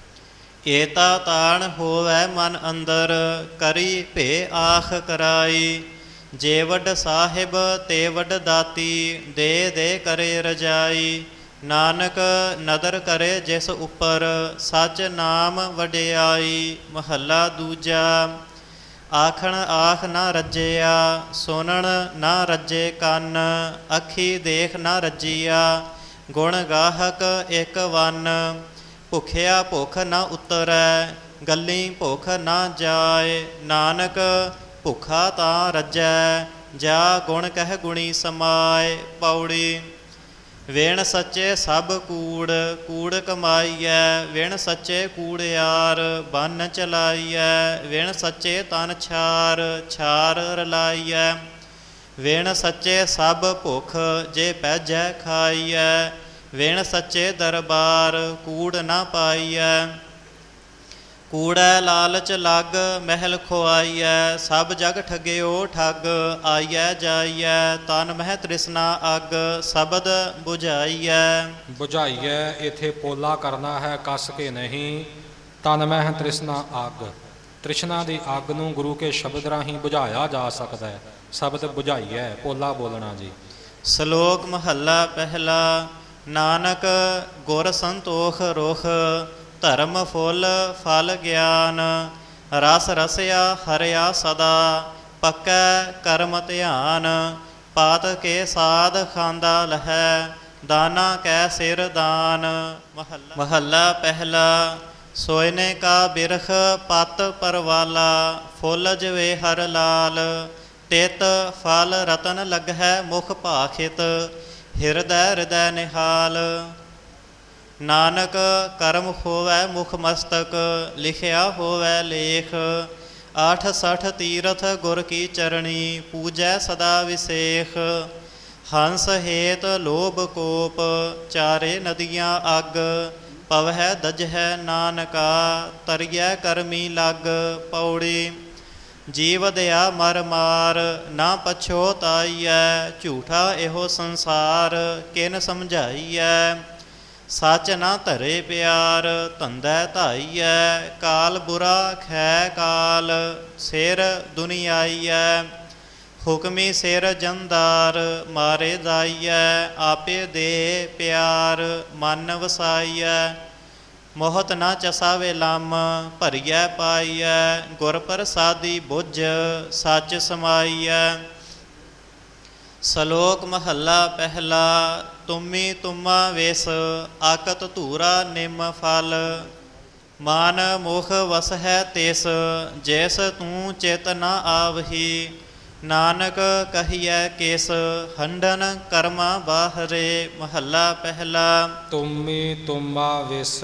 ਏਤਾ ਤਾਣ ਹੋਵੈ ਮਨ ਅੰਦਰ, ਕਰੀ ਭੇ ਆਖ ਕਰਾਈ, ਜੇ ਵੱਡ ਸਾਹਿਬ ਤੇ ਵੱਡ ਦਾਤੀ, ਦੇ ਦੇ ਕਰੇ ਰਜਾਈ, ਨਾਨਕ ਨਦਰ ਕਰੇ ਜਿਸ ਉੱਪਰ, ਸੱਚ ਨਾਮ ਵਡਿਆਈ। ਮਹੱਲਾ ਦੂਜਾ। ਆਖਣ ਆਖ ਨਾ ਰੱਜਿਆ, ਸੁਣਨ ਨਾ ਰੱਜੇ ਕੰਨ, ਅੱਖੀ ਦੇਖ ਨਾ ਰੱਜੀਆ, ਗੁਣ ਗਾਹਕ ਇੱਕ ਵੰਨ, ਭੁਖਿਆ ਭੁੱਖ ਨਾ ਉਤਰੈ, ਗੱਲੀ ਭੁੱਖ ਨਾ ਜਾਏ, ਨਾਨਕ ਭੁੱਖਾ ਤਾਂ ਰੱਜੈ, ਜਾ ਗੁਣ ਕਹਿ ਗੁਣੀ ਸਮਾਏ। ਪੌੜੀ। ਵਿਣ ਸੱਚੇ ਸਭ ਕੂੜ, ਕੂੜ ਕਮਾਈਐ, ਵਿਣ ਸੱਚੇ ਕੂੜਿਆਰ, ਬੰਨ ਚਲਾਈਐ, ਵਿਣ ਸੱਚੇ ਤਨ ਛਾਰ, ਛਾਰ ਰਲਾਈਐ, ਵਿਣ ਸੱਚੇ ਸਭ ਭੁੱਖ, ਜੇ ਪੈਜੈ ਖਾਈਐ, ਵਿਣ ਸੱਚੇ ਦਰਬਾਰ, ਕੂੜ ਨਾ ਪਾਈਐ, ਕੂੜੈ ਲਾਲਚ ਲੱਗ ਮਹਿਲ ਖੁਆਈਐ, ਸਭ ਜਗ ਠੱਗਿਓ ਠੱਗ, ਆਈਐ ਜਾਈਐ, ਤਨ ਮਹਿ ਤ੍ਰਿਸ਼ਨਾ ਅੱਗ, ਸ਼ਬਦ ਬੁਝਾਈਐ। ਬੁਝਾਈਐ ਇੱਥੇ ਪੋਲਾ ਕਰਨਾ ਹੈ, ਕੱਸ ਕੇ ਨਹੀਂ। ਤਨ ਮਹਿ ਤ੍ਰਿਸ਼ਨਾ ਅੱਗ, ਤ੍ਰਿਸ਼ਨਾ ਦੀ ਅੱਗ ਨੂੰ ਗੁਰੂ ਕੇ ਸ਼ਬਦ ਰਾਹੀਂ ਬੁਝਾਇਆ ਜਾ ਸਕਦਾ ਹੈ। ਸ਼ਬਦ ਬੁਝਾਈਐ, ਪੋਲਾ ਬੋਲਣਾ ਜੀ। ਸ਼ਲੋਕ ਮਹੱਲਾ ਪਹਿਲਾ। ਨਾਨਕ ਗੁਰ ਸੰਤੋਖ ਰੁਖ, ਧਰਮ ਫੁੱਲ ਫਲ ਗਿਆਨ, ਰਸ ਰਸਿਆ ਹਰਿਆ ਸਦਾ, ਪੱਕੈ ਕਰਮ ਧਿਆਨ, ਪਾਤ ਕੇ ਸਾਧ ਖਾਂਦਾ ਲਹੈ, ਦਾਨਾ ਕੈ ਸਿਰ ਦਾਨ। ਮਹੱਲਾ ਪਹਿਲਾ। ਸੋਇਨੇ ਕਾ ਬਿਰਖ ਪਤ ਪਰਵਾਲਾ, ਫੁੱਲ ਜਵੇ ਹਰ ਲਾਲ, ਤਿਤ ਫਲ ਰਤਨ ਲਗਹਿ ਮੁਖ ਭਾਖਿਤ, ਹਿਰਦੈ ਹਿਰਦੈ ਨਿਹਾਲ। ਨਾਨਕ ਕਰਮ ਹੋਵੈ ਮੁਖ ਮਸਤਕ, ਲਿਖਿਆ ਹੋਵੈ ਲੇਖ, ਆਠ ਸਠ ਤੀਰਥ ਗੁਰ ਕੀ ਚਰਣੀ, ਪੂਜੈ ਸਦਾ ਵਿਸੇਖ। ਹੰਸ ਹੇਤ ਲੋਭ ਕੋਪ, ਚਾਰੇ ਨਦੀਆਂ ਅੱਗ, ਪਵਹਿ ਦਜਹਿ ਨਾਨਕਾ, ਤਰੀਐ ਕਰਮੀ ਲੱਗ। ਪੌੜੀ। ਜੀਵ ਦਇਆ ਮਰ ਮਾਰ, ਨਾ ਪਛੋਤਾਈਐ, ਝੂਠਾ ਇਹੋ ਸੰਸਾਰ, ਕਿਨ ਸਮਝਾਈਐ, ਸੱਚ ਨਾ ਧਰੇ ਪਿਆਰ ਧੰਦਾ ਧਾਈਐ। ਕਾਲ ਬੁਰਾ ਖੈ ਕਾਲ ਸਿਰ ਦੁਨੀਆਈਐ। ਹੁਕਮੀ ਸਿਰ ਜੰਦਾਰ ਮਾਰੇ ਦਾਈਐ। ਆਪੇ ਦੇ ਪਿਆਰ ਮਨ ਵਸਾਈਐ। ਮੋਹਤ ਨਾ ਚਸਾਵੇ ਲੰਮ ਭਰੀਐ ਪਾਈਐ। ਗੁਰ ਪ੍ਰਸਾਦੀ ਬੁੱਝ ਸੱਚ ਸਮਾਈਐ। ਸਲੋਕ ਮਹੱਲਾ ਪਹਿਲਾ। ਤੁਮੀ ਤੁਮਾ ਵੇਸ ਆਕਤ ਧੂਰਾ ਨਿਮ ਫਲ। ਮਾਨ ਮੁਖ ਵਸਹਿ ਤਿਸ ਜੈਸ ਤੂੰ ਚਿਤ ਨ ਆਵਹੀ। ਨਾਨਕ ਕਹੀਐ ਕਿਸ ਹੰਡਨ ਕਰਮਾ ਬਾਹਰੇ। ਮਹੱਲਾ ਪਹਿਲਾ। ਤੁਮੀ ਤੁਮਾ ਵਿਸ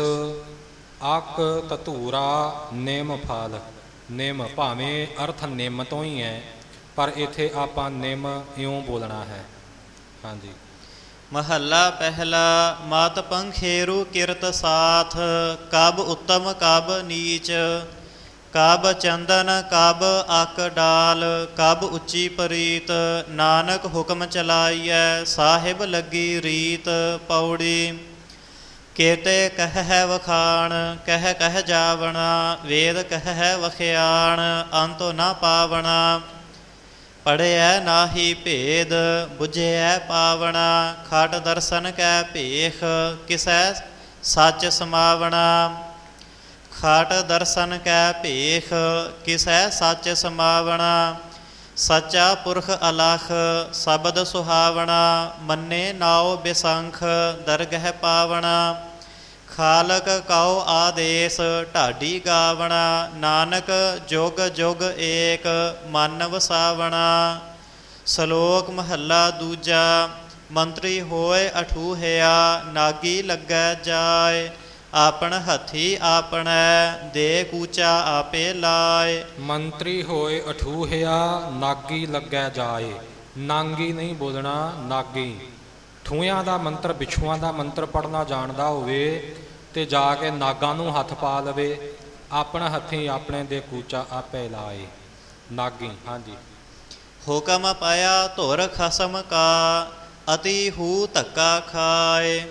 ਆਕ ਧਤੂਰਾ ਨਿਮ ਫਲ। ਨਿਮ ਭਾਵੇਂ ਅਰਥ ਨਿਮ ਤੋਂ ਹੀ ਹੈ, ਪਰ ਇੱਥੇ ਆਪਾਂ ਨਿਮ ਇਉਂ ਬੋਲਣਾ ਹੈ। ਹਾਂਜੀ। ਮਹੱਲਾ ਪਹਿਲਾ। ਮਤ ਪੰਖੇਰੂ ਕਿਰਤ ਸਾਥ ਕਬ ਉੱਤਮ ਕਬ ਨੀਚ। ਕਬ ਚੰਦਨ ਕਬ ਅਕ ਡਾਲ ਕਬ ਉੱਚੀ ਪ੍ਰੀਤ। ਨਾਨਕ ਹੁਕਮ ਚਲਾਈਐ ਸਾਹਿਬ ਲੱਗੀ ਰੀਤ। ਪੌੜੀ। ਕੇਤੇ ਕਹਿ ਵਖਾਣ ਕਹਿ ਕਹਿ ਜਾਵਣਾ। ਵੇਦ ਕਹਿ ਵਖਿਆਣ ਅੰਤੋ ਨਾ ਪਾਵਣਾ। ਪੜ੍ਹਿਐ ਨਾਹੀ ਭੇਦ ਬੁਝਿਐ ਪਾਵਣਾ। ਖਟ ਦਰਸ਼ਨ ਕੈ ਭੇਖ ਕਿਸੈ ਸੱਚ ਸਮਾਵਣਾ। ਖਟ ਦਰਸ਼ਨ ਕੈ ਭੇਖ ਕਿਸੈ ਸੱਚ ਸਮਾਵਣਾ। ਸੱਚਾ ਪੁਰਖ ਅਲਖ ਸ਼ਬਦ ਸੁਹਾਵਣਾ। ਮੰਨੇ ਨਾਉ ਬਿਸੰਖ ਦਰਗਹਿ ਪਾਵਣਾ। ਖਾਲਕ ਕਉ ਆਦੇਸ ਢਾਡੀ ਗਾਵਣਾ। ਨਾਨਕ ਜੁਗ ਜੁਗ ਏਕ ਮਨ ਵਸਾਵਣਾ। ਸਲੋਕ ਮਹੱਲਾ ਦੂਜਾ। ਮੰਤਰੀ ਹੋਏ ਅਠੂਹਿਆ ਨਾਗੀ ਲੱਗੈ ਜਾਏ। ਆਪਣ ਹੱਥੀ ਆਪਣੈ ਦੇ ਕੂਚਾ ਆਪੇ ਲਾਏ। ਮੰਤਰੀ ਹੋਏ ਅਠੂਹਿਆ ਨਾਗੀ ਲੱਗੈ ਜਾਏ। ਨਾਂਗੀ ਨਹੀਂ ਬੋਲਣਾ, ਨਾਗੀ। ਠੂਹਿਆਂ ਦਾ ਮੰਤਰ ਬਿਛੂਆਂ ਦਾ ਮੰਤਰ ਪੜ੍ਹਨਾ ਜਾਣਦਾ ਹੋਵੇ ਤੇ ਜਾ ਕੇ ਨਾਗਾਂ ਨੂੰ ਹੱਥ ਪਾ ਲਵੇ। ਆਪਣਾ ਹੱਥੀਂ ਆਪਣੇ ਦੇ ਕੂਚਾ ਆਪੇ ਲਾਏ। ਨਾਗੀ। ਹਾਂਜੀ। ਹੁਕਮ ਪਾਇਆ ਧੁਰ ਖਸਮ ਕਾ ਅਤੀ ਹੂ ਧੱਕਾ ਖਾਏ।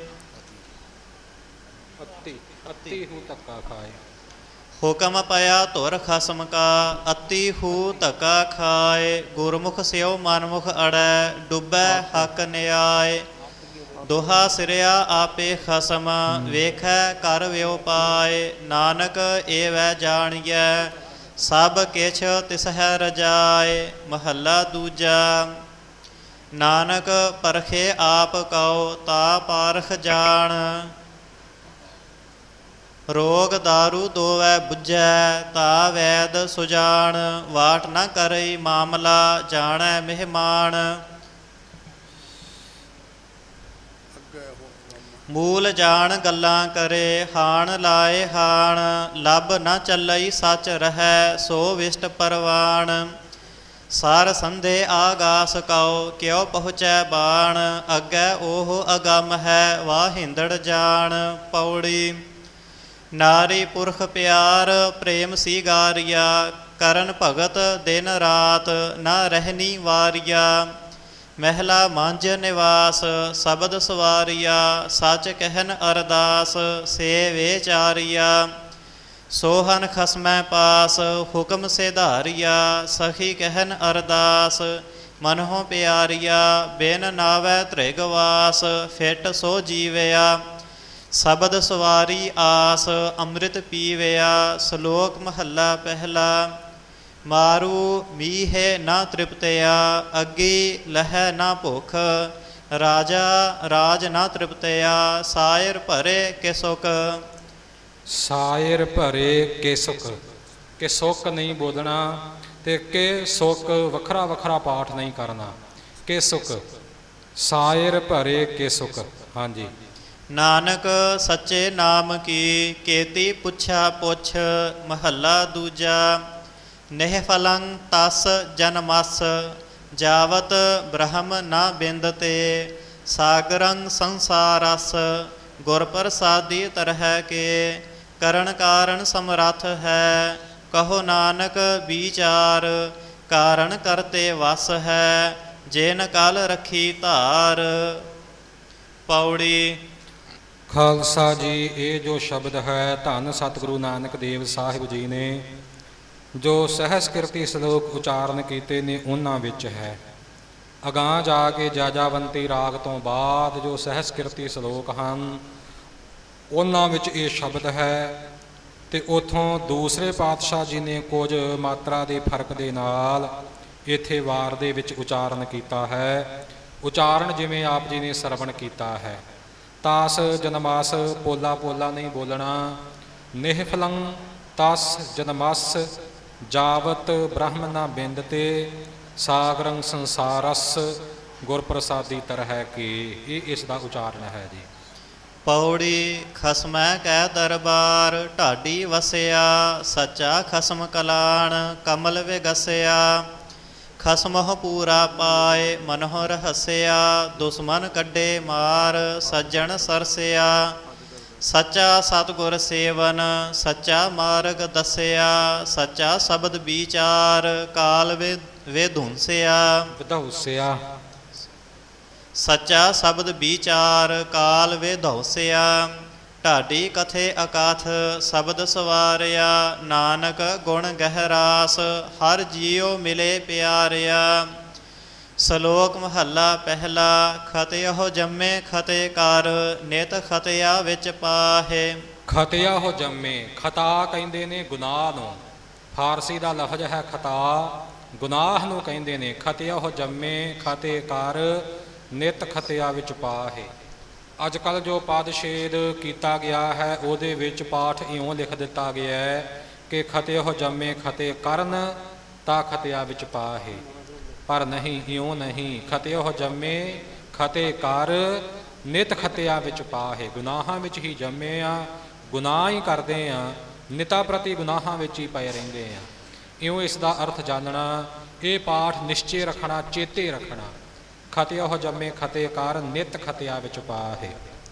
ਅਤੀ ਅਤੀ ਹੂ ਧੱਕਾ ਖਾਏ। ਹੁਕਮ ਪਾਇਆ ਧੁਰ ਖਸਮ ਕਾ ਅਤੀ ਹੂ ਧੱਕਾ ਖਾਏ। ਗੁਰਮੁਖ ਸਿਓ ਮਨਮੁਖ ਅੜੈ ਡੁੱਬੈ ਹੱਕ ਨਿਆਏ। ਦੋਹਾ ਸਿਰਿਆ ਆਪੇ ਖਸਮ ਵੇਖੈ ਕਰ ਵਿਉ ਪਾਏ। ਨਾਨਕ ਏ ਵੈ ਜਾਣੀਐ ਸਭ ਕਿਛ ਤਿਸਹਿ ਰਜਾਏ। ਮਹੱਲਾ ਦੂਜਾ। ਨਾਨਕ ਪਰਖੇ ਆਪ ਕਉ ਤਾ ਪਾਰਖ ਜਾਣ। ਰੋਗ ਦਾਰੂ ਦੋਵੈ ਬੁੱਝੈ ਤਾ ਵੈਦ ਸੁਜਾਨ। ਵਾਟ ਨ ਕਰਈ ਮਾਮਲਾ ਜਾਣੈ ਮਹਿਮਾਨ। ਮੂਲ ਜਾਣ ਗੱਲਾਂ ਕਰੇ ਹਾਣ ਲਾਏ ਹਾਣ। ਲੱਭ ਨ ਚੱਲਈ ਸੱਚ ਰਹੈ ਸੋ ਵਿਸ਼ਟ ਪਰਵਾਣ। ਸਾਰ ਸੰਧੇ ਆਗਾਸ ਕਉ ਕਿਉ ਪਹੁੰਚੈ ਬਾਣ। ਅੱਗੇ ਉਹ ਅਗੰਮ ਹੈ ਵਾਹਿੰਦੜ ਜਾਣ। ਪੌੜੀ। ਨਾਰੀ ਪੁਰਖ ਪਿਆਰ ਪ੍ਰੇਮ ਸੀਗਾਰੀਆ। ਕਰਨ ਭਗਤ ਦਿਨ ਰਾਤ ਨਾ ਰਹਿਨੀ ਵਾਰੀਆ। ਮਹਿਲਾ ਮਾਂਝ ਨਿਵਾਸ ਸ਼ਬਦ ਸਵਾਰੀਆ। ਸੱਚ ਕਹਿਨ ਅਰਦਾਸ ਸੇ ਵੇਚਾਰੀਆ। ਸੋਹਨ ਖਸਮੈ ਪਾਸ ਹੁਕਮ ਸਿਧਾਰੀਆ। ਸਖੀ ਕਹਿਨ ਅਰਦਾਸ ਮਨਹੁ ਪਿਆਰੀਆ। ਬਿਨ ਨਾਵੈ ਤ੍ਰਿਗਵਾਸ ਫਿਟ ਸੋ ਜੀਵਿਆ। ਸ਼ਬਦ ਸਵਾਰੀ ਆਸ ਅੰਮ੍ਰਿਤ ਪੀਵਿਆ। ਸਲੋਕ ਮਹੱਲਾ ਪਹਿਲਾ। ਮਾਰੂ ਮੀਹੇ ਨਾ ਤ੍ਰਿਪਤਿਆ ਅੱਗੀ ਲਹੈ ਨਾ ਭੁਖ। ਰਾਜਾ ਰਾਜ ਨਾ ਤ੍ਰਿਪਤਿਆ ਸਾਇਰ ਭਰੇ ਕੇ ਸੁਖ। ਸਾਇਰ ਭਰੇ ਕੇ ਸੁਖ। ਕਿ ਸੁੱਖ ਨਹੀਂ ਬੋਲਣਾ ਤੇ ਕਿ ਸੁੱਖ ਵੱਖਰਾ ਵੱਖਰਾ ਪਾਠ ਨਹੀਂ ਕਰਨਾ। ਕਿ ਸੁਖ ਸਾਇਰ ਭਰੇ ਕੇ ਸੁਖ। ਹਾਂਜੀ। ਨਾਨਕ ਸੱਚੇ ਨਾਮ ਕੀ ਕੇਤੀ ਪੁੱਛਾ ਪੁੱਛ। ਮਹੱਲਾ ਦੂਜਾ। ਨਿਹ ਫਲੰ ਤਸ ਜਨਮਸ ਜਾਵਤ ਬ੍ਰਹਮ ਨਾ ਬਿੰਦਤੇ। ਸਾਗਰੰ ਸੰਸਾਰਸ ਗੁਰ ਪ੍ਰਸਾਦੀ ਤਰਹਿ ਕੇ। ਕਰਨ ਕਾਰਨ ਸਮਰੱਥ ਹੈ ਕਹੋ ਨਾਨਕ ਵਿਚਾਰ। ਕਾਰਨ ਕਰਤੇ ਵਸ ਹੈ ਜਿਨ ਕਲ ਰੱਖੀ ਧਾਰ। ਪੌੜੀ। ਖਾਲਸਾ ਜੀ, ਇਹ ਜੋ ਸ਼ਬਦ ਹੈ ਧੰਨ ਸਤਿਗੁਰੂ ਨਾਨਕ ਦੇਵ ਸਾਹਿਬ ਜੀ ਨੇ ਜੋ ਸਹਿਸ ਕਿਰਤੀ ਸ਼ਲੋਕ ਉਚਾਰਨ ਕੀਤੇ ਨੇ ਉਹਨਾਂ ਵਿੱਚ ਹੈ। ਅਗਾਂਹ ਜਾ ਕੇ ਜਾਜਾਵੰਤੀ ਰਾਗ ਤੋਂ ਬਾਅਦ ਜੋ ਸਹਿਸ ਕਿਰਤੀ ਸ਼ਲੋਕ ਹਨ ਉਹਨਾਂ ਵਿੱਚ ਇਹ ਸ਼ਬਦ ਹੈ, ਅਤੇ ਉੱਥੋਂ ਦੂਸਰੇ ਪਾਤਸ਼ਾਹ ਜੀ ਨੇ ਕੁਝ ਮਾਤਰਾ ਦੇ ਫਰਕ ਦੇ ਨਾਲ ਇੱਥੇ ਵਾਰ ਦੇ ਵਿੱਚ ਉਚਾਰਨ ਕੀਤਾ ਹੈ। ਉਚਾਰਨ ਜਿਵੇਂ ਆਪ ਜੀ ਨੇ ਸਰਵਣ ਕੀਤਾ ਹੈ। ਤਾਸ ਜਨਮਾਸ ਪੋਲਾ ਪੋਲਾ ਨਹੀਂ ਬੋਲਣਾ। ਨਿਹਫਲੰ ਤਸ ਜਨਮਸ ਜਾਵਤ ਬ੍ਰਹਮ ਨਾ ਬਿੰਦ ਤੇ ਸਾਗਰੰ ਸੰਸਾਰਸ ਗੁਰ ਪ੍ਰਸਾਦੀ ਤਰਹਿ ਕੀ। ਇਹ ਇਸ ਦਾ ਉਚਾਰਨ ਹੈ ਜੀ। ਪੌੜੀ ਖਸਮੈ ਕੈ ਦਰਬਾਰ ਢਾਡੀ ਵਸਿਆ ਸੱਚਾ ਖਸਮ ਕਲਾਣ ਕਮਲ ਵਿਗਸਿਆ ਖਸਮਹੁ ਪੂਰਾ ਪਾਏ ਮਨਹੁ ਰਹਸਿਆ ਦੁਸ਼ਮਨ ਕੱਢੇ ਮਾਰ ਸੱਜਣ ਸਰਸਿਆ ਸੱਚਾ ਸਤਿਗੁਰ ਸੇਵਨ ਸੱਚਾ ਮਾਰਗ ਦੱਸਿਆ ਸੱਚਾ ਸ਼ਬਦ ਵਿਚਾਰ ਕਾਲ ਵੇ ਵਿਧੁੰਸਿਆ ਵਿਧੁੰਸਿਆ ਸੱਚਾ ਸ਼ਬਦ ਵਿਚਾਰ ਕਾਲ ਵਿਧੁੰਸਿਆ ਢਾਡੀ ਕਥੇ ਅਕਾਥ ਸ਼ਬਦ ਸਵਾਰਿਆ ਨਾਨਕ ਗੁਣ ਗਹਿਰਾਸ ਹਰ ਜੀਉ ਮਿਲੇ ਪਿਆਰਿਆ। ਸ਼ਲੋਕ ਮਹੱਲਾ ਪਹਿਲਾ। ਖਤਿਆਹੁ ਜੰਮੇ ਖਤੇ ਕਰ ਨਿਤ ਖਤਿਆ ਵਿੱਚ ਪਾਹੇ। ਖਤਿਆ ਹੋ ਜੰਮੇ, ਖਤਾ ਕਹਿੰਦੇ ਨੇ ਗੁਨਾਹ ਨੂੰ। ਫਾਰਸੀ ਦਾ ਲਫ਼ਜ਼ ਹੈ ਖਤਾ, ਗੁਨਾਹ ਨੂੰ ਕਹਿੰਦੇ ਨੇ। ਖਤਿਆ ਹੋ ਜੰਮੇ ਖਤੇ ਕਰ ਨਿਤ ਖਤਿਆ ਵਿੱਚ ਪਾਹੇ। ਅੱਜ ਕੱਲ੍ਹ ਜੋ ਪਾਦਛੇਦ ਕੀਤਾ ਗਿਆ ਹੈ ਉਹਦੇ ਵਿੱਚ ਪਾਠ ਇਉਂ ਲਿਖ ਦਿੱਤਾ ਗਿਆ ਹੈ ਕਿ ਖਤਿਆਹੁ ਜੰਮੇ ਖਤੇ ਕਰਨ ਤਾਂ ਖਤਿਆ ਵਿੱਚ ਪਾਹੇ, ਪਰ ਨਹੀਂ, ਇਉਂ ਨਹੀਂ। ਖਤਿਆਹੁ ਜੰਮੇ ਖਤੇ ਕਰ ਨਿਤ ਖਤਿਆ ਵਿੱਚ ਪਾਹੇ। ਗੁਨਾਹਾਂ ਵਿੱਚ ਹੀ ਜੰਮੇ ਆ, ਗੁਨਾਹ ਹੀ ਕਰਦੇ ਆ, ਨਿਤਾ ਪ੍ਰਤੀ ਗੁਨਾਹਾਂ ਵਿੱਚ ਹੀ ਪਏ ਰਹਿੰਦੇ ਆ। ਇਉਂ ਇਸ ਦਾ ਅਰਥ ਜਾਣਨਾ, ਇਹ ਪਾਠ ਨਿਸ਼ਚੇ ਰੱਖਣਾ, ਚੇਤੇ ਰੱਖਣਾ। ਖਤਿਆਹੁ ਜੰਮੇ ਖਤੇ ਕਰ ਨਿਤ ਖਤਿਆ ਵਿੱਚ ਪਾਹੇ।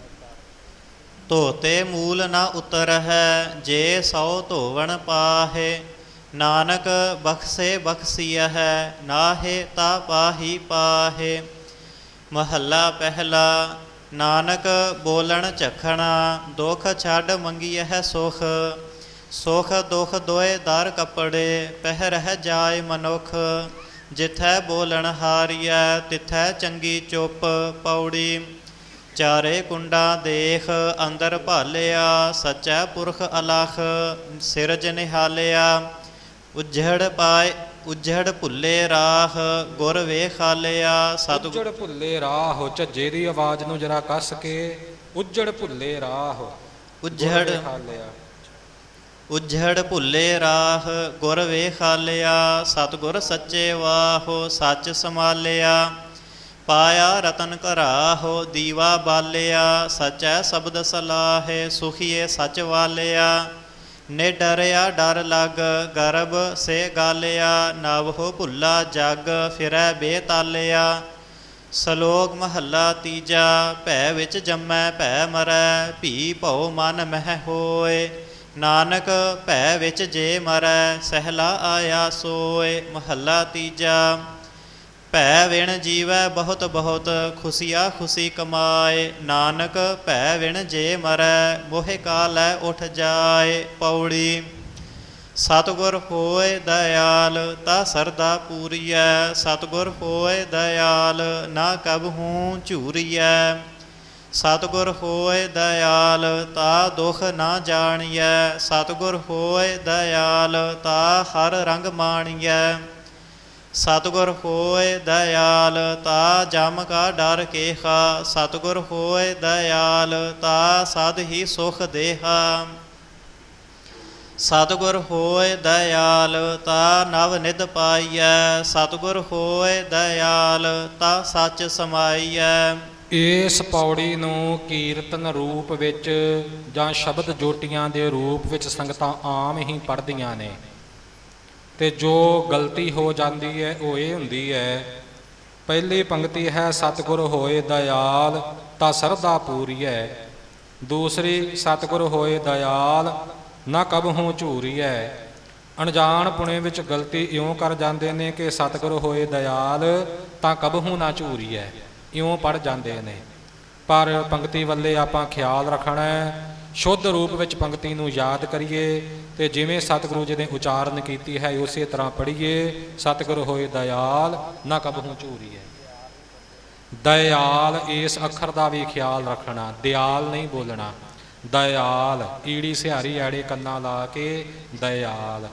ਧੋਤੇ ਮੂਲ ਨਾ ਉਤਰ ਹੈ ਜੇ ਸੌ ਧੋਵਣ ਪਾਹੇ। ਨਾਨਕ ਬਖਸ਼ੇ ਬਖਸ਼ੀਆ ਹੈ ਨਾਹੇ ਤਾ ਪਾਹੀ ਪਾਹੇ। ਮਹੱਲਾ ਪਹਿਲਾ। ਨਾਨਕ ਬੋਲਣ ਝਖਣਾ ਦੁਖ ਛੱਡ ਮੰਗੀਐ ਸੁਖ। ਸੁਖ ਦੁਖ ਦੋਏ ਦਰ ਕੱਪੜੇ ਪਹਿ ਰਹਿ ਜਾਏ ਮਨੁੱਖ। ਜਿਥੈ ਬੋਲਣ ਹਾਰੀਐ ਤਿਥੈ ਚੰਗੀ ਚੁੱਪ। ਪੌੜੀ। ਚਾਰੇ ਕੁੰਡਾਂ ਦੇਖ ਅੰਦਰ ਭਾਲਿਆ ਸੱਚਾ ਪੁਰਖ ਅਲਖ ਸਿਰਜ ਨਿਹਾਲਿਆ। ਉਜੜ ਪਾਏ ਉਜੜ ਭੁੱਲੇ ਰਾਹ ਗੁਰ ਵੇਖਾਲਿਆ। ਸਤਿ ਉਜੜ ਭੁੱਲੇ ਰਾਹ, ਝੱਜੇ ਦੀ ਆਵਾਜ਼ ਨੂੰ ਜਰਾ ਕੱਸ ਕੇ। ਉਜੜ ਭੁੱਲੇ ਰਾਹ ਉਜੜ ਉਜੜ ਭੁੱਲੇ ਰਾਹ ਗੁਰ ਵੇਖਾਲਿਆ। ਸਤਿਗੁਰ ਸੱਚੇ ਵਾਹੋ ਸੱਚ ਸੰਭਾਲਿਆ। ਪਾਇਆ ਰਤਨ ਘਰਾਹੋ ਦੀਵਾ ਬਾਲਿਆ। ਸੱਚੈ ਸ਼ਬਦ ਸਲਾਹੇ ਸੁਖੀਏ ਸੱਚ ਵਾਲਿਆ। ਨੇ ਡਰਿਆ ਡਰ ਲੱਗ ਗਰਭ ਸੇ ਗਾਲਿਆ। ਨਵ ਹੋ ਭੁੱਲਾ ਜਗ ਫਿਰੈ ਬੇਤਾਲਿਆ। ਸ਼ਲੋਕ ਮਹੱਲਾ ਤੀਜਾ। ਭੈ ਵਿੱਚ ਜੰਮੈ ਭੈ ਮਰੈ ਭੀ ਭਉ ਮਨ ਮਹਿ ਹੋਏ। ਨਾਨਕ ਭੈ ਵਿੱਚ ਜੇ ਮਰੈ ਸਹਿਲਾ ਆਇਆ ਸੋਏ। ਮਹੱਲਾ ਤੀਜਾ। ਭੈ ਵਿਣ ਜੀਵੈ ਬਹੁਤ ਬਹੁਤ ਖੁਸ਼ੀਆ ਖੁਸ਼ੀ ਕਮਾਏ। ਨਾਨਕ ਭੈ ਵਿਣ ਜੇ ਮਰੈ ਮੋਹਿ ਕਾਲੈ ਉਠ ਜਾਏ। ਪੌੜੀ। ਸਤਿਗੁਰ ਹੋਏ ਦਇਆਲ ਤਾ ਸਰਦਾ ਪੂਰੀਐ। ਸਤਿਗੁਰ ਹੋਏ ਦਇਆਲ ਨਾ ਕਬਹੂ ਝੂਰੀਐ। ਸਤਿਗੁਰ ਹੋਏ ਦਇਆਲ ਤਾ ਦੁਖ ਨਾ ਜਾਣੀਐ। ਸਤਿਗੁਰ ਹੋਏ ਦਇਆਲ ਤਾ ਹਰ ਰੰਗ ਮਾਣੀਐ। ਸਤਿਗੁਰ ਹੋਏ ਦਇਆਲ ਤਾ ਜਮ ਕਾ ਡਰ ਕੇਹਾ। ਸਤਿਗੁਰ ਹੋਏ ਦਇਆਲ ਤਾ ਸਦ ਹੀ ਸੁਖ ਦੇਹਾ। ਸਤਿਗੁਰ ਹੋਏ ਦਇਆਲ ਤਾ ਨਵ ਨਿਧ ਪਾਈਐ। ਸਤਿਗੁਰ ਹੋਏ ਦਇਆਲ ਤਾ ਸੱਚ ਸਮਾਈਐ। ਇਸ ਪੌੜੀ ਨੂੰ ਕੀਰਤਨ ਰੂਪ ਵਿੱਚ ਜਾਂ ਸ਼ਬਦ ਜੋਟੀਆਂ ਦੇ ਰੂਪ ਵਿੱਚ ਸੰਗਤਾਂ ਆਮ ਹੀ ਪੜ੍ਹਦੀਆਂ ਨੇ, ਅਤੇ ਜੋ ਗਲਤੀ ਹੋ ਜਾਂਦੀ ਹੈ ਉਹ ਇਹ ਹੁੰਦੀ ਹੈ, ਪਹਿਲੀ ਪੰਕਤੀ ਹੈ ਸਤਿਗੁਰ ਹੋਏ ਦਇਆਲ ਤਾਂ ਸਰਦਾ ਪੂਰੀਐ। ਦੂਸਰੀ ਸਤਿਗੁਰ ਹੋਏ ਦਇਆਲ ਨਾ ਕਬਹੂ ਝੂਰੀਐ। ਅਣਜਾਣ ਪੁਣੇ ਵਿੱਚ ਗਲਤੀ ਇਉਂ ਕਰ ਜਾਂਦੇ ਨੇ ਕਿ ਸਤਿਗੁਰ ਹੋਏ ਦਇਆਲ ਤਾਂ ਕਬਹੂ ਨਾ ਝੂਰੀਐ, ਇਉਂ ਪੜ੍ਹ ਜਾਂਦੇ ਨੇ। ਪਰ ਪੰਕਤੀ ਵੱਲੇ ਆਪਾਂ ਖਿਆਲ ਰੱਖਣਾ ਹੈ, ਸ਼ੁੱਧ ਰੂਪ ਵਿੱਚ ਪੰਕਤੀ ਨੂੰ ਯਾਦ ਕਰੀਏ ਤੇ ਜਿਵੇਂ ਸਤਿਗੁਰੂ ਜੀ ਨੇ ਉਚਾਰਨ ਕੀਤੀ ਹੈ ਉਸੇ ਤਰ੍ਹਾਂ ਪੜ੍ਹੀਏ। ਸਤਿਗੁਰ ਹੋਏ ਦਇਆਲ ਨਾ ਕਬਹੂ ਝੂਰੀਏ। ਦਇਆਲ ਇਸ ਅੱਖਰ ਦਾ ਵੀ ਖਿਆਲ ਰੱਖਣਾ, ਦਿਆਲ ਨਹੀਂ ਬੋਲਣਾ, ਦਇਆਲ ਈੜੀ ਸਿਹਾਰੀ ਐੜੇ ਕੰਨਾਂ ਲਾ ਕੇ ਦਇਆਲ।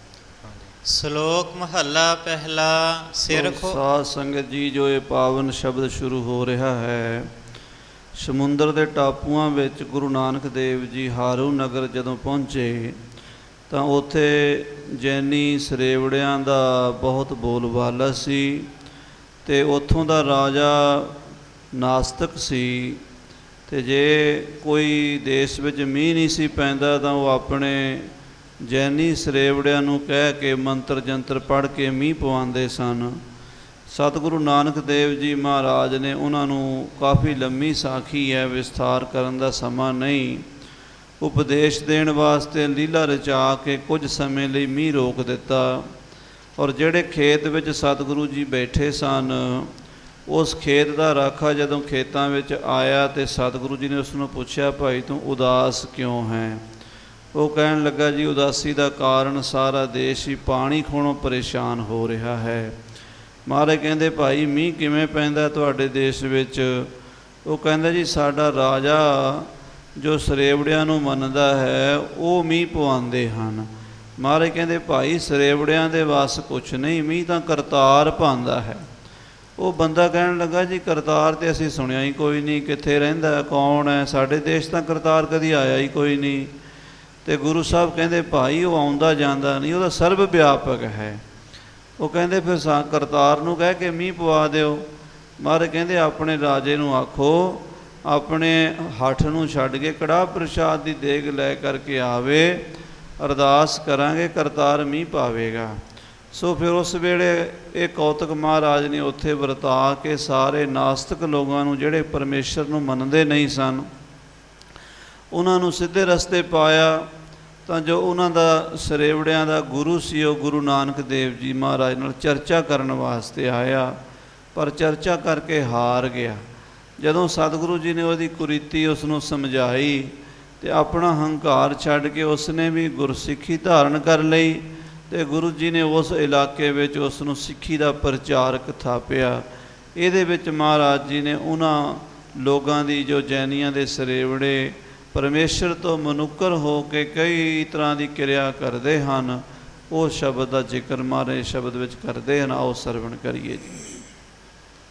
ਸ਼ਲੋਕ ਮਹੱਲਾ ਪਹਿਲਾ। ਸਿਰ ਖੋ ਸਾਧ ਸੰਗਤ ਜੀ, ਜੋ ਇਹ ਪਾਵਨ ਸ਼ਬਦ ਸ਼ੁਰੂ ਹੋ ਰਿਹਾ ਹੈ, ਸਮੁੰਦਰ ਦੇ ਟਾਪੂਆਂ ਵਿੱਚ ਗੁਰੂ ਨਾਨਕ ਦੇਵ ਜੀ ਹਾਰੂ ਨਗਰ ਜਦੋਂ ਪਹੁੰਚੇ ਤਾਂ ਉੱਥੇ ਜੈਨੀ ਸਰੇਵੜਿਆਂ ਦਾ ਬਹੁਤ ਬੋਲਬਾਲਾ ਸੀ ਅਤੇ ਉੱਥੋਂ ਦਾ ਰਾਜਾ ਨਾਸਤਕ ਸੀ। ਅਤੇ ਜੇ ਕੋਈ ਦੇਸ਼ ਵਿੱਚ ਮੀਂਹ ਨਹੀਂ ਸੀ ਪੈਂਦਾ ਤਾਂ ਉਹ ਆਪਣੇ ਜੈਨੀ ਸਰੇਵੜਿਆਂ ਨੂੰ ਕਹਿ ਕੇ ਮੰਤਰ ਜੰਤਰ ਪੜ੍ਹ ਕੇ ਮੀਂਹ ਪਵਾਉਂਦੇ ਸਨ। ਸਤਿਗੁਰੂ ਨਾਨਕ ਦੇਵ ਜੀ ਮਹਾਰਾਜ ਨੇ ਉਹਨਾਂ ਨੂੰ ਕਾਫੀ ਲੰਮੀ ਸਾਖੀ ਹੈ, ਵਿਸਥਾਰ ਕਰਨ ਦਾ ਸਮਾਂ ਨਹੀਂ, ਉਪਦੇਸ਼ ਦੇਣ ਵਾਸਤੇ ਲੀਲਾ ਰਚਾ ਕੇ ਕੁਝ ਸਮੇਂ ਲਈ ਮੀਂਹ ਰੋਕ ਦਿੱਤਾ। ਔਰ ਜਿਹੜੇ ਖੇਤ ਵਿੱਚ ਸਤਿਗੁਰੂ ਜੀ ਬੈਠੇ ਸਨ, ਉਸ ਖੇਤ ਦਾ ਰਾਖਾ ਜਦੋਂ ਖੇਤਾਂ ਵਿੱਚ ਆਇਆ ਤੇ ਸਤਿਗੁਰੂ ਜੀ ਨੇ ਉਸ ਨੂੰ ਪੁੱਛਿਆ, ਭਾਈ ਤੂੰ ਉਦਾਸ ਕਿਉਂ ਹੈ? ਉਹ ਕਹਿਣ ਲੱਗਾ, ਜੀ ਉਦਾਸੀ ਦਾ ਕਾਰਨ ਸਾਰਾ ਦੇਸ਼ ਹੀ ਪਾਣੀ ਖੋਣੋਂ ਪਰੇਸ਼ਾਨ ਹੋ ਰਿਹਾ ਹੈ। ਮਹਾਰਾਜ ਕਹਿੰਦੇ, ਭਾਈ ਮੀਂਹ ਕਿਵੇਂ ਪੈਂਦਾ ਤੁਹਾਡੇ ਦੇਸ਼ ਵਿੱਚ? ਉਹ ਕਹਿੰਦਾ, ਜੀ ਸਾਡਾ ਰਾਜਾ ਜੋ ਸਰੇਵੜਿਆਂ ਨੂੰ ਮੰਨਦਾ ਹੈ ਉਹ ਮੀਂਹ ਪਵਾਉਂਦੇ ਹਨ। ਮਹਾਰਾਜ ਕਹਿੰਦੇ, ਭਾਈ ਸਰੇਵੜਿਆਂ ਦੇ ਵੱਸ ਕੁਛ ਨਹੀਂ, ਮੀਂਹ ਤਾਂ ਕਰਤਾਰ ਪਾਉਂਦਾ ਹੈ। ਉਹ ਬੰਦਾ ਕਹਿਣ ਲੱਗਾ, ਜੀ ਕਰਤਾਰ ਤੇ ਅਸੀਂ ਸੁਣਿਆ ਹੀ ਕੋਈ ਨਹੀਂ, ਕਿੱਥੇ ਰਹਿੰਦਾ, ਕੌਣ ਹੈ? ਸਾਡੇ ਦੇਸ਼ ਤਾਂ ਕਰਤਾਰ ਕਦੀ ਆਇਆ ਹੀ ਕੋਈ ਨਹੀਂ। ਅਤੇ ਗੁਰੂ ਸਾਹਿਬ ਕਹਿੰਦੇ, ਭਾਈ ਉਹ ਆਉਂਦਾ ਜਾਂਦਾ ਨਹੀਂ, ਉਹਦਾ ਸਰਬ ਵਿਆਪਕ ਹੈ। ਉਹ ਕਹਿੰਦੇ, ਫਿਰ ਸਾ ਕਰਤਾਰ ਨੂੰ ਕਹਿ ਕੇ ਮੀਂਹ ਪਵਾ ਦਿਓ। ਮਹਾਰਾਜ ਕਹਿੰਦੇ, ਆਪਣੇ ਰਾਜੇ ਨੂੰ ਆਖੋ ਆਪਣੇ ਹੱਠ ਨੂੰ ਛੱਡ ਕੇ ਕੜਾਹ ਪ੍ਰਸ਼ਾਦ ਦੀ ਦੇਗ ਲੈ ਕਰਕੇ ਆਵੇ, ਅਰਦਾਸ ਕਰਾਂਗੇ, ਕਰਤਾਰ ਮੀਂਹ ਪਾਵੇਗਾ। ਸੋ ਫਿਰ ਉਸ ਵੇਲੇ ਇਹ ਕੌਤਕ ਮਹਾਰਾਜ ਨੇ ਉੱਥੇ ਵਰਤਾ ਕੇ ਸਾਰੇ ਨਾਸਤਕ ਲੋਕਾਂ ਨੂੰ, ਜਿਹੜੇ ਪਰਮੇਸ਼ਰ ਨੂੰ ਮੰਨਦੇ ਨਹੀਂ ਸਨ, ਉਹਨਾਂ ਨੂੰ ਸਿੱਧੇ ਰਸਤੇ ਪਾਇਆ। ਤਾਂ ਜੋ ਉਹਨਾਂ ਦਾ ਸਰੇਵੜਿਆਂ ਦਾ ਗੁਰੂ ਸੀ, ਉਹ ਗੁਰੂ ਨਾਨਕ ਦੇਵ ਜੀ ਮਹਾਰਾਜ ਨਾਲ ਚਰਚਾ ਕਰਨ ਵਾਸਤੇ ਆਇਆ, ਪਰ ਚਰਚਾ ਕਰਕੇ ਹਾਰ ਗਿਆ। ਜਦੋਂ ਸਤਿਗੁਰੂ ਜੀ ਨੇ ਉਹਦੀ ਕੁਰੀਤੀ ਉਸ ਨੂੰ ਸਮਝਾਈ ਅਤੇ ਆਪਣਾ ਹੰਕਾਰ ਛੱਡ ਕੇ ਉਸਨੇ ਵੀ ਗੁਰਸਿੱਖੀ ਧਾਰਨ ਕਰ ਲਈ ਅਤੇ ਗੁਰੂ ਜੀ ਨੇ ਉਸ ਇਲਾਕੇ ਵਿੱਚ ਉਸ ਨੂੰ ਸਿੱਖੀ ਦਾ ਪ੍ਰਚਾਰਕ ਥਾਪਿਆ। ਇਹਦੇ ਵਿੱਚ ਮਹਾਰਾਜ ਜੀ ਨੇ ਉਹਨਾਂ ਲੋਕਾਂ ਦੀ, ਜੋ ਜੈਨੀਆਂ ਦੇ ਸਰੇਵੜੇ ਪਰਮੇਸ਼ਰ ਤੋਂ ਮਨੁੱਕਰ ਹੋ ਕੇ ਕਈ ਤਰ੍ਹਾਂ ਦੀ ਕਿਰਿਆ ਕਰਦੇ ਹਨ, ਉਹ ਸ਼ਬਦ ਦਾ ਜ਼ਿਕਰ ਮਹਾਰਾਜ ਸ਼ਬਦ ਵਿੱਚ ਕਰਦੇ ਹਨ। ਆਓ ਸਰਵਣ ਕਰੀਏ ਜੀ।